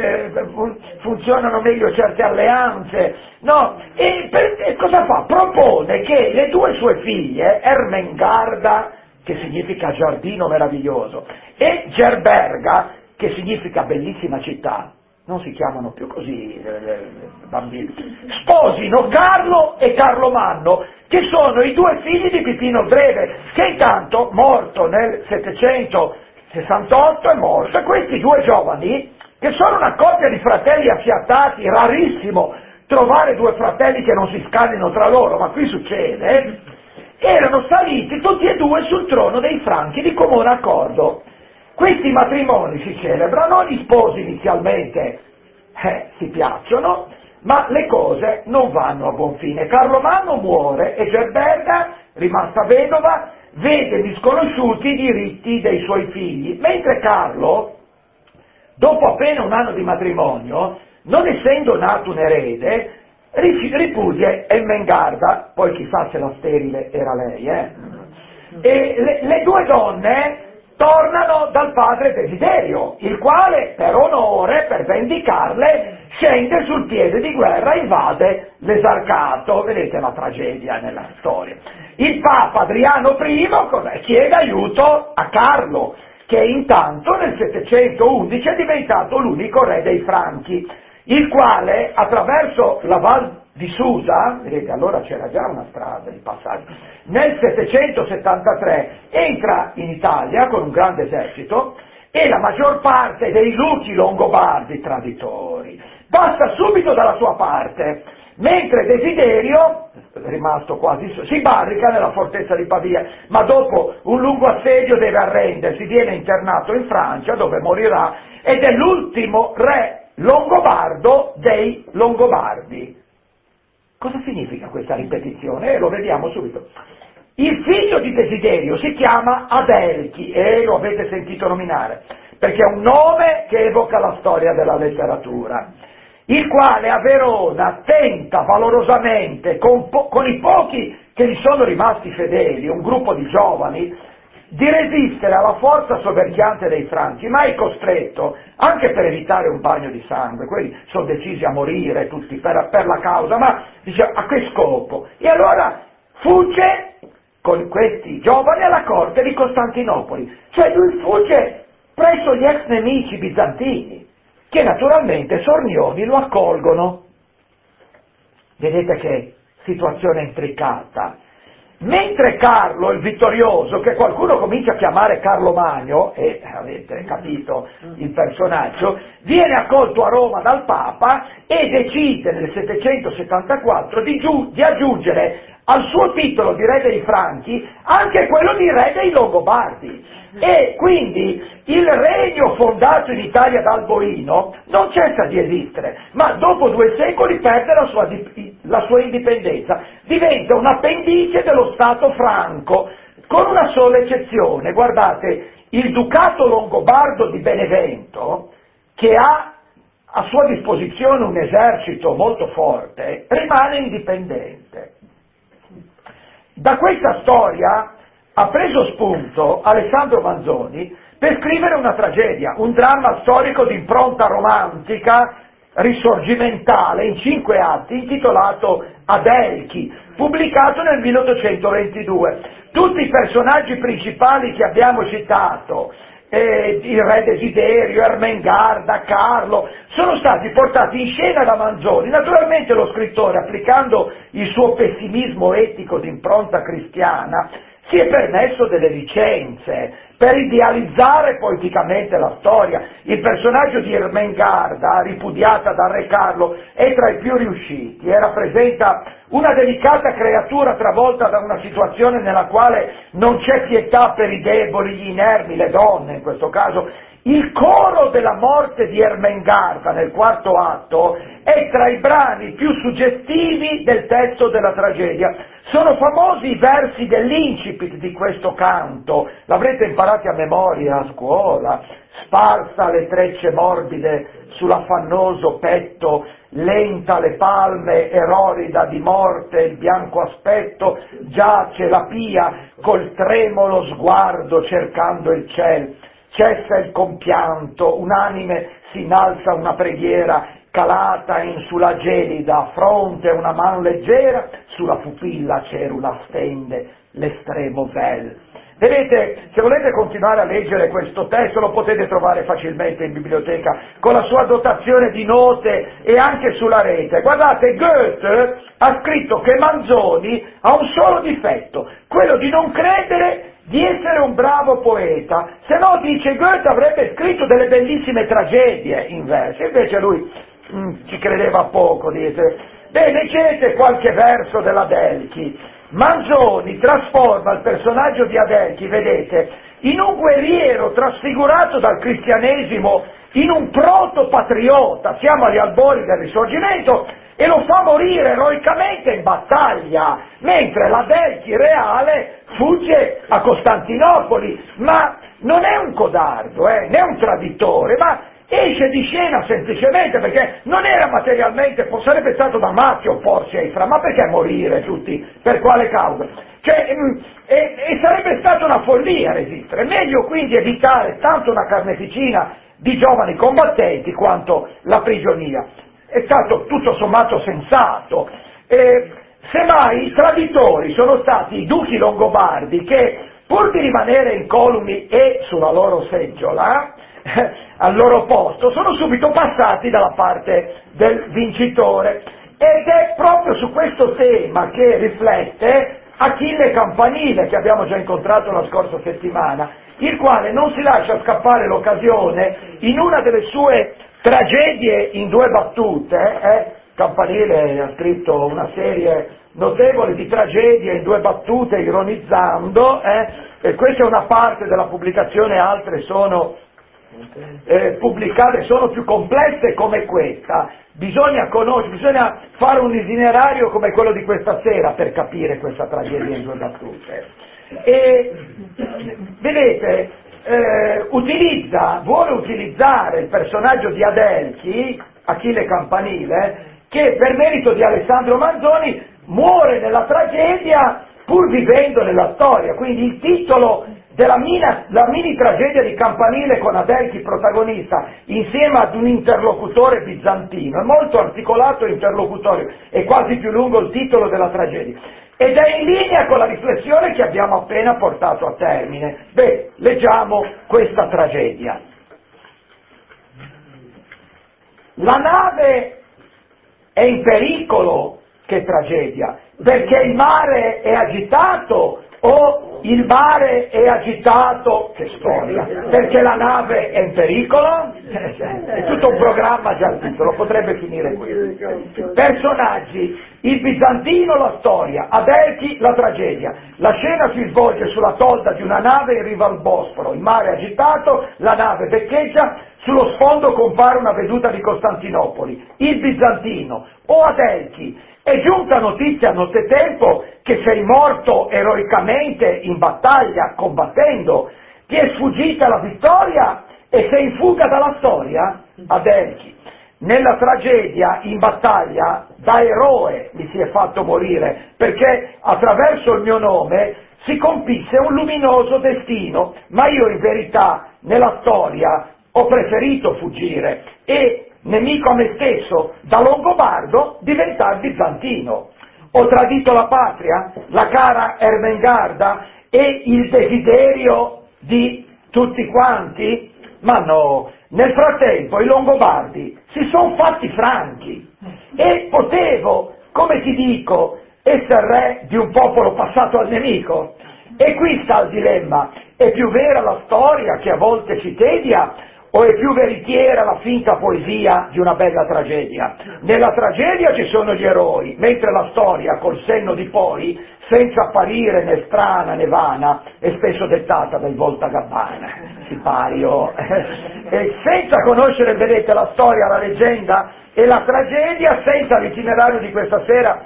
funzionano meglio certe alleanze, no? E cosa fa? Propone che le due sue figlie, Ermengarda, che significa giardino meraviglioso, e Gerberga, che significa bellissima città, non si chiamano più così bambini, sposino Carlo e Carlomanno, che sono i due figli di Pipino il Breve, che intanto, morto nel 768, è morto, e questi due giovani, che sono una coppia di fratelli affiatati, rarissimo trovare due fratelli che non si scannino tra loro, ma qui succede, erano saliti tutti e due sul trono dei Franchi di comune accordo. Questi matrimoni si celebrano, gli sposi inizialmente si piacciono, ma le cose non vanno a buon fine. Carlomanno muore e Gerberga, rimasta vedova, vede misconosciuti i diritti dei suoi figli, mentre Carlo, dopo appena un anno di matrimonio, non essendo nato un erede, ripudia Ermengarda, poi chissà se la sterile era lei, e le due donne tornano dal padre Desiderio, il quale per onore, per vendicarle, scende sul piede di guerra e invade l'esarcato. Vedete la tragedia nella storia. Il Papa Adriano I chiede aiuto a Carlo, che intanto nel 711 è diventato l'unico re dei Franchi, il quale attraverso la Val di Susa, vedete allora c'era già una strada di passaggio, nel 773 entra in Italia con un grande esercito e la maggior parte dei luchi longobardi traditori passa subito dalla sua parte, mentre Desiderio, rimasto quasi, si barrica nella fortezza di Pavia, ma dopo un lungo assedio deve arrendersi, viene internato in Francia dove morirà ed è l'ultimo re longobardo dei Longobardi. Cosa significa questa ripetizione? Lo vediamo subito. Il figlio di Desiderio si chiama Adelchi e lo avete sentito nominare, perché è un nome che evoca la storia della letteratura, il quale a Verona tenta valorosamente, con i pochi che gli sono rimasti fedeli, un gruppo di giovani, di resistere alla forza soverchiante dei Franchi, ma è costretto, anche per evitare un bagno di sangue, quelli sono decisi a morire tutti per la causa, ma dice a che scopo? E allora fugge con questi giovani alla corte di Costantinopoli, cioè lui fugge presso gli ex nemici bizantini, che naturalmente sornioni lo accolgono. Vedete che situazione intricata. Mentre Carlo il vittorioso, che qualcuno comincia a chiamare Carlo Magno, e avete capito il personaggio, viene accolto a Roma dal Papa e decide nel 774 di aggiungere al suo titolo di re dei Franchi anche quello di re dei Longobardi. E quindi il regno fondato in Italia da Alboino non cessa di esistere, ma dopo 2 secoli perde la sua indipendenza, diventa un appendice dello Stato franco, con una sola eccezione. Guardate, il Ducato Longobardo di Benevento, che ha a sua disposizione un esercito molto forte, rimane indipendente. Da questa storia ha preso spunto Alessandro Manzoni per scrivere una tragedia, un dramma storico di impronta romantica, risorgimentale, in 5 atti, intitolato Adelchi, pubblicato nel 1822. Tutti i personaggi principali che abbiamo citato, il re Desiderio, Ermengarda, Carlo, sono stati portati in scena da Manzoni. Naturalmente lo scrittore, applicando il suo pessimismo etico di impronta cristiana, si è permesso delle licenze per idealizzare poeticamente la storia. Il personaggio di Ermengarda, ripudiata dal re Carlo, è tra i più riusciti e rappresenta una delicata creatura travolta da una situazione nella quale non c'è pietà per i deboli, gli inermi, le donne in questo caso. Il coro della morte di Ermengarda nel 4º atto è tra i brani più suggestivi del testo della tragedia. Sono famosi i versi dell'incipit di questo canto, l'avrete imparati a memoria a scuola: sparsa le trecce morbide sull'affannoso petto, lenta le palme, erorida di morte il bianco aspetto, giace la pia col tremolo sguardo cercando il ciel, cessa il compianto, unanime si innalza una preghiera, calata in sulla gelida fronte una man leggera, sulla pupilla cerula stende l'estremo vel. Vedete, se volete continuare a leggere questo testo lo potete trovare facilmente in biblioteca con la sua dotazione di note e anche sulla rete. Guardate, Goethe ha scritto che Manzoni ha un solo difetto, quello di non credere di essere un bravo poeta, se no, dice Goethe, avrebbe scritto delle bellissime tragedie in versi, invece lui ci credeva poco, dite. Beh, leggete qualche verso dell'Adelchi. Manzoni trasforma il personaggio di Adelchi, vedete, in un guerriero trasfigurato dal cristianesimo in un proto-patriota, siamo agli albori del Risorgimento, e lo fa morire eroicamente in battaglia, mentre l'Adelchi reale fugge a Costantinopoli, ma non è un codardo, né un traditore, ma esce di scena semplicemente perché non era materialmente, sarebbe stato da matti opporsi ai fra, ma perché morire tutti? Per quale causa? E sarebbe stata una follia resistere, meglio quindi evitare tanto una carneficina di giovani combattenti quanto la prigionia. È stato tutto sommato sensato. Semmai i traditori sono stati i duchi longobardi che, pur di rimanere incolumi e sulla loro seggiola, al loro posto, sono subito passati dalla parte del vincitore, ed è proprio su questo tema che riflette Achille Campanile, che abbiamo già incontrato la scorsa settimana, il quale non si lascia scappare l'occasione in una delle sue tragedie in 2 battute. Campanile ha scritto una serie notevole di tragedie in 2 battute, ironizzando, e questa è una parte della pubblicazione, altre sono pubblicate, sono più complesse come questa. Bisogna conoscere, bisogna fare un itinerario come quello di questa sera per capire questa tragedia in 2 battute. E vedete, vuole utilizzare il personaggio di Adelchi, Achille Campanile, che per merito di Alessandro Manzoni muore nella tragedia pur vivendo nella storia, quindi il titolo della mini tragedia di Campanile con Adelchi protagonista insieme ad un interlocutore bizantino, è molto articolato e interlocutorio, è quasi più lungo il titolo della tragedia, ed è in linea con la riflessione che abbiamo appena portato a termine. Beh, leggiamo questa tragedia. La nave è in pericolo, che tragedia, perché il mare è agitato, o il mare è agitato, che storia, perché la nave è in pericolo? È tutto un programma già il titolo, potrebbe finire qui. Personaggi: il bizantino, la storia, Adelchi, la tragedia. La scena si svolge sulla tolda di una nave in riva al Bosporo, il mare è agitato, la nave beccheggia, sullo sfondo compare una veduta di Costantinopoli. Il bizantino: o Adelchi, è giunta notizia nottetempo che sei morto eroicamente in battaglia combattendo, ti è sfuggita la vittoria e sei in fuga dalla storia? Adelchi: nella tragedia, in battaglia, da eroe mi si è fatto morire, perché attraverso il mio nome si compisse un luminoso destino, ma io in verità nella storia ho preferito fuggire e, nemico a me stesso, da longobardo diventar bizantino. Ho tradito la patria, la cara Ermengarda e il desiderio di tutti quanti? Ma no, nel frattempo i longobardi si sono fatti franchi e potevo, come ti dico, essere re di un popolo passato al nemico. E qui sta il dilemma: è più vera la storia che a volte ci tedia, o è più veritiera la finta poesia di una bella tragedia? Nella tragedia ci sono gli eroi, mentre la storia, col senno di poi, senza apparire né strana né vana, è spesso dettata dai Voltagabbana, sipario, e senza conoscere, vedete, la storia, la leggenda e la tragedia, senza l'itinerario di questa sera,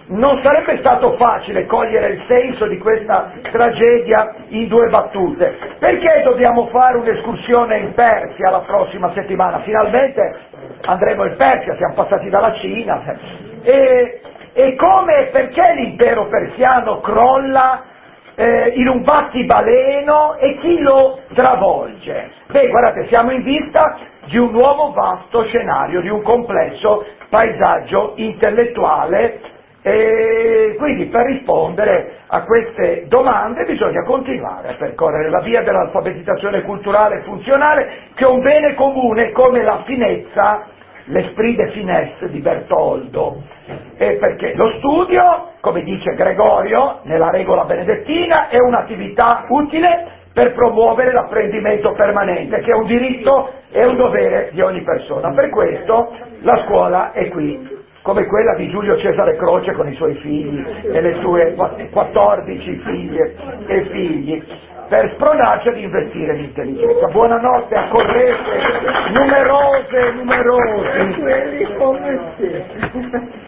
non sarebbe stato facile cogliere il senso di questa tragedia in 2 battute. Perché dobbiamo fare un'escursione in Persia la prossima settimana? Finalmente andremo in Persia, siamo passati dalla Cina. E come, perché l'impero persiano crolla in un battibaleno e chi lo travolge? Beh, guardate, siamo in vista di un nuovo vasto scenario, di un complesso paesaggio intellettuale, e quindi per rispondere a queste domande bisogna continuare a percorrere la via dell'alfabetizzazione culturale e funzionale, che è un bene comune come la finezza, l'esprit de finesse di Bertoldo, perché lo studio, come dice Gregorio nella regola benedettina, è un'attività utile per promuovere l'apprendimento permanente, che è un diritto e un dovere di ogni persona. Per questo la scuola è qui, come quella di Giulio Cesare Croce con i suoi figli e le sue 14 figlie e figli, per spronarci ad investire in intelligenza. Buonanotte a correte numerose. Quelli come te.